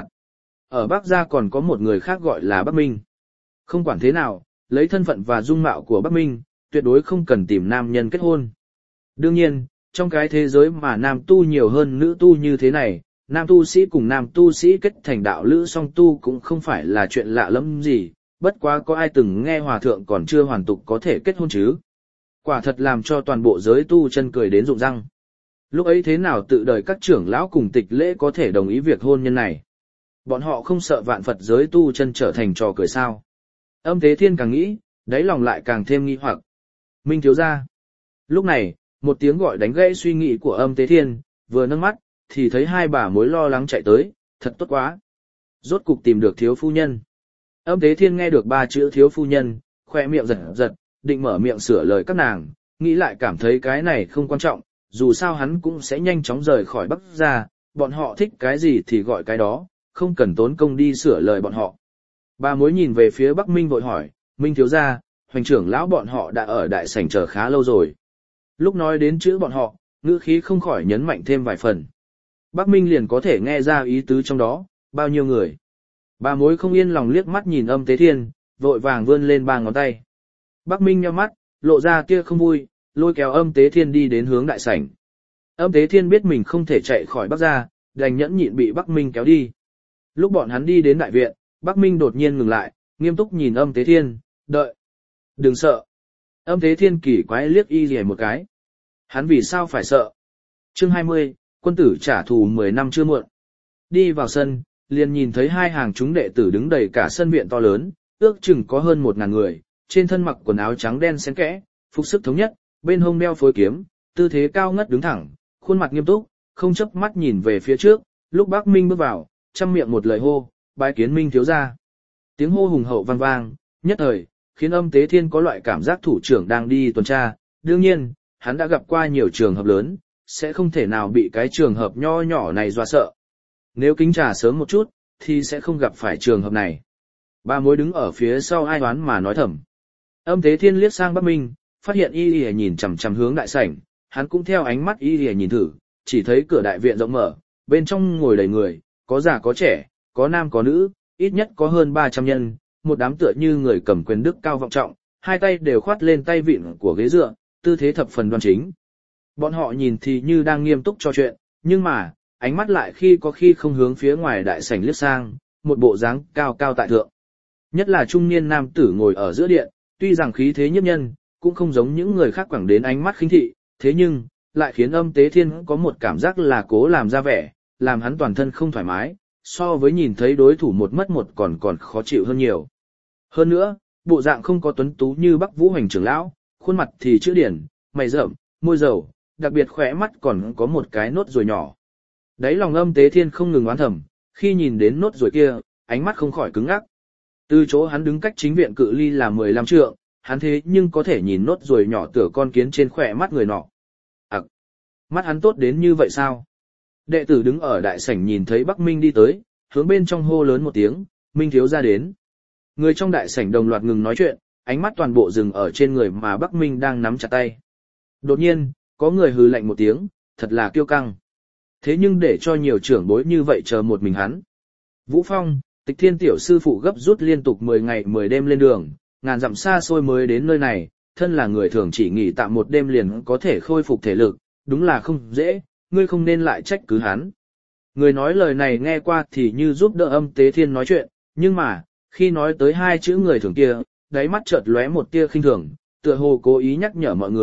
Ở Bắc gia còn có một người khác gọi là Bắc Minh. Không quản thế nào, lấy thân phận và dung mạo của Bắc Minh, tuyệt đối không cần tìm nam nhân kết hôn. Đương nhiên, trong cái thế giới mà nam tu nhiều hơn nữ tu như thế này, nam tu sĩ cùng nam tu sĩ kết thành đạo lữ song tu cũng không phải là chuyện lạ lắm gì, bất quá có ai từng nghe hòa thượng còn chưa hoàn tục có thể kết hôn chứ. Quả thật làm cho toàn bộ giới tu chân cười đến rụng răng. Lúc ấy thế nào tự đời các trưởng lão cùng tịch lễ có thể đồng ý việc hôn nhân này? Bọn họ không sợ vạn Phật giới tu chân trở thành trò cười sao? Âm Thế Thiên càng nghĩ, đáy lòng lại càng thêm nghi hoặc. Minh thiếu gia. Lúc này, một tiếng gọi đánh gãy suy nghĩ của Âm Thế Thiên, vừa nâng mắt, thì thấy hai bà mối lo lắng chạy tới, thật tốt quá. Rốt cục tìm được thiếu phu nhân. Âm Thế Thiên nghe được ba chữ thiếu phu nhân, khoe miệng giật giật, định mở miệng sửa lời các nàng, nghĩ lại cảm thấy cái này không quan trọng, dù sao hắn cũng sẽ nhanh chóng rời khỏi Bắc gia, bọn họ thích cái gì thì gọi cái đó, không cần tốn công đi sửa lời bọn họ. Bà mối nhìn về phía Bắc Minh vội hỏi, Minh thiếu gia, hoành trưởng lão bọn họ đã ở đại sảnh chờ khá lâu rồi. Lúc nói đến chữ bọn họ, ngữ khí không khỏi nhấn mạnh thêm vài phần. Bắc Minh liền có thể nghe ra ý tứ trong đó, bao nhiêu người. Bà mối không yên lòng liếc mắt nhìn Âm Thế Thiên, vội vàng vươn lên ba ngón tay. Bắc Minh nhíu mắt, lộ ra kia không vui, lôi kéo Âm Thế Thiên đi đến hướng đại sảnh. Âm Thế Thiên biết mình không thể chạy khỏi Bắc gia, đành nhẫn nhịn bị Bắc Minh kéo đi. Lúc bọn hắn đi đến đại viện, Bắc Minh đột nhiên ngừng lại, nghiêm túc nhìn Âm Thế Thiên, đợi. Đừng sợ. Âm Thế Thiên kỳ quái liếc y rìa một cái. Hắn vì sao phải sợ? Chương hai mươi, quân tử trả thù mười năm chưa muộn. Đi vào sân, liền nhìn thấy hai hàng chúng đệ tử đứng đầy cả sân viện to lớn, ước chừng có hơn một ngàn người, trên thân mặc quần áo trắng đen xen kẽ, phục sức thống nhất, bên hông đeo phối kiếm, tư thế cao ngất đứng thẳng, khuôn mặt nghiêm túc, không chớp mắt nhìn về phía trước. Lúc Bắc Minh bước vào, trăm miệng một lời hô, bái kiến Minh thiếu gia. Tiếng hô hùng hậu vang vang, nhất thời khiến Âm Thế Thiên có loại cảm giác thủ trưởng đang đi tuần tra. Đương nhiên, hắn đã gặp qua nhiều trường hợp lớn, sẽ không thể nào bị cái trường hợp nho nhỏ này dọa sợ. Nếu kính trà sớm một chút, thì sẽ không gặp phải trường hợp này. Ba mối đứng ở phía sau ai đoán mà nói thầm. Âm Thế Thiên liếc sang Bắc Minh, phát hiện y lìa nhìn chằm chằm hướng đại sảnh, hắn cũng theo ánh mắt y lìa nhìn thử, chỉ thấy cửa đại viện rộng mở, bên trong ngồi đầy người, có già có trẻ, có nam có nữ, ít nhất có hơn ba trăm nhân, một đám tựa như người cầm quyền đức cao vọng trọng, hai tay đều khoát lên tay vịn của ghế dựa, tư thế thập phần đoan chính. Bọn họ nhìn thì như đang nghiêm túc trò chuyện, nhưng mà, ánh mắt lại khi có khi không hướng phía ngoài đại sảnh liếc sang, một bộ dáng cao cao tại thượng. Nhất là trung niên nam tử ngồi ở giữa điện, tuy rằng khí thế nhiếp nhân, cũng không giống những người khác quẳng đến ánh mắt khinh thị, thế nhưng, lại khiến Âm Thế Thiên có một cảm giác là cố làm ra vẻ, làm hắn toàn thân không thoải mái, so với nhìn thấy đối thủ một mất một còn còn khó chịu hơn nhiều. Hơn nữa, bộ dạng không có tuấn tú như Bắc Vũ Hoành trưởng lão, khuôn mặt thì chữ điển, mày rậm, môi dầu, đặc biệt khỏe mắt còn có một cái nốt ruồi nhỏ. Đấy lòng Âm Thế Thiên không ngừng oán thầm, khi nhìn đến nốt ruồi kia, ánh mắt không khỏi cứng ngắc. Từ chỗ hắn đứng cách chính viện cự ly là mười lăm trượng, hắn thế nhưng có thể nhìn nốt ruồi nhỏ tựa con kiến trên khỏe mắt người nọ. À, mắt hắn tốt đến như vậy sao? Đệ tử đứng ở đại sảnh nhìn thấy Bắc Minh đi tới, hướng bên trong hô lớn một tiếng, Minh thiếu gia đến. Người trong đại sảnh đồng loạt ngừng nói chuyện, ánh mắt toàn bộ dừng ở trên người mà Bắc Minh đang nắm chặt tay. Đột nhiên, có người hừ lạnh một tiếng, thật là kiêu căng. Thế nhưng để cho nhiều trưởng bối như vậy chờ một mình hắn. Vũ Phong, Tịch Thiên tiểu sư phụ gấp rút liên tục mười ngày mười đêm lên đường, ngàn dặm xa xôi mới đến nơi này, thân là người thường chỉ nghỉ tạm một đêm liền có thể khôi phục thể lực, đúng là không dễ, ngươi không nên lại trách cứ hắn. Người nói lời này nghe qua thì như giúp đỡ Âm Thế Thiên nói chuyện, nhưng mà, khi nói tới hai chữ người thường kia, đáy mắt chợt lóe một tia khinh thường, tựa hồ cố ý nhắc nhở mọi người,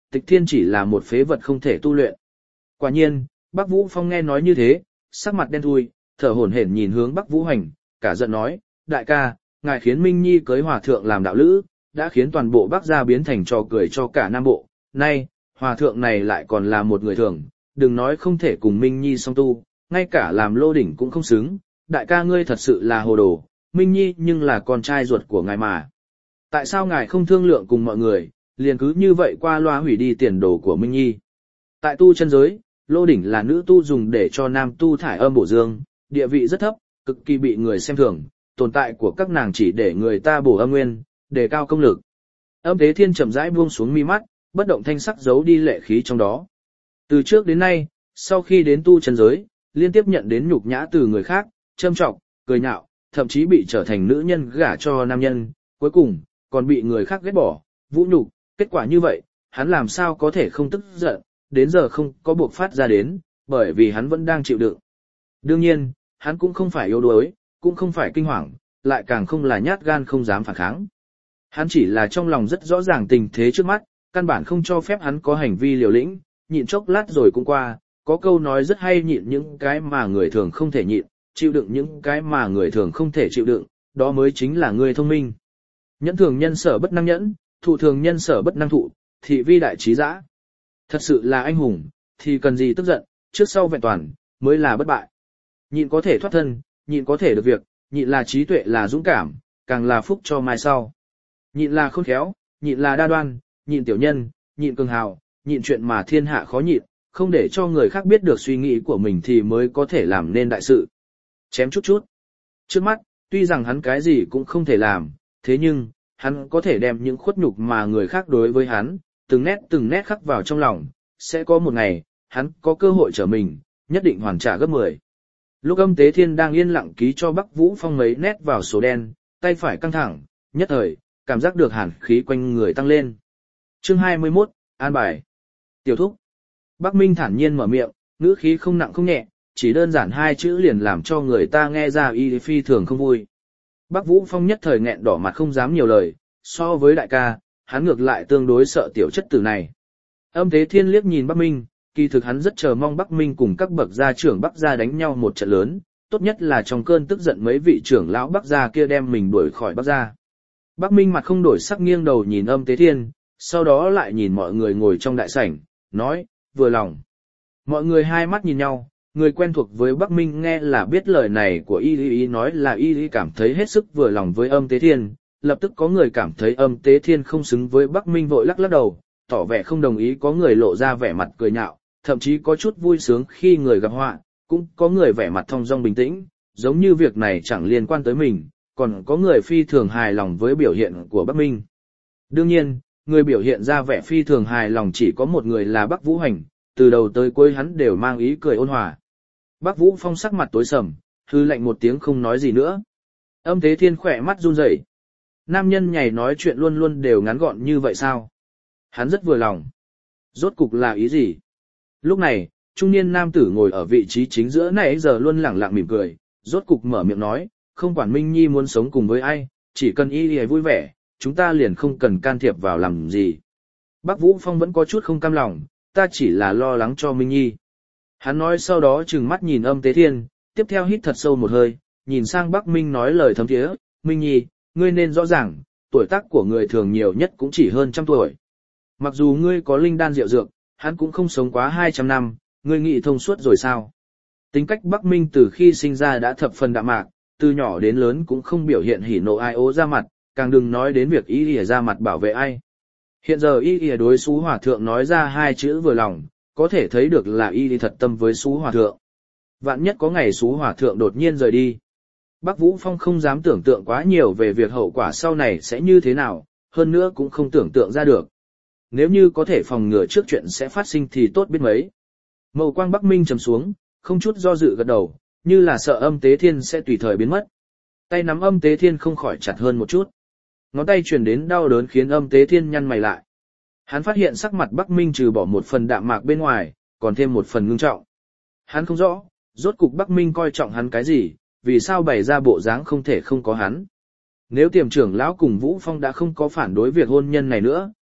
Tịch Thiên chỉ là một phế vật không thể tu luyện. Quả nhiên, Bắc Vũ Phong nghe nói như thế, sắc mặt đen thui, thở hổn hển nhìn hướng Bắc Vũ Hành, cả giận nói, đại ca, ngài khiến Minh Nhi cưới hòa thượng làm đạo lữ, đã khiến toàn bộ Bắc gia biến thành trò cười cho cả Nam Bộ, nay, hòa thượng này lại còn là một người thường, đừng nói không thể cùng Minh Nhi song tu, ngay cả làm lô đỉnh cũng không xứng, đại ca ngươi thật sự là hồ đồ, Minh Nhi nhưng là con trai ruột của ngài mà. Tại sao ngài không thương lượng cùng mọi người, liền cứ như vậy qua loa hủy đi tiền đồ của Minh Nhi? Tại tu chân giới, lô đỉnh là nữ tu dùng để cho nam tu thải âm bổ dương, địa vị rất thấp, cực kỳ bị người xem thường, tồn tại của các nàng chỉ để người ta bổ âm nguyên, đề cao công lực. Âm Thế Thiên chậm rãi buông xuống mi mắt, bất động thanh sắc giấu đi lệ khí trong đó. Từ trước đến nay, sau khi đến tu chân giới, liên tiếp nhận đến nhục nhã từ người khác, châm trọng, cười nhạo, thậm chí bị trở thành nữ nhân gả cho nam nhân, cuối cùng, còn bị người khác ghét bỏ, vũ nhục, kết quả như vậy, hắn làm sao có thể không tức giận, đến giờ không có buộc phát ra đến, bởi vì hắn vẫn đang chịu đựng. Đương nhiên, hắn cũng không phải yếu đuối, cũng không phải kinh hoàng, lại càng không là nhát gan không dám phản kháng. Hắn chỉ là trong lòng rất rõ ràng tình thế trước mắt, căn bản không cho phép hắn có hành vi liều lĩnh, nhịn chốc lát rồi cũng qua, có câu nói rất hay, nhịn những cái mà người thường không thể nhịn, chịu đựng những cái mà người thường không thể chịu đựng, đó mới chính là người thông minh. Nhẫn thường nhân sở bất năng nhẫn, thụ thường nhân sở bất năng thụ, thị vi đại trí dã. Thật sự là anh hùng, thì cần gì tức giận, trước sau vẹn toàn, mới là bất bại. Nhịn có thể thoát thân, nhịn có thể được việc, nhịn là trí tuệ, là dũng cảm, càng là phúc cho mai sau. Nhịn là khôn khéo, nhịn là đa đoan, nhịn tiểu nhân, nhịn cường hào, nhịn chuyện mà thiên hạ khó nhịn, không để cho người khác biết được suy nghĩ của mình thì mới có thể làm nên đại sự. Chém chút chút. Trước mắt, tuy rằng hắn cái gì cũng không thể làm, thế nhưng, hắn có thể đem những khuất nhục mà người khác đối với hắn, từng nét từng nét khắc vào trong lòng, sẽ có một ngày, hắn có cơ hội trở mình, nhất định hoàn trả gấp mười. Lúc Âm Tế Thiên đang yên lặng ký cho Bắc Vũ Phong mấy nét vào số đen, tay phải căng thẳng, nhất thời, cảm giác được hàn khí quanh người tăng lên. Chương hai mươi mốt, an bài. Tiểu thúc. Bắc Minh thản nhiên mở miệng, ngữ khí không nặng không nhẹ, chỉ đơn giản hai chữ liền làm cho người ta nghe ra y phi thường không vui. Bắc Vũ Phong nhất thời nghẹn đỏ mặt không dám nhiều lời, so với đại ca, hắn ngược lại tương đối sợ tiểu chất tử này. Âm Thế Thiên liếc nhìn Bắc Minh, kỳ thực hắn rất chờ mong Bắc Minh cùng các bậc gia trưởng Bắc gia đánh nhau một trận lớn, tốt nhất là trong cơn tức giận mấy vị trưởng lão Bắc gia kia đem mình đuổi khỏi Bắc gia. Bắc Minh mặt không đổi sắc nghiêng đầu nhìn Âm Thế Thiên, sau đó lại nhìn mọi người ngồi trong đại sảnh, nói, vừa lòng. Mọi người hai mắt nhìn nhau, người quen thuộc với Bắc Minh nghe là biết lời này của y y nói là y y cảm thấy hết sức vừa lòng với Âm Tế Thiên, lập tức có người cảm thấy Âm Tế Thiên không xứng với Bắc Minh vội lắc lắc đầu, tỏ vẻ không đồng ý, có người lộ ra vẻ mặt cười nhạo, thậm chí có chút vui sướng khi người gặp họa, cũng có người vẻ mặt thong dong bình tĩnh, giống như việc này chẳng liên quan tới mình, còn có người phi thường hài lòng với biểu hiện của Bắc Minh. Đương nhiên, người biểu hiện ra vẻ phi thường hài lòng chỉ có một người là Bắc Vũ Hành, từ đầu tới cuối hắn đều mang ý cười ôn hòa. Bắc Vũ Phong sắc mặt tối sầm, hư lạnh một tiếng không nói gì nữa. Âm Thế Thiên khỏe mắt run rẩy. Nam nhân nhảy nói chuyện luôn luôn đều ngắn gọn như vậy sao? Hắn rất vừa lòng. Rốt cục là ý gì? Lúc này, trung niên nam tử ngồi ở vị trí chính giữa nãy giờ luôn lẳng lặng mỉm cười, rốt cục mở miệng nói, không quản Minh Nhi muốn sống cùng với ai, chỉ cần y y vui vẻ, chúng ta liền không cần can thiệp vào làm gì. Bắc Vũ Phong vẫn có chút không cam lòng, ta chỉ là lo lắng cho Minh Nhi. Hắn nói sau đó trừng mắt nhìn Âm Tế Thiên, tiếp theo hít thật sâu một hơi, nhìn sang Bắc Minh nói lời thấm thía, Minh Nhi, ngươi nên rõ ràng, tuổi tác của người thường nhiều nhất cũng chỉ hơn trăm tuổi. Mặc dù ngươi có linh đan diệu dược, hắn cũng không sống quá hai trăm năm, ngươi nghĩ thông suốt rồi sao? Tính cách Bắc Minh từ khi sinh ra đã thập phần đạm mạc, từ nhỏ đến lớn cũng không biểu hiện hỉ nộ ai ố ra mặt, càng đừng nói đến việc y ỉa ra mặt bảo vệ ai. Hiện giờ y ỉa đối Sú Hòa Thượng nói ra hai chữ vừa lòng, có thể thấy được là y thật tâm với Sú Hòa Thượng. Vạn nhất có ngày Sú Hòa Thượng đột nhiên rời đi. Bắc Vũ Phong không dám tưởng tượng quá nhiều về việc hậu quả sau này sẽ như thế nào, hơn nữa cũng không tưởng tượng ra được. Nếu như có thể phòng ngừa trước chuyện sẽ phát sinh thì tốt biết mấy. Màu quang Bắc Minh trầm xuống, không chút do dự gật đầu, như là sợ Âm Tế Thiên sẽ tùy thời biến mất. Tay nắm Âm Tế Thiên không khỏi chặt hơn một chút. Ngón tay truyền đến đau đớn khiến Âm Tế Thiên nhăn mày lại. Hắn phát hiện sắc mặt Bắc Minh trừ bỏ một phần đạm mạc bên ngoài, còn thêm một phần ngưng trọng. Hắn không rõ, rốt cục Bắc Minh coi trọng hắn cái gì, vì sao bày ra bộ dáng không thể không có hắn. Nếu Tiềm trưởng lão cùng Vũ Phong đã không có phản đối việc hôn nhân này nữa,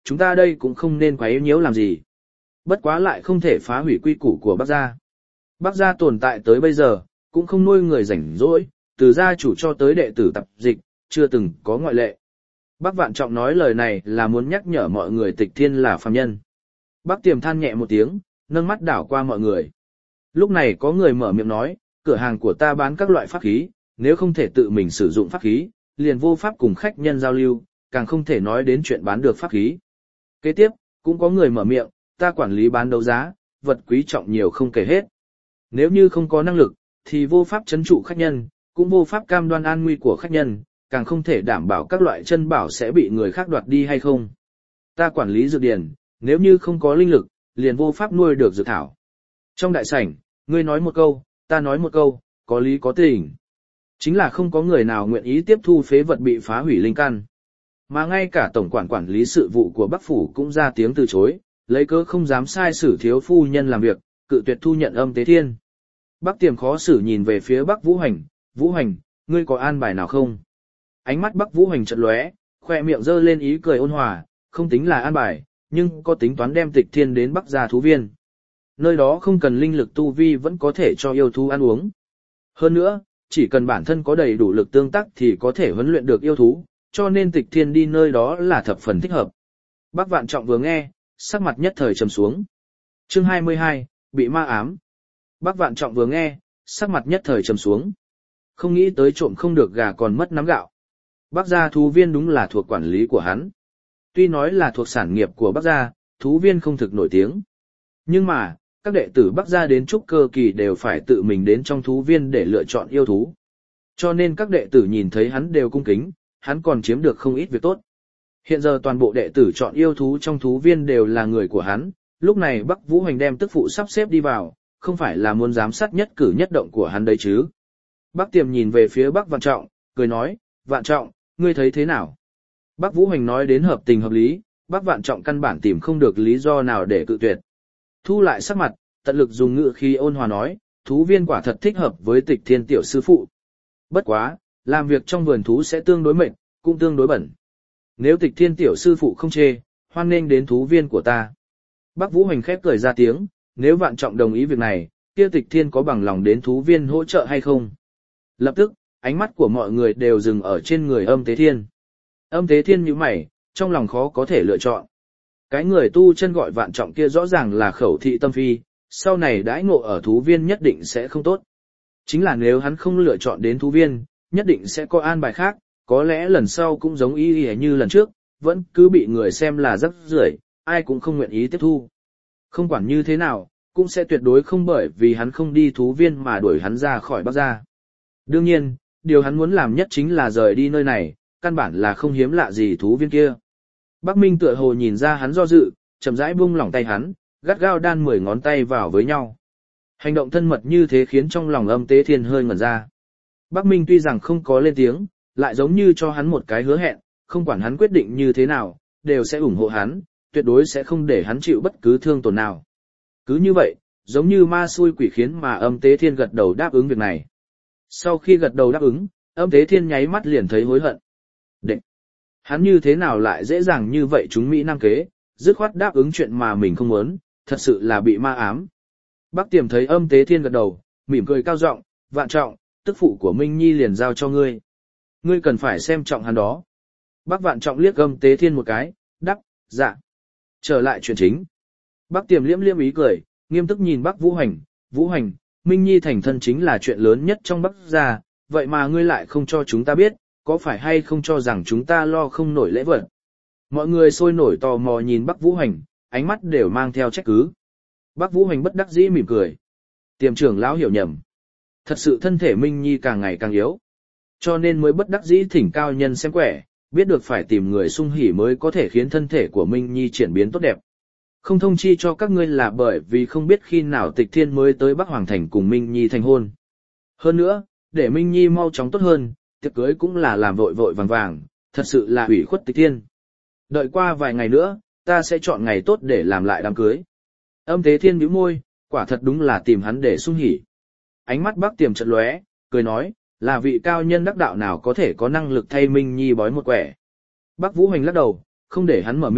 chúng ta đây cũng không nên quấy nhiễu làm gì. Bất quá lại không thể phá hủy quy củ của Bắc gia. Bắc gia tồn tại tới bây giờ, cũng không nuôi người rảnh rỗi, từ gia chủ cho tới đệ tử tập dịch, chưa từng có ngoại lệ. Bắc Vạn Trọng nói lời này là muốn nhắc nhở mọi người Tịch Thiên là phàm nhân. Bắc Tiềm than nhẹ một tiếng, nâng mắt đảo qua mọi người. Lúc này có người mở miệng nói, cửa hàng của ta bán các loại pháp khí, nếu không thể tự mình sử dụng pháp khí, liền vô pháp cùng khách nhân giao lưu, càng không thể nói đến chuyện bán được pháp khí. Kế tiếp, cũng có người mở miệng, ta quản lý bán đấu giá, vật quý trọng nhiều không kể hết. Nếu như không có năng lực, thì vô pháp trấn trụ khách nhân, cũng vô pháp cam đoan an nguy của khách nhân, càng không thể đảm bảo các loại chân bảo sẽ bị người khác đoạt đi hay không. Ta quản lý dược điển, nếu như không có linh lực, liền vô pháp nuôi được dược thảo. Trong đại sảnh, ngươi nói một câu, ta nói một câu, có lý có tình. Chính là không có người nào nguyện ý tiếp thu phế vật bị phá hủy linh căn. Mà ngay cả tổng quản quản lý sự vụ của Bắc Phủ cũng ra tiếng từ chối, lấy cớ không dám sai xử thiếu phu nhân làm việc, cự tuyệt thu nhận Âm Tế Thiên. Bắc Tiềm khó xử nhìn về phía Bắc Vũ Hành, Vũ Hành, ngươi có an bài nào không? Ánh mắt Bắc Vũ Hành chợt lóe, khoe miệng giơ lên ý cười ôn hòa, không tính là an bài, nhưng có tính toán đem Tịch Thiên đến Bắc gia thú viên. Nơi đó không cần linh lực tu vi vẫn có thể cho yêu thú ăn uống. Hơn nữa, chỉ cần bản thân có đầy đủ lực tương tác thì có thể huấn luyện được yêu thú, cho nên Tịch Thiên đi nơi đó là thập phần thích hợp. Bắc Vạn Trọng vừa nghe, sắc mặt nhất thời trầm xuống. Chương hai mươi hai, bị ma ám. Bắc Vạn Trọng vừa nghe, sắc mặt nhất thời trầm xuống. Không nghĩ tới trộm không được gà còn mất nắm gạo. Bắc gia thú viên đúng là thuộc quản lý của hắn. Tuy nói là thuộc sản nghiệp của Bắc gia, thú viên không thực nổi tiếng. Nhưng mà, các đệ tử Bắc gia đến trúc cơ kỳ đều phải tự mình đến trong thú viên để lựa chọn yêu thú. Cho nên các đệ tử nhìn thấy hắn đều cung kính, hắn còn chiếm được không ít việc tốt. Hiện giờ toàn bộ đệ tử chọn yêu thú trong thú viên đều là người của hắn, lúc này Bắc Vũ Hành đem tức phụ sắp xếp đi vào, không phải là muốn giám sát nhất cử nhất động của hắn đấy chứ. Bắc Tiềm nhìn về phía Bắc Vạn Trọng, cười nói, Vạn Trọng, ngươi thấy thế nào? Bắc Vũ Hành nói đến hợp tình hợp lý, Bắc Vạn Trọng căn bản tìm không được lý do nào để cự tuyệt. Thu lại sắc mặt, tận lực dùng ngữ khí ôn hòa nói, thú viên quả thật thích hợp với Tịch Thiên tiểu sư phụ. Bất quá, làm việc trong vườn thú sẽ tương đối mệt, cũng tương đối bẩn. Nếu Tịch Thiên tiểu sư phụ không chê, hoan nghênh đến thú viên của ta. Bắc Vũ Hành khép cười ra tiếng, nếu Vạn Trọng đồng ý việc này, kia Tịch Thiên có bằng lòng đến thú viên hỗ trợ hay không? Lập tức, ánh mắt của mọi người đều dừng ở trên người Âm Tế Thiên. Âm Tế Thiên nhíu mày, trong lòng khó có thể lựa chọn. Cái người tu chân gọi Vạn Trọng kia rõ ràng là khẩu thị tâm phi, sau này đãi ngộ ở thú viên nhất định sẽ không tốt. Chính là nếu hắn không lựa chọn đến thú viên, nhất định sẽ có an bài khác, có lẽ lần sau cũng giống y y như lần trước, vẫn cứ bị người xem là rắc rưởi, ai cũng không nguyện ý tiếp thu. Không quản như thế nào, cũng sẽ tuyệt đối không bởi vì hắn không đi thú viên mà đuổi hắn ra khỏi Bắc gia. Đương nhiên, điều hắn muốn làm nhất chính là rời đi nơi này, căn bản là không hiếm lạ gì thú viên kia. Bắc Minh tựa hồ nhìn ra hắn do dự, chậm rãi buông lỏng tay hắn, gắt gao đan mười ngón tay vào với nhau. Hành động thân mật như thế khiến trong lòng Âm Tế Thiên hơi ngẩn ra. Bắc Minh tuy rằng không có lên tiếng, lại giống như cho hắn một cái hứa hẹn, không quản hắn quyết định như thế nào, đều sẽ ủng hộ hắn, tuyệt đối sẽ không để hắn chịu bất cứ thương tổn nào. Cứ như vậy, giống như ma xui quỷ khiến mà Âm Tế Thiên gật đầu đáp ứng việc này. Sau khi gật đầu đáp ứng, Âm Tế Thiên nháy mắt liền thấy hối hận. Đệ! Hắn như thế nào lại dễ dàng như vậy chúng Mỹ Nam kế, dứt khoát đáp ứng chuyện mà mình không muốn, thật sự là bị ma ám. Bắc Tiềm thấy Âm Tế Thiên gật đầu, mỉm cười cao giọng, Vạn Trọng, tức phụ của Minh Nhi liền giao cho ngươi. Ngươi cần phải xem trọng hắn đó. Bắc Vạn Trọng liếc Âm Tế Thiên một cái, đáp, dạ. Trở lại chuyện chính. Bắc Tiềm liễm liễm ý cười, nghiêm túc nhìn Bắc Vũ Hành, Vũ Hành, Minh Nhi thành thân chính là chuyện lớn nhất trong Bắc gia, vậy mà ngươi lại không cho chúng ta biết, có phải hay không cho rằng chúng ta lo không nổi lễ vật. Mọi người sôi nổi tò mò nhìn Bắc Vũ Hành, ánh mắt đều mang theo trách cứ. Bắc Vũ Hành bất đắc dĩ mỉm cười. Tiềm trưởng lão hiểu nhầm. Thật sự thân thể Minh Nhi càng ngày càng yếu. Cho nên mới bất đắc dĩ thỉnh cao nhân xem quẻ, biết được phải tìm người sung hỉ mới có thể khiến thân thể của Minh Nhi chuyển biến tốt đẹp. Không thông chi cho các ngươi là bởi vì không biết khi nào Tịch Thiên mới tới Bắc Hoàng Thành cùng Minh Nhi thành hôn. Hơn nữa, để Minh Nhi mau chóng tốt hơn, tiệc cưới cũng là làm vội vội vàng vàng, thật sự là ủy khuất Tịch Thiên. Đợi qua vài ngày nữa, ta sẽ chọn ngày tốt để làm lại đám cưới. Âm Tế Thiên bĩu môi, quả thật đúng là tìm hắn để sung hỉ. Ánh mắt Bắc Tiềm chợt lóe, cười nói, là vị cao nhân đắc đạo nào có thể có năng lực thay Minh Nhi bói một quẻ. Bắc Vũ Hành lắc đầu, không để hắn mở miệng,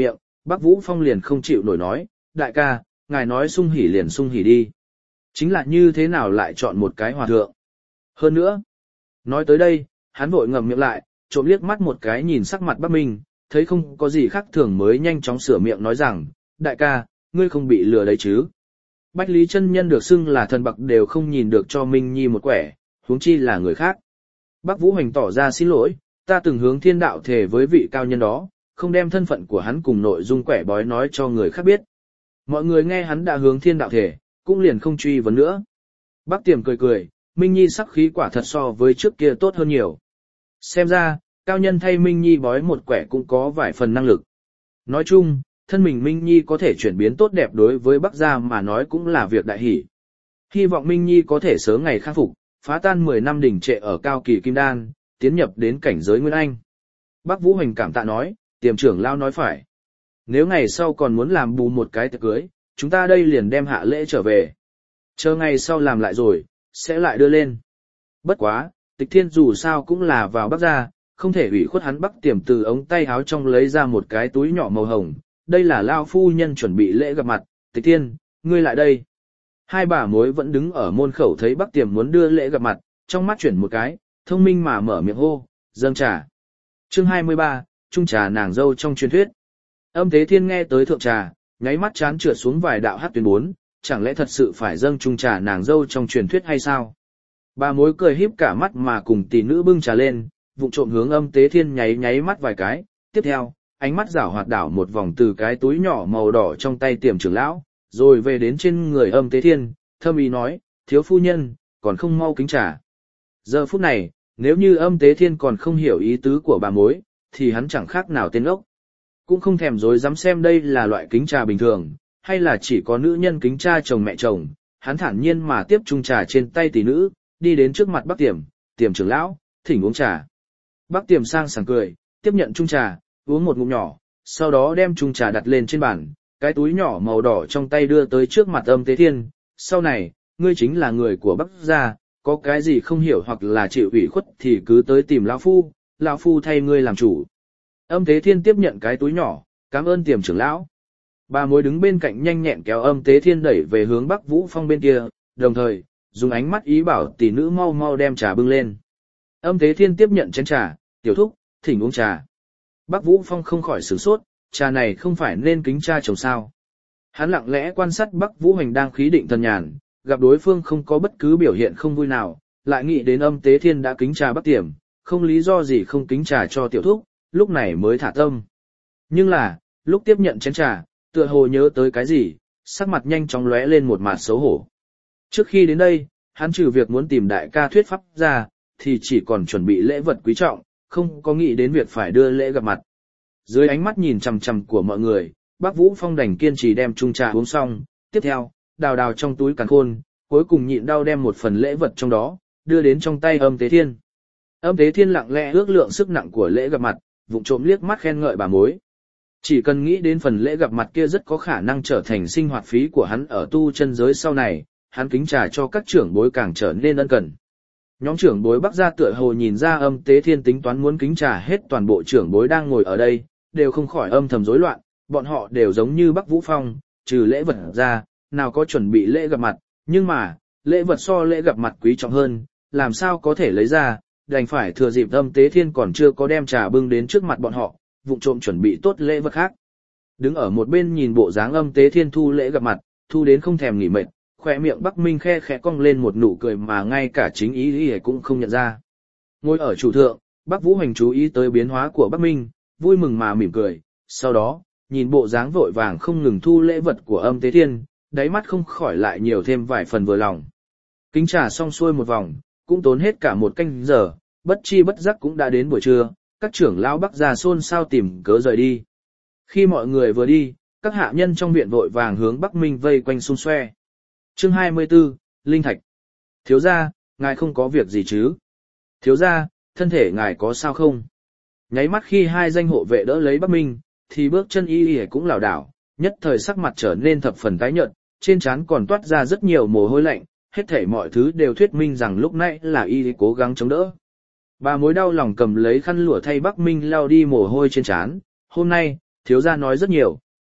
Bắc Vũ Phong liền không chịu nổi nói, đại ca, ngài nói sung hỉ liền sung hỉ đi. Chính là như thế nào lại chọn một cái hòa thượng. Hơn nữa, nói tới đây, hắn vội ngậm miệng lại, trộm liếc mắt một cái nhìn sắc mặt Bắc Minh, thấy không có gì khác thường mới nhanh chóng sửa miệng nói rằng, đại ca, ngươi không bị lừa đấy chứ. Bách Lý chân nhân được xưng là thần bậc đều không nhìn được cho Minh Nhi một quẻ, huống chi là người khác. Bắc Vũ Hoành tỏ ra xin lỗi, ta từng hướng thiên đạo thề với vị cao nhân đó, không đem thân phận của hắn cùng nội dung quẻ bói nói cho người khác biết. Mọi người nghe hắn đã hướng thiên đạo thề, cũng liền không truy vấn nữa. Bắc Tiềm cười cười, Minh Nhi sắc khí quả thật so với trước kia tốt hơn nhiều. Xem ra, cao nhân thay Minh Nhi bói một quẻ cũng có vài phần năng lực. Nói chung, thân mình Minh Nhi có thể chuyển biến tốt đẹp đối với Bắc gia mà nói cũng là việc đại hỷ. Hy vọng Minh Nhi có thể sớm ngày khắc phục, phá tan mười năm đỉnh trệ ở cao kỳ kim đan, tiến nhập đến cảnh giới Nguyên Anh. Bắc Vũ Hoành cảm tạ nói, Tiềm trưởng lao nói phải. Nếu ngày sau còn muốn làm bù một cái tiệc cưới, chúng ta đây liền đem hạ lễ trở về. Chờ ngày sau làm lại rồi, sẽ lại đưa lên. Bất quá, Tịch Thiên dù sao cũng là vào Bắc gia, không thể ủy khuất hắn. Bắc Tiềm từ ống tay áo trong lấy ra một cái túi nhỏ màu hồng, đây là lao phu nhân chuẩn bị lễ gặp mặt. Tịch Thiên, ngươi lại đây. Hai bà mối vẫn đứng ở môn khẩu thấy Bắc Tiềm muốn đưa lễ gặp mặt, trong mắt chuyển một cái, thông minh mà mở miệng hô, dâng trà. Chương hai mươi ba, chung trà nàng dâu trong truyền thuyết. Âm Tế Thiên nghe tới thượng trà, nháy mắt chán trượt xuống vài đạo hát tuyến bốn, chẳng lẽ thật sự phải dâng chung trà nàng dâu trong truyền thuyết hay sao? Bà mối cười híp cả mắt mà cùng tỷ nữ bưng trà lên, vụng trộm hướng Âm Tế Thiên nháy nháy mắt vài cái, tiếp theo, ánh mắt rảo hoạt đảo một vòng từ cái túi nhỏ màu đỏ trong tay Tiềm trưởng lão, rồi về đến trên người Âm Tế Thiên, thâm ý nói, thiếu phu nhân, còn không mau kính trà. Giờ phút này, nếu như Âm Tế Thiên còn không hiểu ý tứ của bà mối, thì hắn chẳng khác nào tên ốc. Cũng không thèm dối dám xem đây là loại kính trà bình thường, hay là chỉ có nữ nhân kính cha chồng mẹ chồng, hắn thản nhiên mà tiếp chung trà trên tay tỷ nữ, đi đến trước mặt Bắc Tiềm, Tiềm trưởng lão, thỉnh uống trà. Bắc Tiềm sang sảng cười, tiếp nhận chung trà, uống một ngụm nhỏ, sau đó đem chung trà đặt lên trên bàn, cái túi nhỏ màu đỏ trong tay đưa tới trước mặt Âm Tế Thiên, sau này, ngươi chính là người của Bắc gia, có cái gì không hiểu hoặc là chịu ủy khuất thì cứ tới tìm lão phu, lão phu thay ngươi làm chủ. Âm Tế Thiên tiếp nhận cái túi nhỏ, cảm ơn Tiềm trưởng lão. Bà mối đứng bên cạnh nhanh nhẹn kéo Âm Tế Thiên đẩy về hướng Bắc Vũ Phong bên kia, đồng thời, dùng ánh mắt ý bảo tỷ nữ mau mau đem trà bưng lên. Âm Tế Thiên tiếp nhận chén trà, tiểu thúc, thỉnh uống trà. Bắc Vũ Phong không khỏi sửng sốt, trà này không phải nên kính cha chồng sao. Hắn lặng lẽ quan sát Bắc Vũ Hoành đang khí định thần nhàn, gặp đối phương không có bất cứ biểu hiện không vui nào, lại nghĩ đến Âm Tế Thiên đã kính trà Bắc Tiềm, không lý do gì không kính trà cho tiểu thúc, lúc này mới thả tâm. Nhưng là, lúc tiếp nhận chén trà, tựa hồ nhớ tới cái gì, sắc mặt nhanh chóng lóe lên một mặt xấu hổ. Trước khi đến đây, hắn trừ việc muốn tìm đại ca thuyết pháp ra, thì chỉ còn chuẩn bị lễ vật quý trọng, không có nghĩ đến việc phải đưa lễ gặp mặt. Dưới ánh mắt nhìn chằm chằm của mọi người, Bắc Vũ Phong đành kiên trì đem chung trà uống xong, tiếp theo, đào đào trong túi càn khôn, cuối cùng nhịn đau đem một phần lễ vật trong đó, đưa đến trong tay Âm Tế Thiên. Âm Tế Thiên lặng lẽ ước lượng sức nặng của lễ gặp mặt, vụng trộm liếc mắt khen ngợi bà mối. Chỉ cần nghĩ đến phần lễ gặp mặt kia rất có khả năng trở thành sinh hoạt phí của hắn ở tu chân giới sau này, hắn kính trà cho các trưởng bối càng trở nên ân cần. Nhóm trưởng bối Bắc gia tựa hồ nhìn ra Âm Tế Thiên tính toán muốn kính trà hết toàn bộ trưởng bối đang ngồi ở đây, đều không khỏi âm thầm rối loạn, bọn họ đều giống như Bắc Vũ Phong, trừ lễ vật ra, nào có chuẩn bị lễ gặp mặt, nhưng mà, lễ vật so lễ gặp mặt quý trọng hơn, làm sao có thể lấy ra, đành phải thừa dịp Âm Tế Thiên còn chưa có đem trà bưng đến trước mặt bọn họ, vụng trộm chuẩn bị tốt lễ vật khác. Đứng ở một bên nhìn bộ dáng Âm Tế Thiên thu lễ gặp mặt, thu đến không thèm nghỉ mệt, khỏe miệng Bắc Minh khe khẽ cong lên một nụ cười mà ngay cả chính ý ý cũng không nhận ra. Ngồi ở chủ thượng, Bắc Vũ Hoành chú ý tới biến hóa của Bắc Minh, vui mừng mà mỉm cười, sau đó, nhìn bộ dáng vội vàng không ngừng thu lễ vật của Âm Tế Thiên, đáy mắt không khỏi lại nhiều thêm vài phần vừa lòng. Kính trà xong xuôi một vòng, cũng tốn hết cả một canh giờ, bất chi bất giác cũng đã đến buổi trưa, các trưởng lão Bắc gia xôn xao tìm cớ rời đi. Khi mọi người vừa đi, các hạ nhân trong viện vội vàng hướng Bắc Minh vây quanh xung xoe. Chương hai mươi tư, Linh Thạch. Thiếu gia, ngài không có việc gì chứ? Thiếu gia, thân thể ngài có sao không? Nháy mắt khi hai danh hộ vệ đỡ lấy Bắc Minh, thì bước chân y y cũng lảo đảo, nhất thời sắc mặt trở nên thập phần tái nhợt, trên trán còn toát ra rất nhiều mồ hôi lạnh, hết thảy mọi thứ đều thuyết minh rằng lúc nãy là y cố gắng chống đỡ. Bà mối đau lòng cầm lấy khăn lụa thay Bắc Minh lau đi mồ hôi trên trán, hôm nay, thiếu gia nói rất nhiều,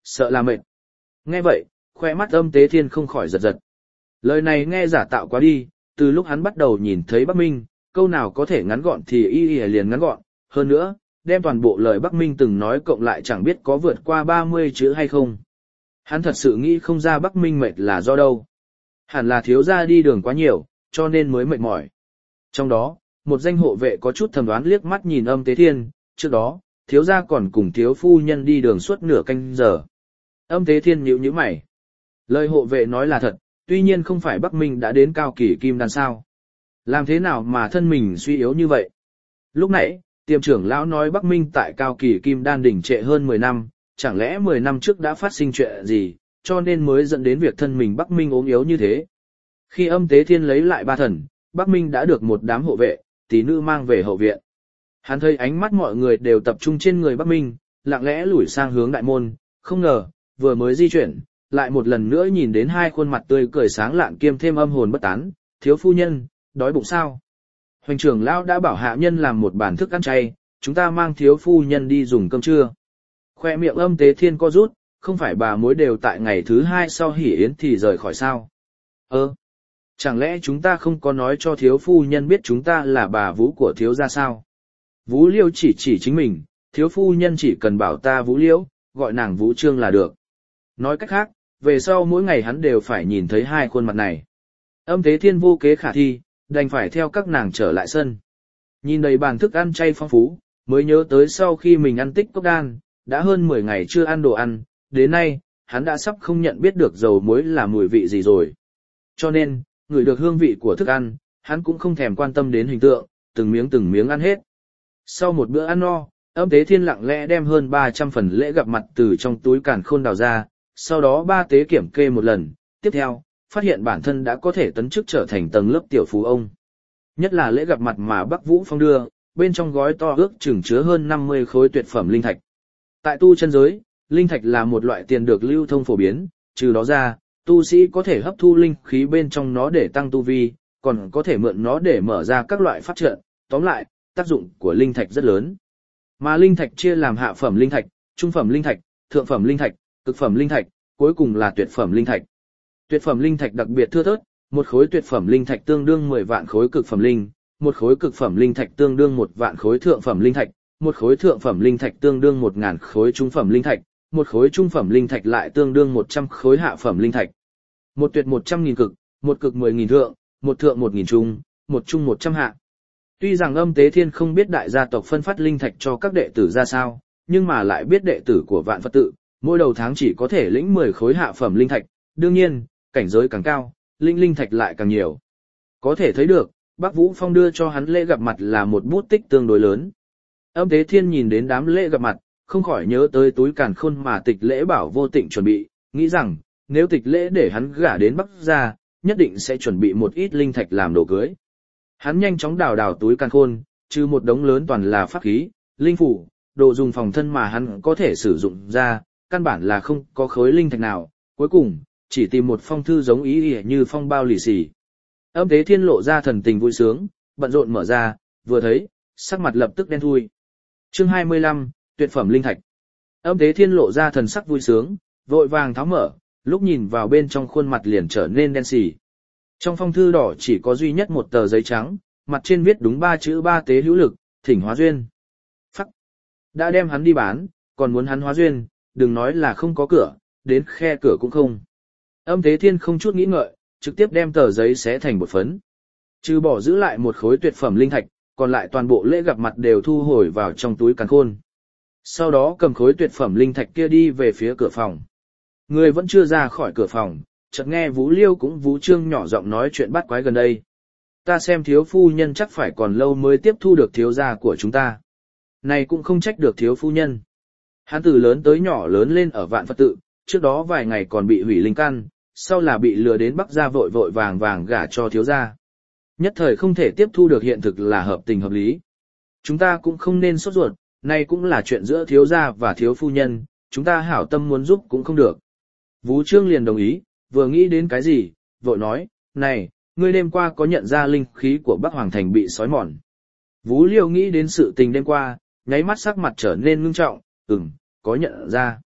sợ là mệt. Nghe vậy, khoe mắt Âm Tế Thiên không khỏi giật giật. Lời này nghe giả tạo quá đi, từ lúc hắn bắt đầu nhìn thấy Bắc Minh, câu nào có thể ngắn gọn thì y y liền ngắn gọn, hơn nữa, đem toàn bộ lời Bắc Minh từng nói cộng lại chẳng biết có vượt qua ba mươi chữ hay không. Hắn thật sự nghĩ không ra Bắc Minh mệt là do đâu. Hẳn là thiếu gia đi đường quá nhiều, cho nên mới mệt mỏi. Trong đó, một danh hộ vệ có chút thầm đoán liếc mắt nhìn Âm Tế Thiên, trước đó, thiếu gia còn cùng thiếu phu nhân đi đường suốt nửa canh giờ. Âm Tế Thiên nhíu nhíu mày. Lời hộ vệ nói là thật, tuy nhiên không phải Bắc Minh đã đến cao kỳ kim đan sao. Làm thế nào mà thân mình suy yếu như vậy? Lúc nãy, tiềm trưởng lão nói Bắc Minh tại cao kỳ kim đan đỉnh trệ hơn mười năm, chẳng lẽ mười năm trước đã phát sinh chuyện gì, cho nên mới dẫn đến việc thân mình Bắc Minh ốm yếu như thế. Khi Âm Tế Thiên lấy lại ba thần, Bắc Minh đã được một đám hộ vệ, tỷ nữ mang về hậu viện. Hắn thấy ánh mắt mọi người đều tập trung trên người Bắc Minh, lặng lẽ lủi sang hướng đại môn, không ngờ, vừa mới di chuyển, lại một lần nữa nhìn đến hai khuôn mặt tươi cười sáng lạng kiêm thêm âm hồn bất tán, thiếu phu nhân, đói bụng sao? Hoành trưởng lão đã bảo hạ nhân làm một bàn thức ăn chay, chúng ta mang thiếu phu nhân đi dùng cơm trưa. Khoe miệng Âm Tế Thiên co rút, không phải bà mối đều tại ngày thứ hai sau hỉ yến thì rời khỏi sao? Ơ, chẳng lẽ chúng ta không có nói cho thiếu phu nhân biết chúng ta là bà vú của thiếu gia sao? Vú Liêu chỉ chỉ chính mình, thiếu phu nhân chỉ cần bảo ta Vú Liêu, gọi nàng Vú Trương là được. Nói cách khác, về sau mỗi ngày hắn đều phải nhìn thấy hai khuôn mặt này. Âm Tế Thiên vô kế khả thi, đành phải theo các nàng trở lại sân. Nhìn đầy bàn thức ăn chay phong phú, mới nhớ tới sau khi mình ăn tích cốc đan, đã hơn mười ngày chưa ăn đồ ăn, đến nay, hắn đã sắp không nhận biết được dầu muối là mùi vị gì rồi. Cho nên, ngửi được hương vị của thức ăn, hắn cũng không thèm quan tâm đến hình tượng, từng miếng từng miếng ăn hết. Sau một bữa ăn no, Âm Tế Thiên lặng lẽ đem hơn ba trăm phần lễ gặp mặt từ trong túi càn khôn đào ra, sau đó ba tế kiểm kê một lần, tiếp theo, phát hiện bản thân đã có thể tấn chức trở thành tầng lớp tiểu phú ông. Nhất là lễ gặp mặt mà Bắc Vũ Phong đưa, bên trong gói to ước chừng chứa hơn năm mươi khối tuyệt phẩm linh thạch. Tại tu chân giới, linh thạch là một loại tiền được lưu thông phổ biến, trừ đó ra, tu sĩ có thể hấp thu linh khí bên trong nó để tăng tu vi, còn có thể mượn nó để mở ra các loại pháp trận, tóm lại, tác dụng của linh thạch rất lớn. Mà linh thạch chia làm hạ phẩm linh thạch, trung phẩm linh thạch, thượng phẩm linh thạch, cực phẩm linh thạch, cuối cùng là tuyệt phẩm linh thạch. Tuyệt phẩm linh thạch đặc biệt thưa thớt, một khối tuyệt phẩm linh thạch tương đương mười vạn khối cực phẩm linh, một khối cực phẩm linh thạch tương đương một vạn khối thượng phẩm linh thạch, một khối thượng phẩm linh thạch tương đương một ngàn khối trung phẩm linh thạch, một khối trung phẩm linh thạch lại tương đương một trăm khối hạ phẩm linh thạch. Một tuyệt một trăm nghìn cực, một cực mười nghìn thượng, một thượng một nghìn trung, một trung một trăm hạ. Tuy rằng Âm Tế Thiên không biết đại gia tộc phân phát linh thạch cho các đệ tử ra sao, nhưng mà lại biết đệ tử của Vạn Phật tự, mỗi đầu tháng chỉ có thể lĩnh mười khối hạ phẩm linh thạch, đương nhiên, cảnh giới càng cao, linh linh thạch lại càng nhiều. Có thể thấy được, Bắc Vũ Phong đưa cho hắn lễ gặp mặt là một bút tích tương đối lớn. Âm Tế Thiên nhìn đến đám lễ gặp mặt, không khỏi nhớ tới túi càn khôn mà Tịch Lễ bảo Vô Tịnh chuẩn bị, nghĩ rằng, nếu Tịch Lễ để hắn gả đến Bắc gia, nhất định sẽ chuẩn bị một ít linh thạch làm đồ cưới. Hắn nhanh chóng đào đào túi càn khôn, trừ một đống lớn toàn là pháp khí, linh phủ, đồ dùng phòng thân mà hắn có thể sử dụng ra, căn bản là không có khối linh thạch nào, cuối cùng, chỉ tìm một phong thư giống ý ỉa như phong bao lì xì. Âm Tế Thiên lộ ra thần tình vui sướng, bận rộn mở ra, vừa thấy, sắc mặt lập tức đen thui. Chương hai mươi lăm, tuyệt phẩm linh thạch. Âm Tế Thiên lộ ra thần sắc vui sướng, vội vàng tháo mở, lúc nhìn vào bên trong khuôn mặt liền trở nên đen xì. Trong phong thư đỏ chỉ có duy nhất một tờ giấy trắng, mặt trên viết đúng ba chữ ba tế hữu lực, thỉnh hóa duyên. Phắc. Đã đem hắn đi bán, còn muốn hắn hóa duyên, đừng nói là không có cửa, đến khe cửa cũng không. Âm Tế Thiên không chút nghĩ ngợi, trực tiếp đem tờ giấy xé thành bột phấn. Trừ bỏ giữ lại một khối tuyệt phẩm linh thạch, còn lại toàn bộ lễ gặp mặt đều thu hồi vào trong túi càn khôn. Sau đó cầm khối tuyệt phẩm linh thạch kia đi về phía cửa phòng. Người vẫn chưa ra khỏi cửa phòng, chợt nghe Vũ Liêu cũng Vũ Trương nhỏ giọng nói chuyện bắt quái gần đây. Ta xem thiếu phu nhân chắc phải còn lâu mới tiếp thu được thiếu gia của chúng ta. Này cũng không trách được thiếu phu nhân. Hắn từ lớn tới nhỏ lớn lên ở Vạn Phật tự, trước đó vài ngày còn bị hủy linh căn, sau là bị lừa đến Bắc gia vội vội vàng vàng gả cho thiếu gia. Nhất thời không thể tiếp thu được hiện thực là hợp tình hợp lý. Chúng ta cũng không nên sốt ruột, này cũng là chuyện giữa thiếu gia và thiếu phu nhân, chúng ta hảo tâm muốn giúp cũng không được. Vũ Trương liền đồng ý, vừa nghĩ đến cái gì, vội nói, này, ngươi đêm qua có nhận ra linh khí của Bắc Hoàng Thành bị xói mòn. Vũ Liêu nghĩ đến sự tình đêm qua, nháy mắt sắc mặt trở nên ngưng trọng, ừm, có nhận ra.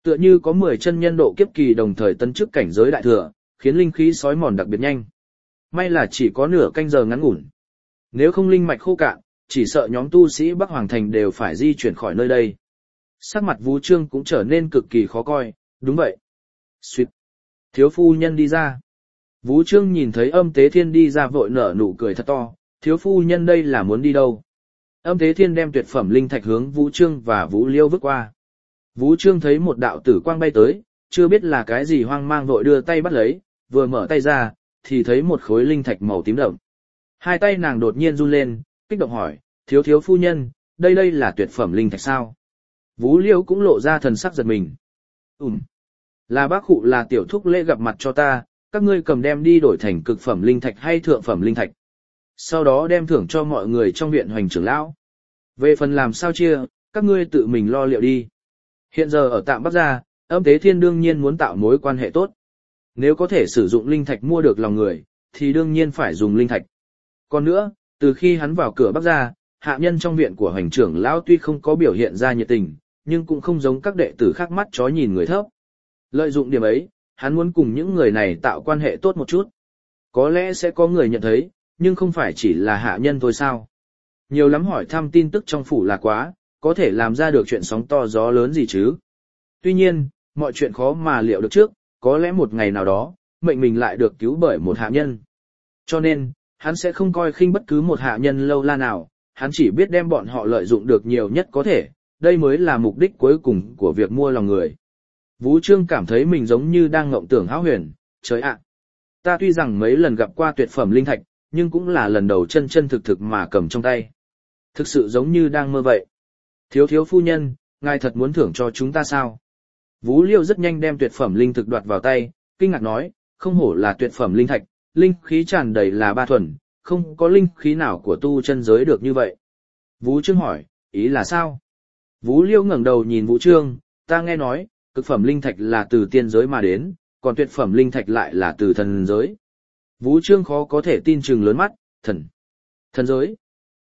Tựa như có mười chân nhân độ kiếp kỳ đồng thời tấn chức cảnh giới đại thừa, khiến linh khí sói mòn đặc biệt nhanh. May là chỉ có nửa canh giờ ngắn ngủn. Nếu không linh mạch khô cạn, chỉ sợ nhóm tu sĩ Bắc Hoàng Thành đều phải di chuyển khỏi nơi đây. Sắc mặt Vũ Trương cũng trở nên cực kỳ khó coi, đúng vậy. Xuyệt. Thiếu phu nhân đi ra. Vũ Trương nhìn thấy Âm Tế Thiên đi ra vội nở nụ cười thật to, thiếu phu nhân đây là muốn đi đâu? Âm Tế Thiên đem tuyệt phẩm linh thạch hướng Vũ Trương và Vũ Liêu vứt qua. Vũ Trương thấy một đạo tử quang bay tới, chưa biết là cái gì hoang mang vội đưa tay bắt lấy, vừa mở tay ra, thì thấy một khối linh thạch màu tím đậm. Hai tay nàng đột nhiên run lên, kích động hỏi, thiếu thiếu phu nhân, đây đây là tuyệt phẩm linh thạch sao? Vũ Liêu cũng lộ ra thần sắc giật mình. Ừm, là bác cụ là tiểu thúc lễ gặp mặt cho ta, các ngươi cầm đem đi đổi thành cực phẩm linh thạch hay thượng phẩm linh thạch. Sau đó đem thưởng cho mọi người trong viện hoành trưởng lão. Về phần làm sao chia, các ngươi tự mình lo liệu đi. Hiện giờ ở tạm Bắc Gia, Âm Tế Thiên đương nhiên muốn tạo mối quan hệ tốt. Nếu có thể sử dụng linh thạch mua được lòng người, thì đương nhiên phải dùng linh thạch. Còn nữa, từ khi hắn vào cửa Bắc Gia, hạ nhân trong viện của hoành trưởng lão tuy không có biểu hiện ra nhiệt tình, nhưng cũng không giống các đệ tử khác mắt chó nhìn người thấp. Lợi dụng điểm ấy, hắn muốn cùng những người này tạo quan hệ tốt một chút. Có lẽ sẽ có người nhận thấy, nhưng không phải chỉ là hạ nhân thôi sao. Nhiều lắm hỏi thăm tin tức trong phủ là quá, có thể làm ra được chuyện sóng to gió lớn gì chứ. Tuy nhiên, mọi chuyện khó mà liệu được trước, có lẽ một ngày nào đó, mệnh mình lại được cứu bởi một hạ nhân. Cho nên, hắn sẽ không coi khinh bất cứ một hạ nhân lâu la nào, hắn chỉ biết đem bọn họ lợi dụng được nhiều nhất có thể, đây mới là mục đích cuối cùng của việc mua lòng người. Vũ Trương cảm thấy mình giống như đang ngộng tưởng hão huyền, trời ạ. Ta tuy rằng mấy lần gặp qua tuyệt phẩm linh thạch, nhưng cũng là lần đầu chân chân thực thực mà cầm trong tay. Thực sự giống như đang mơ vậy. Thiếu thiếu phu nhân, ngài thật muốn thưởng cho chúng ta sao? Vũ Liêu rất nhanh đem tuyệt phẩm linh thực đoạt vào tay, kinh ngạc nói, không hổ là tuyệt phẩm linh thạch, linh khí tràn đầy là ba thuần, không có linh khí nào của tu chân giới được như vậy. Vũ Trương hỏi, ý là sao? Vũ Liêu ngẩng đầu nhìn Vũ Trương, ta nghe nói, cực phẩm linh thạch là từ tiên giới mà đến, còn tuyệt phẩm linh thạch lại là từ thần giới. Vũ Trương khó có thể tin chừng lớn mắt, thần, thần giới.